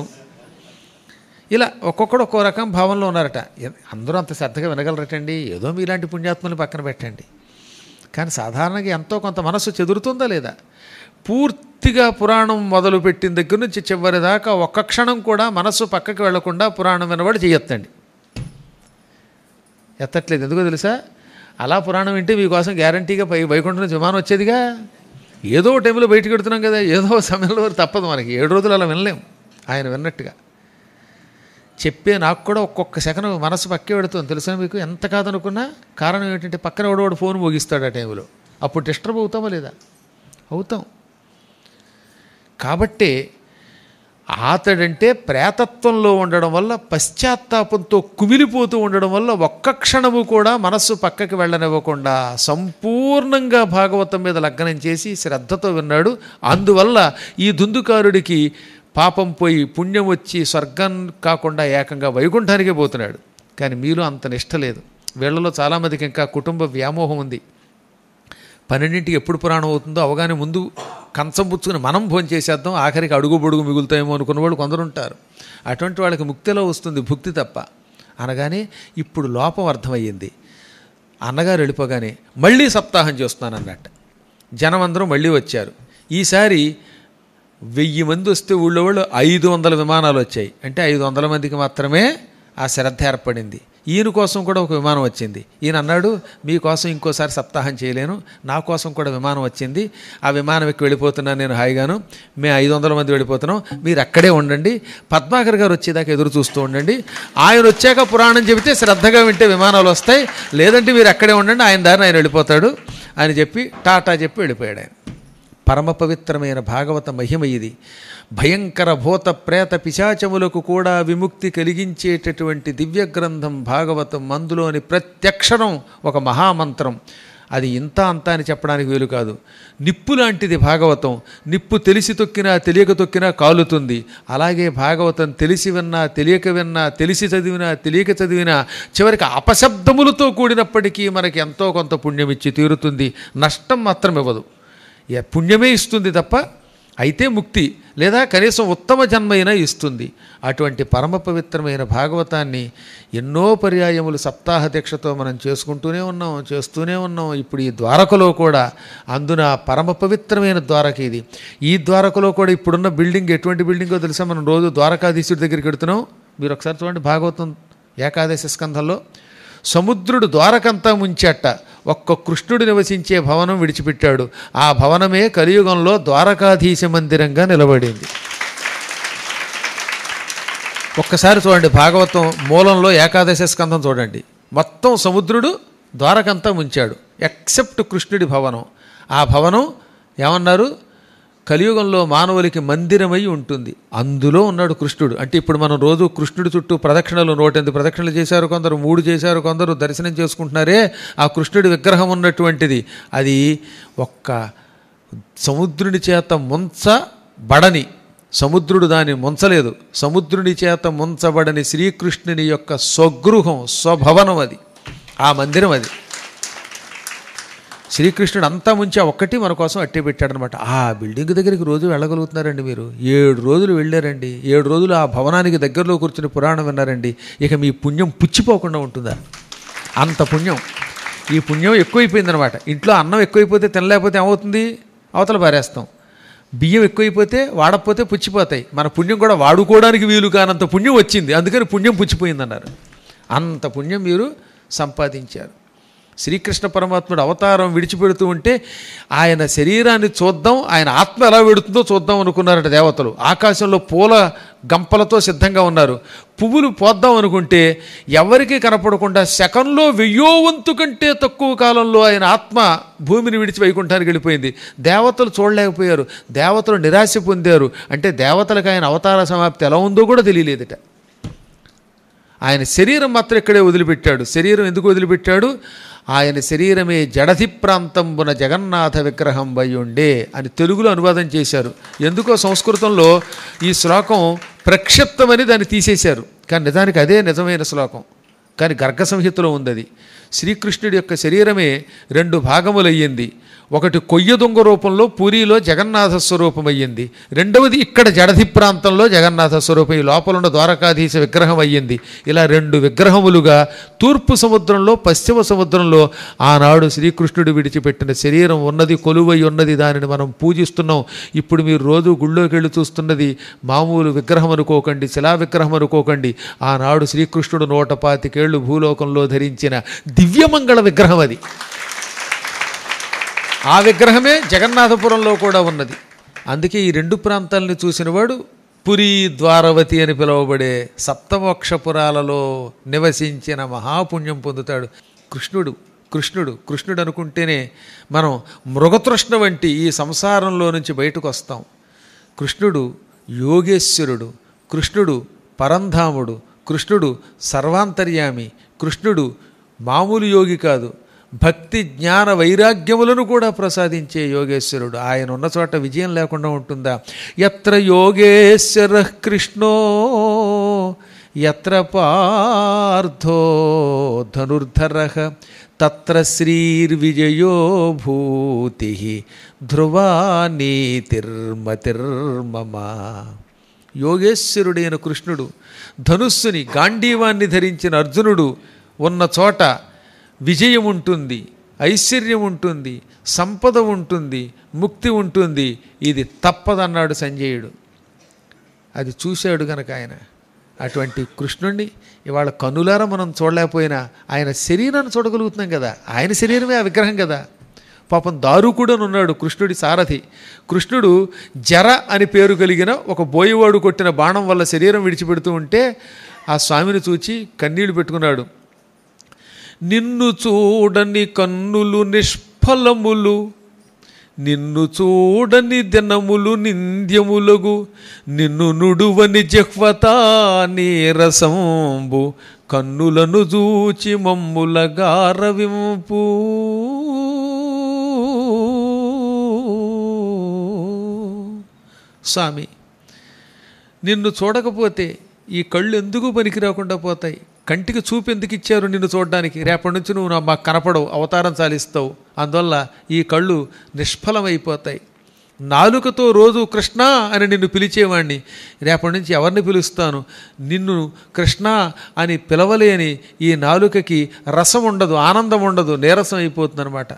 Speaker 1: ఇలా ఒక్కొక్కడు ఒక్కో రకం భావంలో ఉన్నారట. అందరూ అంత శ్రద్ధగా వినగలరటండి? ఏదో మీలాంటి పుణ్యాత్మని పక్కన పెట్టండి. కానీ సాధారణంగా ఎంతో కొంత మనస్సు చెదురుతుందా లేదా? పూర్తిగా పురాణం మొదలుపెట్టిన దగ్గర నుంచి చివరి దాకా ఒక్క క్షణం కూడా మనస్సు పక్కకి వెళ్లకుండా పురాణం వినవాడు చేయొత్తండి. ఎత్తట్లేదు, ఎందుకో తెలుసా? అలా పురాణం వింటే మీకోసం గ్యారంటీగా పై వైకుంఠం నుంచి విమానం వచ్చేదిగా. ఏదో టైంలో బయటకు పెడుతున్నాం కదా, ఏదో సమయంలో తప్పదు మనకి. ఏడు రోజులు అలా వినలేం ఆయన విన్నట్టుగా. చెప్పే నాకు కూడా ఒక్కొక్క సెకండ్ మనసు పక్కే పెడుతుంది తెలుసా మీకు. ఎంత కాదనుకున్నా కారణం ఏంటంటే పక్కన ఎవడోడు ఫోన్ మోగిస్తాడు ఆ టైంలో. అప్పుడు డిస్టర్బ్ అవుతామా లేదా? అవుతాం. కాబట్టి అతడంటే ప్రేతత్వంలో ఉండడం వల్ల, పశ్చాత్తాపంతో కుమిలిపోతూ ఉండడం వల్ల ఒక్క క్షణము కూడా మనస్సు పక్కకి వెళ్ళనివ్వకుండా సంపూర్ణంగా భాగవతం మీద లగ్నం చేసి శ్రద్ధతో విన్నాడు. అందువల్ల ఈ దుందుకారుడికి పాపం పోయి పుణ్యం వచ్చి స్వర్గం కాకుండా ఏకంగా వైకుంఠానికే పోతున్నాడు. కానీ మీలో అంత నిష్ట లేదు. వీళ్ళలో చాలామందికి ఇంకా కుటుంబ వ్యామోహం ఉంది. పన్నెండింటికి ఎప్పుడు పురాణం అవుతుందో అవగానే ముందు కంచం పుచ్చుకుని మనం భోజనం చేసేద్దాం, ఆఖరికి అడుగు పొడుగు మిగులుతాయేమో అనుకున్న వాళ్ళు కొందరు ఉంటారు. అటువంటి వాళ్ళకి ముక్తిలో వస్తుంది భుక్తి తప్ప. అనగానే ఇప్పుడు లోపం అర్థమయ్యింది. అన్నగారు వెళ్ళిపోగానే మళ్ళీ సప్తాహం చేస్తున్నాను అన్నట్టు. జనం అందరూ మళ్ళీ వచ్చారు. ఈసారి వెయ్యి మంది వస్తే ఊళ్ళో వాళ్ళు ఐదు వందల విమానాలు వచ్చాయి. అంటే ఐదు వందల మందికి మాత్రమే ఆ శ్రద్ధ ఏర్పడింది. ఈయన కోసం కూడా ఒక విమానం వచ్చింది. ఈయన అన్నాడు, మీకోసం ఇంకోసారి సప్తాహం చేయలేను, నా కోసం కూడా విమానం వచ్చింది, ఆ విమానం ఎక్కి వెళ్ళిపోతున్నాను నేను హాయిగాను, మేము ఐదు వందల మంది వెళ్ళిపోతున్నాం, మీరు అక్కడే ఉండండి, పద్మాకర్ గారు వచ్చేదాకా ఎదురు చూస్తూ ఉండండి, ఆయన వచ్చాక పురాణం చెబితే శ్రద్ధగా వింటే విమానాలు వస్తాయి, లేదంటే మీరు అక్కడే ఉండండి, ఆయన దారిని ఆయన వెళ్ళిపోతాడు అని చెప్పి టాటా చెప్పి వెళ్ళిపోయాడు ఆయన. పరమ పవిత్రమైన భాగవత మహిమ ఇది. భయంకర భూత ప్రేత పిశాచములకు కూడా విముక్తి కలిగించేటటువంటి దివ్య గ్రంథం భాగవతం. అందులోని ప్రత్యక్షరం ఒక మహామంత్రం. అది ఇంత అంతా అని చెప్పడానికి వీలు కాదు. నిప్పు లాంటిది భాగవతం. నిప్పు తెలిసి తొక్కినా తెలియక తొక్కినా కాలుతుంది. అలాగే భాగవతం తెలిసి విన్నా తెలియక విన్నా, తెలిసి చదివినా తెలియక చదివినా చివరికి అపశబ్దములతో కూడినప్పటికీ మనకి ఎంతో కొంత పుణ్యం ఇచ్చి తీరుతుంది. నష్టం మాత్రం ఇవ్వదు, పుణ్యమే ఇస్తుంది తప్ప. అయితే ముక్తి లేదా కనీసం ఉత్తమ జన్మైనా ఇస్తుంది. అటువంటి పరమ పవిత్రమైన భాగవతాన్ని ఎన్నో పర్యాయములు సప్తాహ దీక్షతో మనం చేసుకుంటూనే ఉన్నాం చేస్తూనే ఉన్నాం. ఇప్పుడు ఈ ద్వారకలో కూడా, అందున పరమ పవిత్రమైన ద్వారక ఇది. ఈ ద్వారకలో కూడా ఇప్పుడున్న బిల్డింగ్ ఎటువంటి బిల్డింగో తెలుసా? మనం రోజు ద్వారకాధీశుడి దగ్గరికి వెడుతున్నాం. మీరు ఒకసారి చూడండి భాగవతం ఏకాదశి స్కంధంలో, సముద్రుడు ద్వారకంతా ముంచెట్ట, ఒక్క కృష్ణుడు నివసించే భవనం విడిచిపెట్టాడు. ఆ భవనమే కలియుగంలో ద్వారకాధీశ మందిరంగా నిలబడింది. ఒక్కసారి చూడండి భాగవతం మూలంలో ఏకాదశి స్కంధం చూడండి. మొత్తం సముద్రుడు ద్వారకంతా ముంచాడు ఎక్సెప్ట్ కృష్ణుడి భవనం. ఆ భవనం ఏమన్నారు? కలియుగంలో మానవులకి మందిరమై ఉంటుంది. అందులో ఉన్నాడు కృష్ణుడు. అంటే ఇప్పుడు మనం రోజు కృష్ణుడి చుట్టూ ప్రదక్షిణలు, నూటెనిమిది ప్రదక్షిణలు చేశారు కొందరు, మూడు చేశారు కొందరు, దర్శనం చేసుకుంటున్నారే. ఆ కృష్ణుడి విగ్రహం ఉన్నటువంటిది అది ఒక్క సముద్రుని చేత ముంచబడని, సముద్రుడు దాన్ని ముంచలేదు, సముద్రుని చేత ముంచబడని శ్రీకృష్ణుని యొక్క స్వగృహం, స్వభవనం అది, ఆ మందిరం అది. శ్రీకృష్ణుడు అంతా ముంచి ఒక్కటి మన కోసం అట్టే పెట్టాడనమాట. ఆ బిల్డింగ్ దగ్గరికి రోజు వెళ్ళగలుగుతున్నారండి మీరు. ఏడు రోజులు వెళ్ళారండి, ఏడు రోజులు ఆ భవనానికి దగ్గరలో కూర్చుని పురాణం విన్నారండి. ఇక మీ పుణ్యం పుచ్చిపోకుండా ఉంటుందా? అంత పుణ్యం. ఈ పుణ్యం ఎక్కువైపోయిందనమాట. ఇంట్లో అన్నం ఎక్కువైపోతే తినలేకపోతే ఏమవుతుంది? అవతల పారేస్తాం. బియ్యం ఎక్కువైపోతే వాడకపోతే పుచ్చిపోతాయి. మన పుణ్యం కూడా వాడుకోవడానికి వీలు కానంత పుణ్యం వచ్చింది, అందుకని పుణ్యం పుచ్చిపోయిందన్నారు. అంత పుణ్యం మీరు సంపాదించారు. శ్రీకృష్ణ పరమాత్ముడు అవతారం విడిచిపెడుతూ ఉంటే ఆయన శరీరాన్ని చూద్దాం, ఆయన ఆత్మ ఎలా వెడుతుందో చూద్దాం అనుకున్నారట దేవతలు. ఆకాశంలో పూల గంపలతో సిద్ధంగా ఉన్నారు. పువ్వులు పోద్దాం అనుకుంటే ఎవరికీ కనపడకుండా సెకండ్లో వెయ్యో వంతు కంటే తక్కువ కాలంలో ఆయన ఆత్మ భూమిని విడిచి వైకుంఠానికి వెళ్ళిపోయింది. దేవతలు చూడలేకపోయారు, దేవతలు నిరాశ పొందారు. అంటే దేవతలకు ఆయన అవతార సమాప్తి ఎలా ఉందో కూడా తెలియలేదట. ఆయన శరీరం మాత్రం ఇక్కడే వదిలిపెట్టాడు. శరీరం ఎందుకు వదిలిపెట్టాడు? ఆయన శరీరమే జడధి ప్రాంతంబున జగన్నాథ విగ్రహం వయ్యుండే అని తెలుగులో అనువాదం చేశారు. ఎందుకో సంస్కృతంలో ఈ శ్లోకం ప్రక్షిప్తమని దాన్ని తీసేశారు, కానీ నిజానికి అదే నిజమైన శ్లోకం. కానీ గర్గ సంహితలో ఉంది అది. శ్రీకృష్ణుడి యొక్క శరీరమే రెండు భాగములయ్యింది. ఒకటి కొయ్య దొంగ రూపంలో పూరిలో జగన్నాథ స్వరూపం అయ్యింది, రెండవది ఇక్కడ జడధి ప్రాంతంలో జగన్నాథ స్వరూపం, ఈ లోపల ఉన్న ద్వారకాధీశ విగ్రహం అయ్యింది. ఇలా రెండు విగ్రహములుగా తూర్పు సముద్రంలో పశ్చిమ సముద్రంలో ఆనాడు శ్రీకృష్ణుడు విడిచిపెట్టిన శరీరం ఉన్నది, కొలువై ఉన్నది. దానిని మనం పూజిస్తున్నాం. ఇప్పుడు మీరు రోజు గుళ్ళోకి వెళ్ళి చూస్తున్నది మామూలు విగ్రహం అనుకోకండి, శిలా విగ్రహం అనుకోకండి. ఆనాడు శ్రీకృష్ణుడు నూట పాతికేళ్లు భూలోకంలో ధరించిన దివ్యమంగళ విగ్రహం అది. ఆ విగ్రహమే జగన్నాథపురంలో కూడా ఉన్నది. అందుకే ఈ రెండు ప్రాంతాలని చూసినవాడు పురీ ద్వారవతి అని పిలువబడే సప్తమోక్షపురాలలో నివసించిన మహాపుణ్యం పొందుతాడు. కృష్ణుడు కృష్ణుడు కృష్ణుడు అనుకుంటేనే మనం మృగతృష్ణ వంటి ఈ సంసారంలో నుంచి బయటకు వస్తాం. కృష్ణుడు యోగేశ్వరుడు, కృష్ణుడు పరంధాముడు, కృష్ణుడు సర్వాంతర్యామి, కృష్ణుడు మామూలు యోగి కాదు, భక్తి జ్ఞాన వైరాగ్యములను కూడా ప్రసాదించే యోగేశ్వరుడు. ఆయన ఉన్న చోట విజయం లేకుండా ఉంటుందా? యత్ర యోగేశ్వర కృష్ణో యత్ర పార్థో ధనుర్ధరః తత్ర శ్రీర్విజయో భూతి ధ్రువా నీతిర్మతిర్మమ. యోగేశ్వరుడైన కృష్ణుడు, ధనుస్సుని గాంధీవాన్ని ధరించిన అర్జునుడు ఉన్న చోట విజయం ఉంటుంది, ఐశ్వర్యం ఉంటుంది, సంపద ఉంటుంది, ముక్తి ఉంటుంది. ఇది తప్పదన్నాడు సంజయుడు. అది చూశాడు గనక ఆయన అటువంటి కృష్ణుణ్ణి ఇవాళ కనులారా మనం చూడలేకపోయినా ఆయన శరీరాన్ని చూడగలుగుతున్నాం కదా. ఆయన శరీరమే ఆ విగ్రహం కదా. పాపం దారుకుడని ఉన్నాడు కృష్ణుడి సారథి. కృష్ణుడు జర అని పేరు కలిగిన ఒక బోయవాడు కొట్టిన బాణం వల్ల శరీరం విడిచిపెడుతూ ఉంటే ఆ స్వామిని చూచి కన్నీళ్లు పెట్టుకున్నాడు. నిన్ను చూడని కన్నులు నిష్ఫలములు, నిన్ను చూడని దినములు నింద్యములగు, నిన్ను నుడువని జిహ్వతా నీరసంబు, కన్నులను చూచి మమ్ముల గారవింపు. స్వామి, నిన్ను చూడకపోతే ఈ కళ్ళు ఎందుకు పనికి రాకుండా పోతాయి? కంటికి చూపు ఎందుకు ఇచ్చారు నిన్ను చూడడానికి? రేపటి నుంచి నువ్వు నా మాకు కనపడవు, అవతారం చాలిస్తావు, అందువల్ల ఈ కళ్ళు నిష్ఫలమైపోతాయి. నాలుకతో రోజు కృష్ణ అని నిన్ను పిలిచేవాణ్ణి, రేపటి నుంచి ఎవరిని పిలుస్తాను? నిన్ను కృష్ణ అని పిలవలేని ఈ నాలుకకి రసం ఉండదు, ఆనందం ఉండదు, నీరసం అయిపోతుందన్నమాట.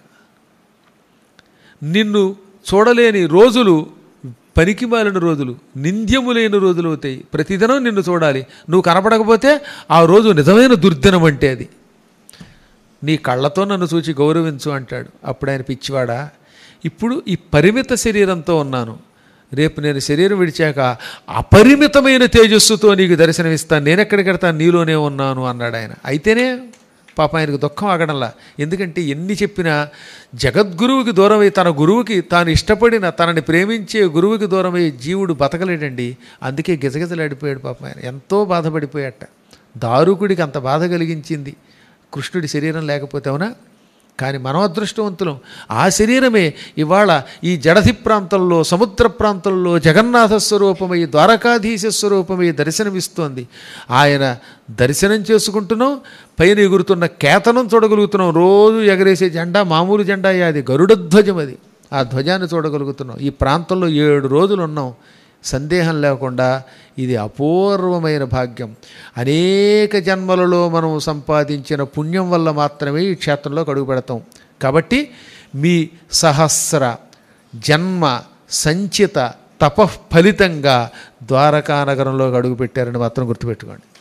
Speaker 1: నిన్ను చూడలేని రోజులు పనికిమాలిన రోజులు, నింద్యము లేని రోజులు అవుతాయి. ప్రతిదినం నిన్ను చూడాలి. నువ్వు కనపడకపోతే ఆ రోజు నిజమైన దుర్దినం అంటే అది. నీ కళ్ళతో నన్ను చూచి గౌరవించు అంటాడు. అప్పుడు ఆయన పిచ్చివాడా, ఇప్పుడు ఈ పరిమిత శరీరంతో ఉన్నాను, రేపు నేను శరీరం విడిచాక అపరిమితమైన తేజస్సుతో నీకు దర్శనమిస్తాను, నేనెక్కడికెడతాను, నీలోనే ఉన్నాను అన్నాడు ఆయన. అయితేనే పాప ఆయనకు దుఃఖం ఆగడంలా. ఎందుకంటే ఎన్ని చెప్పినా జగద్గురువుకి దూరమై తన గురువుకి తాను ఇష్టపడిన తనని ప్రేమించే గురువుకి దూరమై జీవుడు బతకలేడండి. అందుకే గిజగిజలాడిపోయాడు పాపం ఆయన. ఎంతో బాధపడిపోయాట. దారుకుడికి అంత బాధ కలిగించింది కృష్ణుడి శరీరం లేకపోతే, అవునా? కానీ మనం అదృష్టవంతులం. ఆ శరీరమే ఇవాళ ఈ జడధి ప్రాంతంలో, సముద్ర ప్రాంతంలో జగన్నాథ స్వరూపమై, ద్వారకాధీశ స్వరూపమై దర్శనమిస్తోంది. ఆయన దర్శనం చేసుకుంటున్నాం, పైన ఎగురుతున్న కేతనం చూడగలుగుతున్నాం. రోజు ఎగరేసే జెండా మామూలు జెండా, అది గరుడ ధ్వజం. అది ఆ ధ్వజాన్ని చూడగలుగుతున్నాం. ఈ ప్రాంతంలో ఏడు రోజులు ఉన్నాం. సందేహం లేకుండా ఇది అపూర్వమైన భాగ్యం. అనేక జన్మలలో మనం సంపాదించిన పుణ్యం వల్ల మాత్రమే ఈ క్షేత్రంలోకి అడుగు పెడతాం. కాబట్టి మీ సహస్ర జన్మ సంచిత తపఃఫలితంగా ద్వారకా నగరంలోకి అడుగు పెట్టారని మాత్రం గుర్తుపెట్టుకోండి.